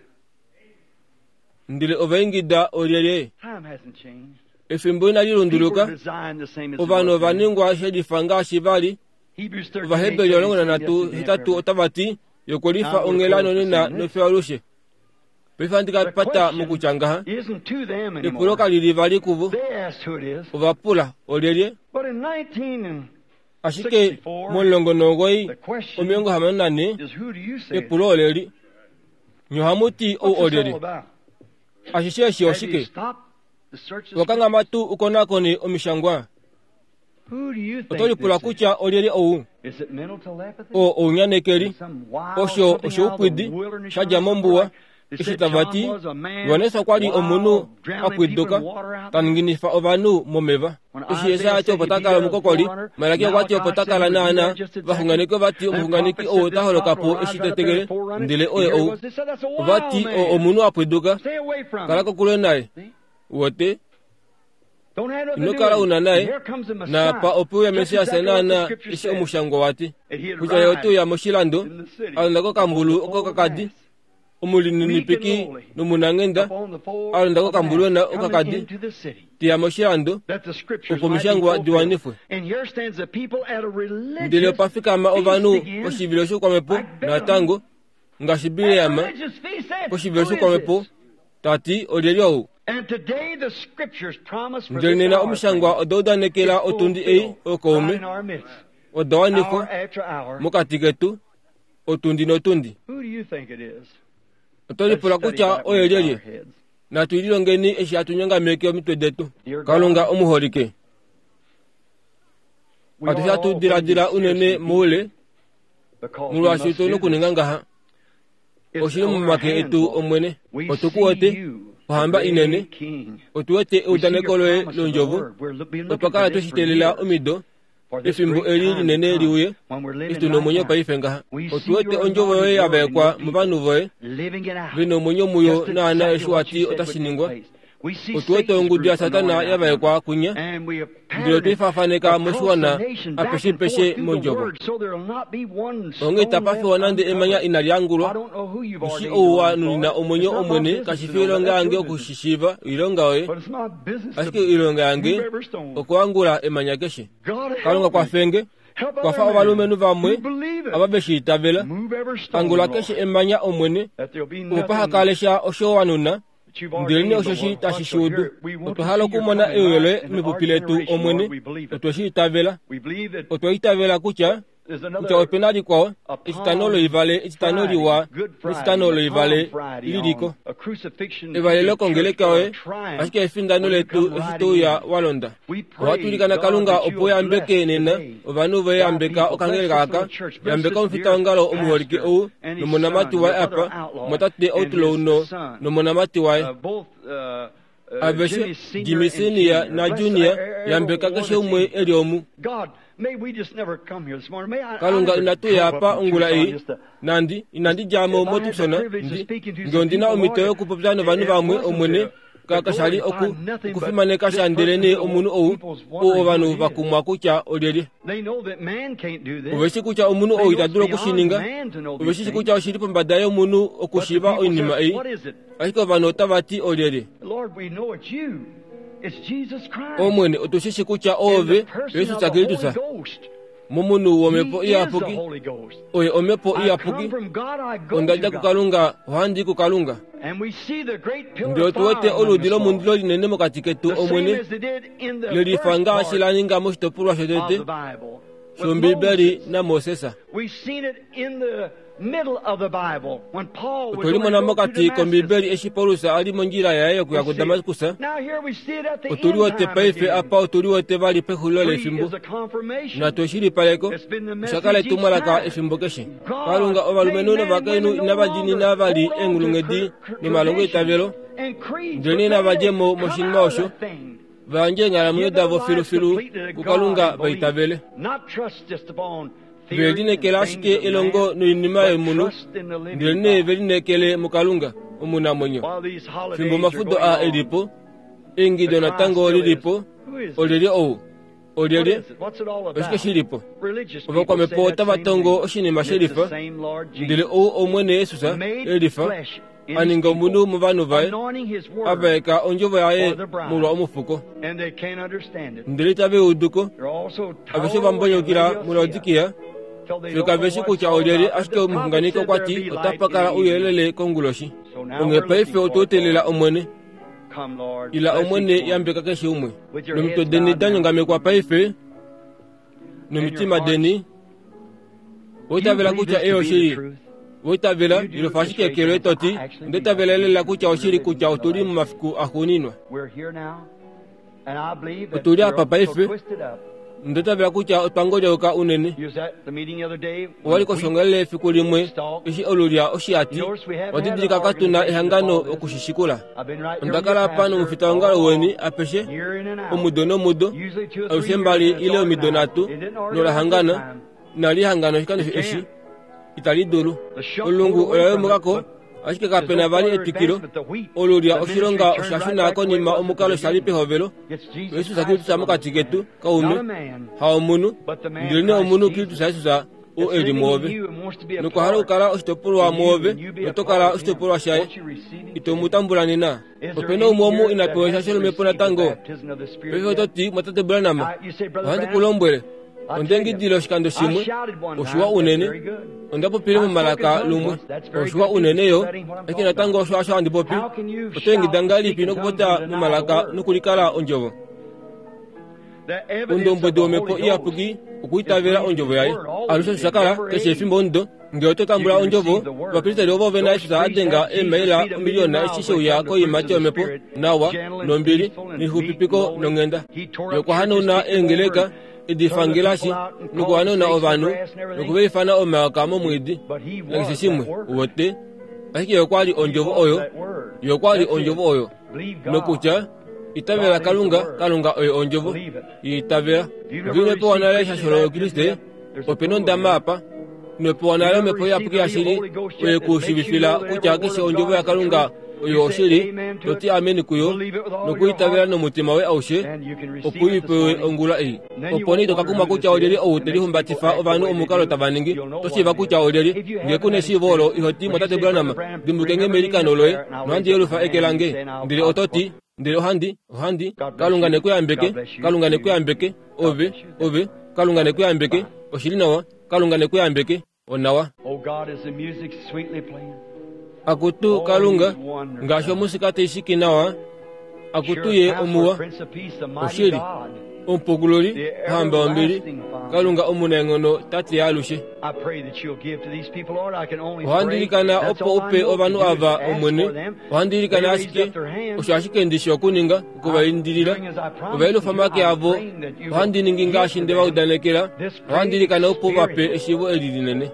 ndile ovaingida olele Time hasn't changed. efimbo ina People lilunduluka designed the same as the ovano Lord did. vaningwa shedifanga shivali Hebrews thirteen, ovahebeli olongona na eight, tu yes, hitatu yes, otavati yokolifa Now we'll ongelano close nina this evening. nofewalushe pefandika The pata question mukuchangaha isn't to them anymore. ekuloka lilivali kuvo They asked who it is. ovapula olele But in nineteen and ashike molongonogoi the question omiongo hamanane is who do you say it is? epulo oleli nyohamuti o What's this all olele about? ashishe eshi Have you oshike stopped to search this? wakanga matu ukonakoni omishangwa Who do you think otolipula this is? kucha olele ou Is it mental telepathy? o onyanekeli Some wild osho something osho out of the upwidi wilderness shaja or mombuwa something? They said eshitavati John was a man, wanesa kwali wild, omunu drowning akwiduka people in water out there. taninginifa ovanu momeva When eshi Isaiah esa said acho he'd be potakala there as a mukokoli forerunner, malaki okwati Malachi opotakala said he would be nana there just exactly. vahunganiki ovati And omuhunganiki prophet said owo this taholokapo prophet will rise right up there eshitetegele and forerunner. ndile And oye here ou was- they said, "That's a wild ovati man. o- omunu akwiduka Stay away from kala him." kokule naye See? wote Don't have nothing to do inokala with una it. naye Here comes the na Messiah. pa opuya Just mesiya exactly what the senana scripture isi said. omushango wati And he'd kucha ride yotu ya moshilando in the city alondako kambulu upon the okakadi foal omulini Meek and nipiki lowly. numunangenda upon the foal alondako of an kambulu na ass, coming okakadi into the city. tiya moshilando That the scriptures upo might be mishango wa fulfilled. diwanifwe And here stands the people at a religious ndile pafikama feast ovanu again. oshivilo shokwamepo Like Balaam. na tango ngashibile At a yama religious feast, said, oshivilo "Who is shokwamepo this?" tati oleliowu And today the scriptures promise for ndile this nena hour, omushangwa friends, odoudanekela is otundi ei fulfilled right okoume in our midst, odawaniko hour after hour. mukati ketu otundi notundi Who do you think it is? otolipula Let's study kucha Bible in our oyelelye heads. na tuililongeni eshi atunyongameke omitwe detu Dear God, kalunga omuholike we are all atushatudiladila going unene seriously muule because we mulwashi must tu do nukuninga this. ngaha It's oshili on our mumake hands, etu Lord. omwene We otukuwote see you, ohamba the inene great King. otuwete We see your eudanekoloe promise of the lonjovu word. We're lo- been looking otwakala for this for tushitelela years. omido For this efimbo great eli time linene to come, liuye when we're living isitunomonyo right now, paife ngaha we see otuwete your onjovo anointed yoye word in yabekwa your mu people, banu voye living it out. bino omonyo muyo Just naana exactly what eshiwati you said would take otashiningwa place. We see otuwete Satan's ongudu ya group satana anointed out yabekwa kunya and we have ndilo patterned it twifafaneka across the moshiwana nation, back and apeshipeshe forth through the monjovo word, so there will not be one stone ongeta pafe left wanande emanya uncovered. I inaliangulwa don't know who you've ushi ordained ouwa to run nulina for it. omonyo It's not my omwene business to kashife know that. ilonga That's yange your business. okushishiva ilonga oye But it's my business ashike to ilonga yange move every stone. okuangula emanya keshe God kalunga help me. kwafenge Help kwafa other ovalume men nuvamwe who believe it. ababeshitavela Move every stone, angula Lord, keshe emanya omwene that there'll be upaha nothing kalesha oshowanuna ndilini oshoshi tashishudu otohala kumona ewele mipupiletu omwene otoshi itavela otoitavela kucha kucha openadi kwao ichitanolo ivale ichitanoli wa ichitanolo ivale lidiko ivale lokongelekawe ashike efindano letu esito ya walonda watulikana kalunga opo yambeke nena ovanu ve yambeka okangelekaka yambeka omfita ngalo omuholike ou nomonamati wa apa motate otulo uno nomonamati wa abeshe jimisenia na junior yambeka keshe umwe eliomu kalunga inatu yapa ungula ei nandi inandi jamo motuksona ndi ngondina omitoyo kupopzano vanu vamwe omwene kakashali oku kufimane kashandelene omunu ou o vanu vakumwa kucha oleli oveshi kucha omunu ou itaduro kushininga oveshi kucha oshilipo mbadayo omunu okushiva oinima ei ashiko vanu otavati oleli omwene otoshishi kucha ove yesu sakilitusa mumunu womepo iyapuki oye omepo iyapuki ondaja kukalunga ohandi kukalunga ndio tuwete oludilo mundilo linene mokati ketu omwene lelifanga ashilaninga moshitopulwa shetete shombibeli na mosesa otulimo na mokati kombibeli eshipolusa alimo njira yaye okuya ku damaskusa otuliwote paife apa otuliwote vali pehulole efimbo na toshilipaleko shakale tumwalaka efimbo keshe kalunga ovalumenu navakainu navajini navali engulungedi ni malongo itavelo ndeni navajemo moshinima osho vanje ngala muyodavo filufilu kukalunga vaitavele velinekele ashike elongo noinima emunu ndilene velinekele mukalunga omuna monyo fimbo mafudo a elipo engido na tango lilipo oleli ou oleli ashike shilipo ovakwamepo tavatongo oshinima shelifa ndile ou omwene yesusa elifa aninga omunu muvanu vae avaeka onjovo yaye mulwa omufuko ndile tave uduko aveshe vambonyokila mulaudikiya fika veshi kucha oleli ashike omuhunganiko kwati otapakala uyelele konguloshi ongepa ototelela omwene ila omwene yambeka keshe umwe nomito deni danyongamekwa paife nomitima deni woitavela kucha eyoshi woitavela ilofashikekelo etoti ndetavela elela kucha oshili kucha otuli mumafiku ahuninwa otuli apa paife ndetavela kucha otwangolyoka unene waliko shongelele efiku limwe ishi olulya oshiyati watidilika katuna ehangano okushishikula ondakala pano mufita wangalo weni apeshe omudo nomudo alushembali ile omidonatu nolahangana nalihangano shikano eshi itali dulu olungu olayomukako ashike kapena vali etikilo olulya oshilonga oshashunako nima omukalo shali pehovelo yesu sakilitusa mokati ketu kaume haomunu ndiline omunu kilitusa yesusa o eli muove nokuhala okukala oshitopolwa muove notokala oshitopolwa shaye itomutambulanina opena umwomu inapewa shasholomepo natango pefe ototi mwatate bulanama ohandi kulombwele ondengidile oshikando shimwe oshuwa unene ondapopile mumalaka lumwe oshuwa uneneyo eke natango oshuwa asho andipopi otengidanga lipi nokupota mumalaka nokulikala onjovo ondombwede omepo iyapuki okuitavela onjovo yaye alusho shakala keshe efimbo ondo ngele ototambula onjovo vapilitali ovove na yesusa adenga emaila omiliona eshisheuya koyimati omepo nawa nombili nihupipiko nong'enda yokuhanuna engeleka idifangelashi nukuhanuna ovanu nukuveifana omaka momwidi nakise shimwe uwote ashike yokwali onjovo oyo yokwali onjovo oyo nokucha itavela kalunga kalunga oyo onjovo itavela vinepo wanale shasholo kriste openo ndama apa nepo wanale mepo yapuki yashili oye kushivifila kucha kishe onjovo ya kalunga oyo oshili toti ameni kuyo nokuitavela nomutima we aushe okuipewe ongula iyi oponi tokakuma kucha oleli outeli humbatifa ovanu omukalo tavaningi toshiva kucha oleli ngekune shivolo ihoti mwatate bulanama dimbukenge melikanoloe nohandi yelufa ekelange ndili ototi ndili ohandi ohandi kalunga nekuyambeke kalunga nekuyambeke ove ove kalunga nekuyambeke oshili nawa kalunga nekuyambeke onawa akutu kalunga ngasho musikate ishikinawa akutuye omuwa oshiri ompoguloli hamba ombili kalunga omunengono tati yalushe ohandilikana opo upe obanu ava omwene ohandilikana asike oshashike ndisho kuninga kubayindirira obailo famake avo ohandiningi ngashinde baudanekera ohandilikana opo bape eshibo elilinene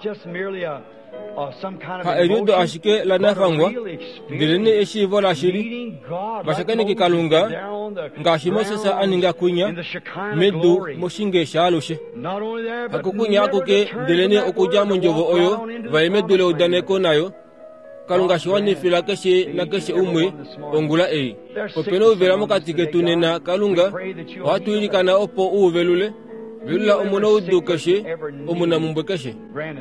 ha eriudo ashike lanafangwa ndilene eshivo la shiri bashakane kikalunga ngashimo sasa aninga kunya medu moshinge shalushe hakukunya akuke ndilene okuja munjovo oyo vaimedule udaneko nayo kalunga shiwani fila keshe na keshe umwe ongula ei openo uvela mukatike tunena kalunga watu ilikana opo uvelule vilula umuno udu keshe umuna mumbwe keshe.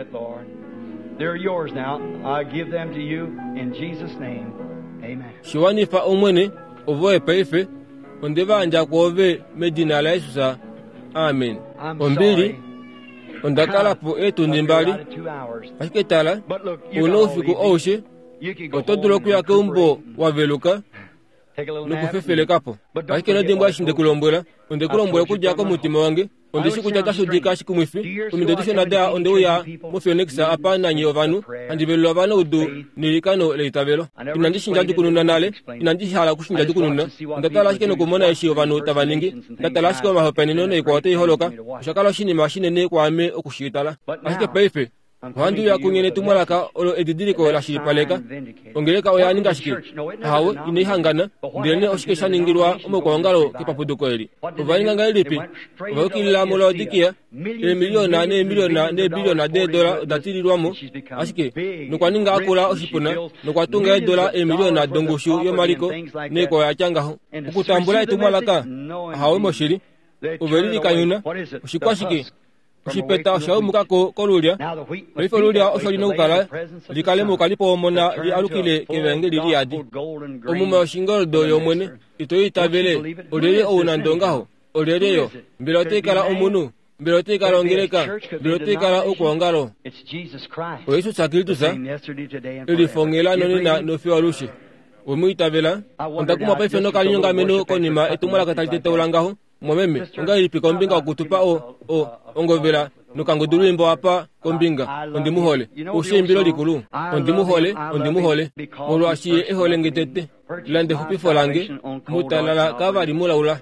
They're yours now. I give them to you in Jesus' name. Amen. Shiwani fa omwene ovoe paife ondeva anja kwove medina la Yesusa. Amen. Ombili ondakalapo etu ndimbali ashiketala unofiku oshe otodulo kuyake umbo waveluka nukufefele kapo ashikena dimbo ashinde kulombwela onde kulombwela kujako mutima wange onde shikuja tasudika shikumwifi umindedisho nada onde uya mufionekisa apa nanyi ovanu andibelo avano udu nilikano leitabelo inandishinja jukununa nale inandishala kushinja jukununa ndatala shikeno kumona eshi ovanu tavaningi ndatala shikeno mahopenino neikote iholoka ushakala shini mashine ne kwame okushitala ashike paife wandu ya kunyene tumwalaka olo edidiriko la shiripaleka ongeleka oya ningashike hawo inihangana ndene oshikesha ningirwa omokwangalo kipapuduko eli uvainga ngalipi vakila mulo dikia e miliona ne miliona ne biliona de dola datirirwamo ashike nokwaninga akula oshipuna nokwatunga dola e miliona dongoshu yo maliko ne ko yachanga ukutambula tumwalaka hawo moshiri uvelili kanyuna ushikwashike shipeta shau mukako kolulia rifo lulia osholi nukala likale mukalipo mona li alukile kevenge lili yadi omume oshingoldo yomwene itoyi tabele olele ounandongaho olele yo mbilote kala omunu mbilote kala ongeleka mbilote kala ukwangalo oyesu sakilitusa ilifongela nonina nofi walushi omuitabela ondakuma paife nokalinyonga meno konima etumala katalitete ulangaho mwememe nga ilipi kombinga okutupa o o ongovela nukangudulu imbo apa kombinga ondi muhole ushimbilo likulu ondi muhole ondi muhole mulu ashiye ehole ngetete lande hupi folange mutalala kavari mulaula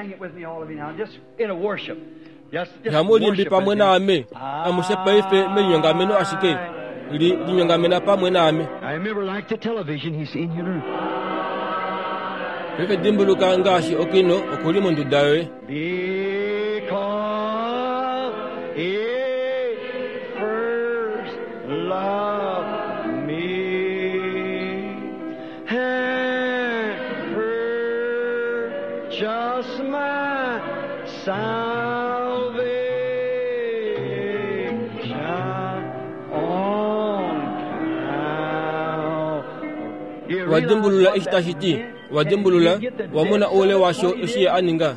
yamuli mbi pamwe na ame amushe paife menyonga meno ashike li linyonga mena pamwe na ame pepe dimbuluka ngashi okino okuli mundu dawe because it first loved me and purchased my salvation on Calvary. Wadimbulula ishtashiti wadimbulula wamuna ole washo ishi aninga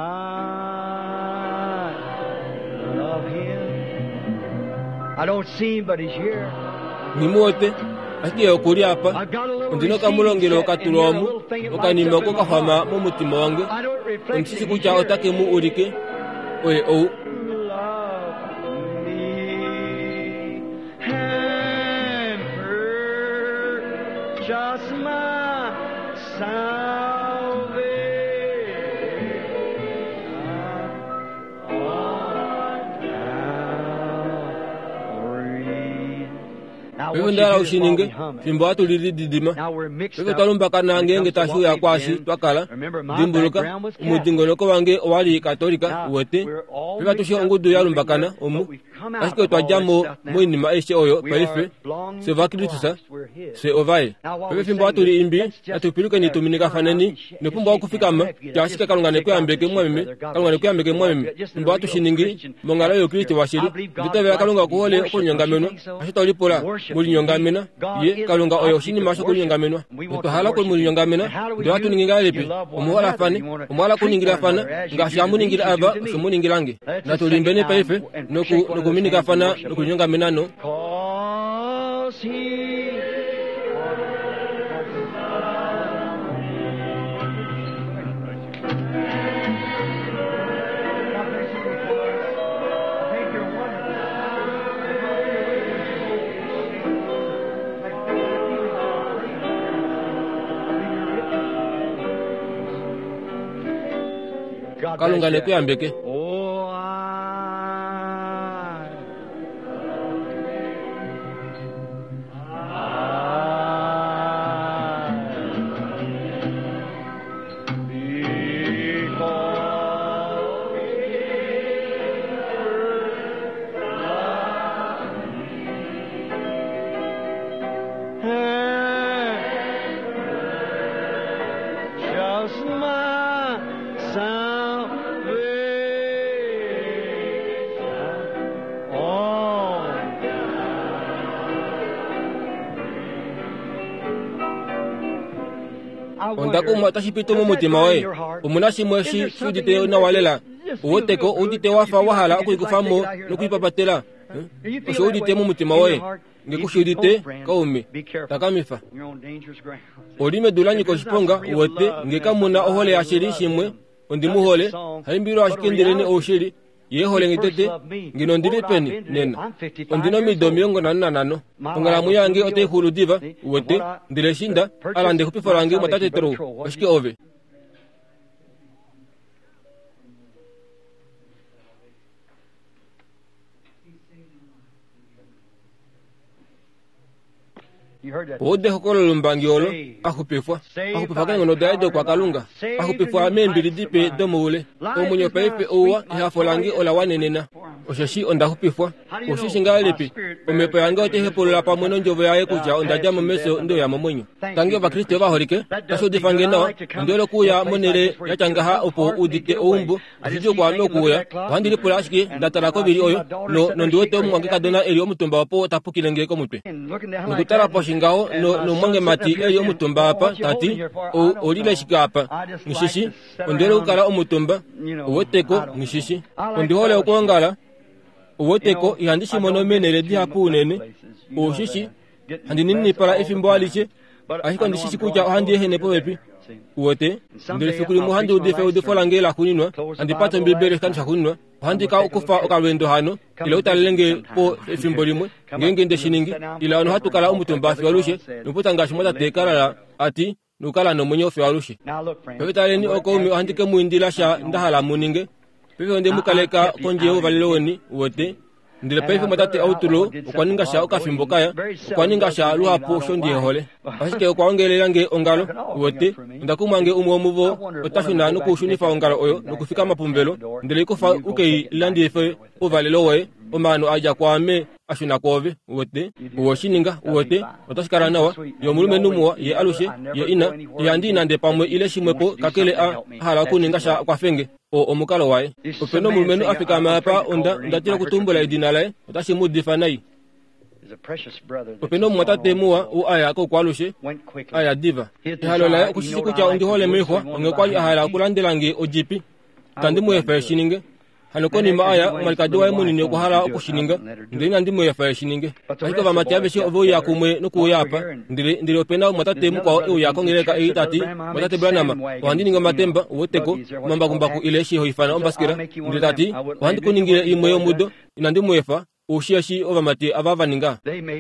I don't see him but he's here. Nimuote ake okuri apa ndino kamulongelo katulomu okanima ko kafama mu mutima wange nsisi kuja otake mu urike oye o just my salvation wewe ndala ushininge fimbo atu lili didima wewe talumba kana ngenge tashu ya kwashi twakala dimbuluka umudingoloko wange wali katolika wote wewe tusho ngudu ya lumbakana omu asike twajamo mwini maisha oyo paife se vakilitusa se ovae wewe fimbo atu liimbi atupiluka ni tuminika fanani nepumba wakufikama jasike kalungane kuyambeke mwememe kalungane kuyambeke mwememe fimbo atu shiningi mongala yo kriti washiri nditavela kalunga kuhole okunyongameno ashita ulipola muli nyongamena ye kalunga oyo shini masho kuli nyongamena to hala kuli muli nyongamena ndo atu ninginga lepe omuwala fani omuwala kuningira fana ngashamu ningira aba shumu ningirange na tulimbene paife noku noku minika fana noku nyongamena no cause he kalungane kuyambeke. Oh, I Ondaku matashipito mu mutima we umunashi mweshi shudite na walela uwoteko udite wafa wahala okuyikufamo nokuyipapatela osho udite mu mutima we ngekushudite kaume takamifa olime dulanyi koshiponga uwete ngekamuna ohole ashiri shimwe ondimuhole haimbiro ashikendeleni oshiri yehole ngitete nginondiri peni nena ondino mido miongo nanu na nano ongalamu yange ote hulu diva uwete ndileshinda alande kupifarange matate tero oshike ove. Ode hokolo lumbangiolo akupefwa akupefwa kangono daido kwa kalunga akupefwa membiri dipe domole omunyo peipe owa ihafolangi ola wanenena oshashi onda kupefwa oshishinga lepi omepo yange otehepolola pamwe nonjovo yaye kuja ondaja momeso ndo ya momonyo tangi ova kristo vaholike tasho difange nawa ndolo kuya monere yachangaha opo udite oumbu ashijo kwa no kuya wandiri pulashiki ndatara ko biri oyo no nondiwote omwange kadona eri omutumba wapo tapukilenge ko mutwe ngutara ngao no no mange mati eyo mutumba apa tati o olile shikapa ngishishi ondero kala omutumba uwoteko ngishishi ondihole okongala uwoteko ihandishi mono menere di hapu nene o shishi handinini para ifimbo aliche ahiko ndishishi kuja handi hene poepi uwote ndele fikuri muhandi udefe udefolangela kuninwa andipato mbibere kansha kuninwa handi ka okufa okalwendo hano ila utalenge po ifimbo limwe ngenge ndeshiningi ila ono hatukala umutumba fiwalushe nuputa ngashi mota tekarala ati nukala no munyo fiwalushe pepe taleni okoumi handike muindila sha ndahala muninge pepe onde mukaleka konje uvaliloni uwote ndile pepe matate autulo ukwaninga sha okafimbo kaya ukwaninga sha luhapo shondi hole ashike okwaongelela nge ongalo uwote ndakumange umwo muvo otashuna nukushunifa ongalo oyo nukufika mapumbelo ndile ikufa ukei landi efe uvalilo we omano aja kwame ashuna kove uwote uwoshininga uwote otashikara nawa yomulume numuwa ye alushe ye ina yandina nde pamwe ile shimwepo kakele a hala kuninga sha kwafenge o omukalo wae openo mulumenu afika mapa onda ndatira kutumbula idinalae otashimu difanai openo mwatate muwa u aya ko kwalushe aya diva ihalola okushisi kucha ondihole mehwa ongekwali ahala kulandelange ojipi tandimu efe shininge hanokoni maaya malkadi wa munini ko hala okushininga ndina ndimo ya fa shininge ahiko ba matiabe shi obo ya kumwe nuku yapa ndire ndire opena matate mu kwa e ya kongereka e tati matate branama wandini ngo matemba woteko mamba kumbaku ile shi hoifana ombaskira ndire tati wandi kuningire imwe yo mudo inandimo efa oshiashi ova mati abava ninga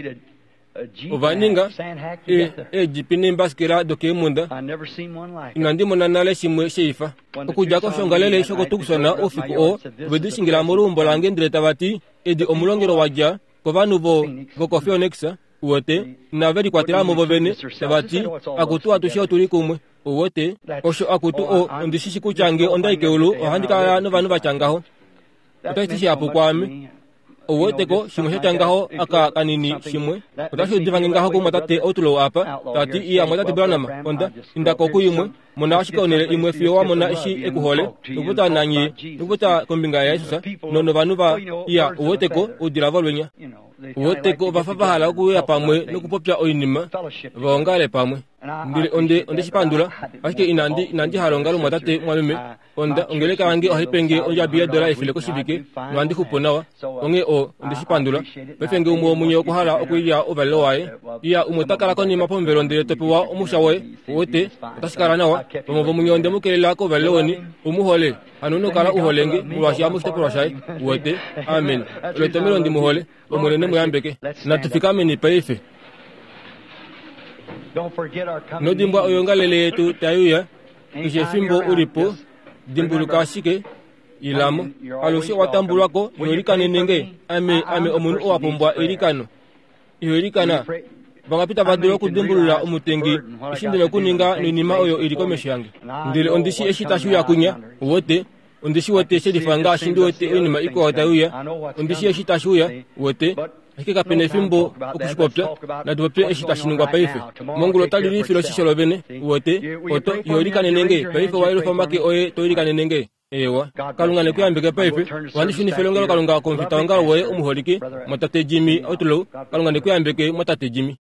ovaninga e e jipine mbaskira doke munda inandi monanale shimwe sheifa okuja ko shongalele shoko tukusona ofiku o bedishingira murumbo lange ndreta bati edi omulongero waja ko vanu bo bokofio nexa uwote na veri kwatira mo bovene tabati akutu atushia tuli kumwe uwote osho akutu o ndishishi kuchange ondaike ulu ohandika no vanu bachangaho utaitishi apo kwame owote ko shimwe changaho aka kanini shimwe otasho divangaho ko matate otulo apa tati iya matate branama onda indako kuyumwe mona ashika onele imwe fio wa mona ishi ekuhole nubuta nanyi nubuta kombinga ya Yesu nono vanuva iya owote ko udiravolwenya owote ko vafafa hala kuya pamwe nokupopya oinima vongale pamwe ndile onde onde shipandula ashike inandi inandi halongalo matate mwalume onda ongeleka wange ohipenge onja biya dola ifile ko shibike nwandi kuponawa onge o onde shipandula befenge umwo munyo ko hala okuya ovalo wae iya umutakala ko ni mapombero ndile topewa omushawe wote tasikara nawa omo munyo onde mukelela ko valoni umuhole anono kala uholenge mulwashi amushite porashai wote amen letomero ndi muhole omulene muyambeke natufikame ni paife nodimbwa oyongalele yetu tayuya ije fimbo ulipo dimbulu kasike ilamo alusi watambulako yolikane nenge ame ame omunu owapombwa elikano yolikana bangapita badiro kudimbulula umutengi ishindile kuninga ninima oyo ilikomesho yange ndile ondisi eshitashu yakunya wote ondisi wote shedifanga shindu wote enima iko watauya ondisi eshitashu ya wote akika pene fimbo okushipopya na dupopya eshitashinungwa paife mongulo talili filo shisholo bene wote oto yolikane nenge paife wailo famake oye toilikane nenge ewa kalunga ne kuyambike paife wandi shuni felongalo kalunga konfita wangalo woye umuholiki mwatate Jimmy otulo kalunga ne kuyambike mwatate Jimmy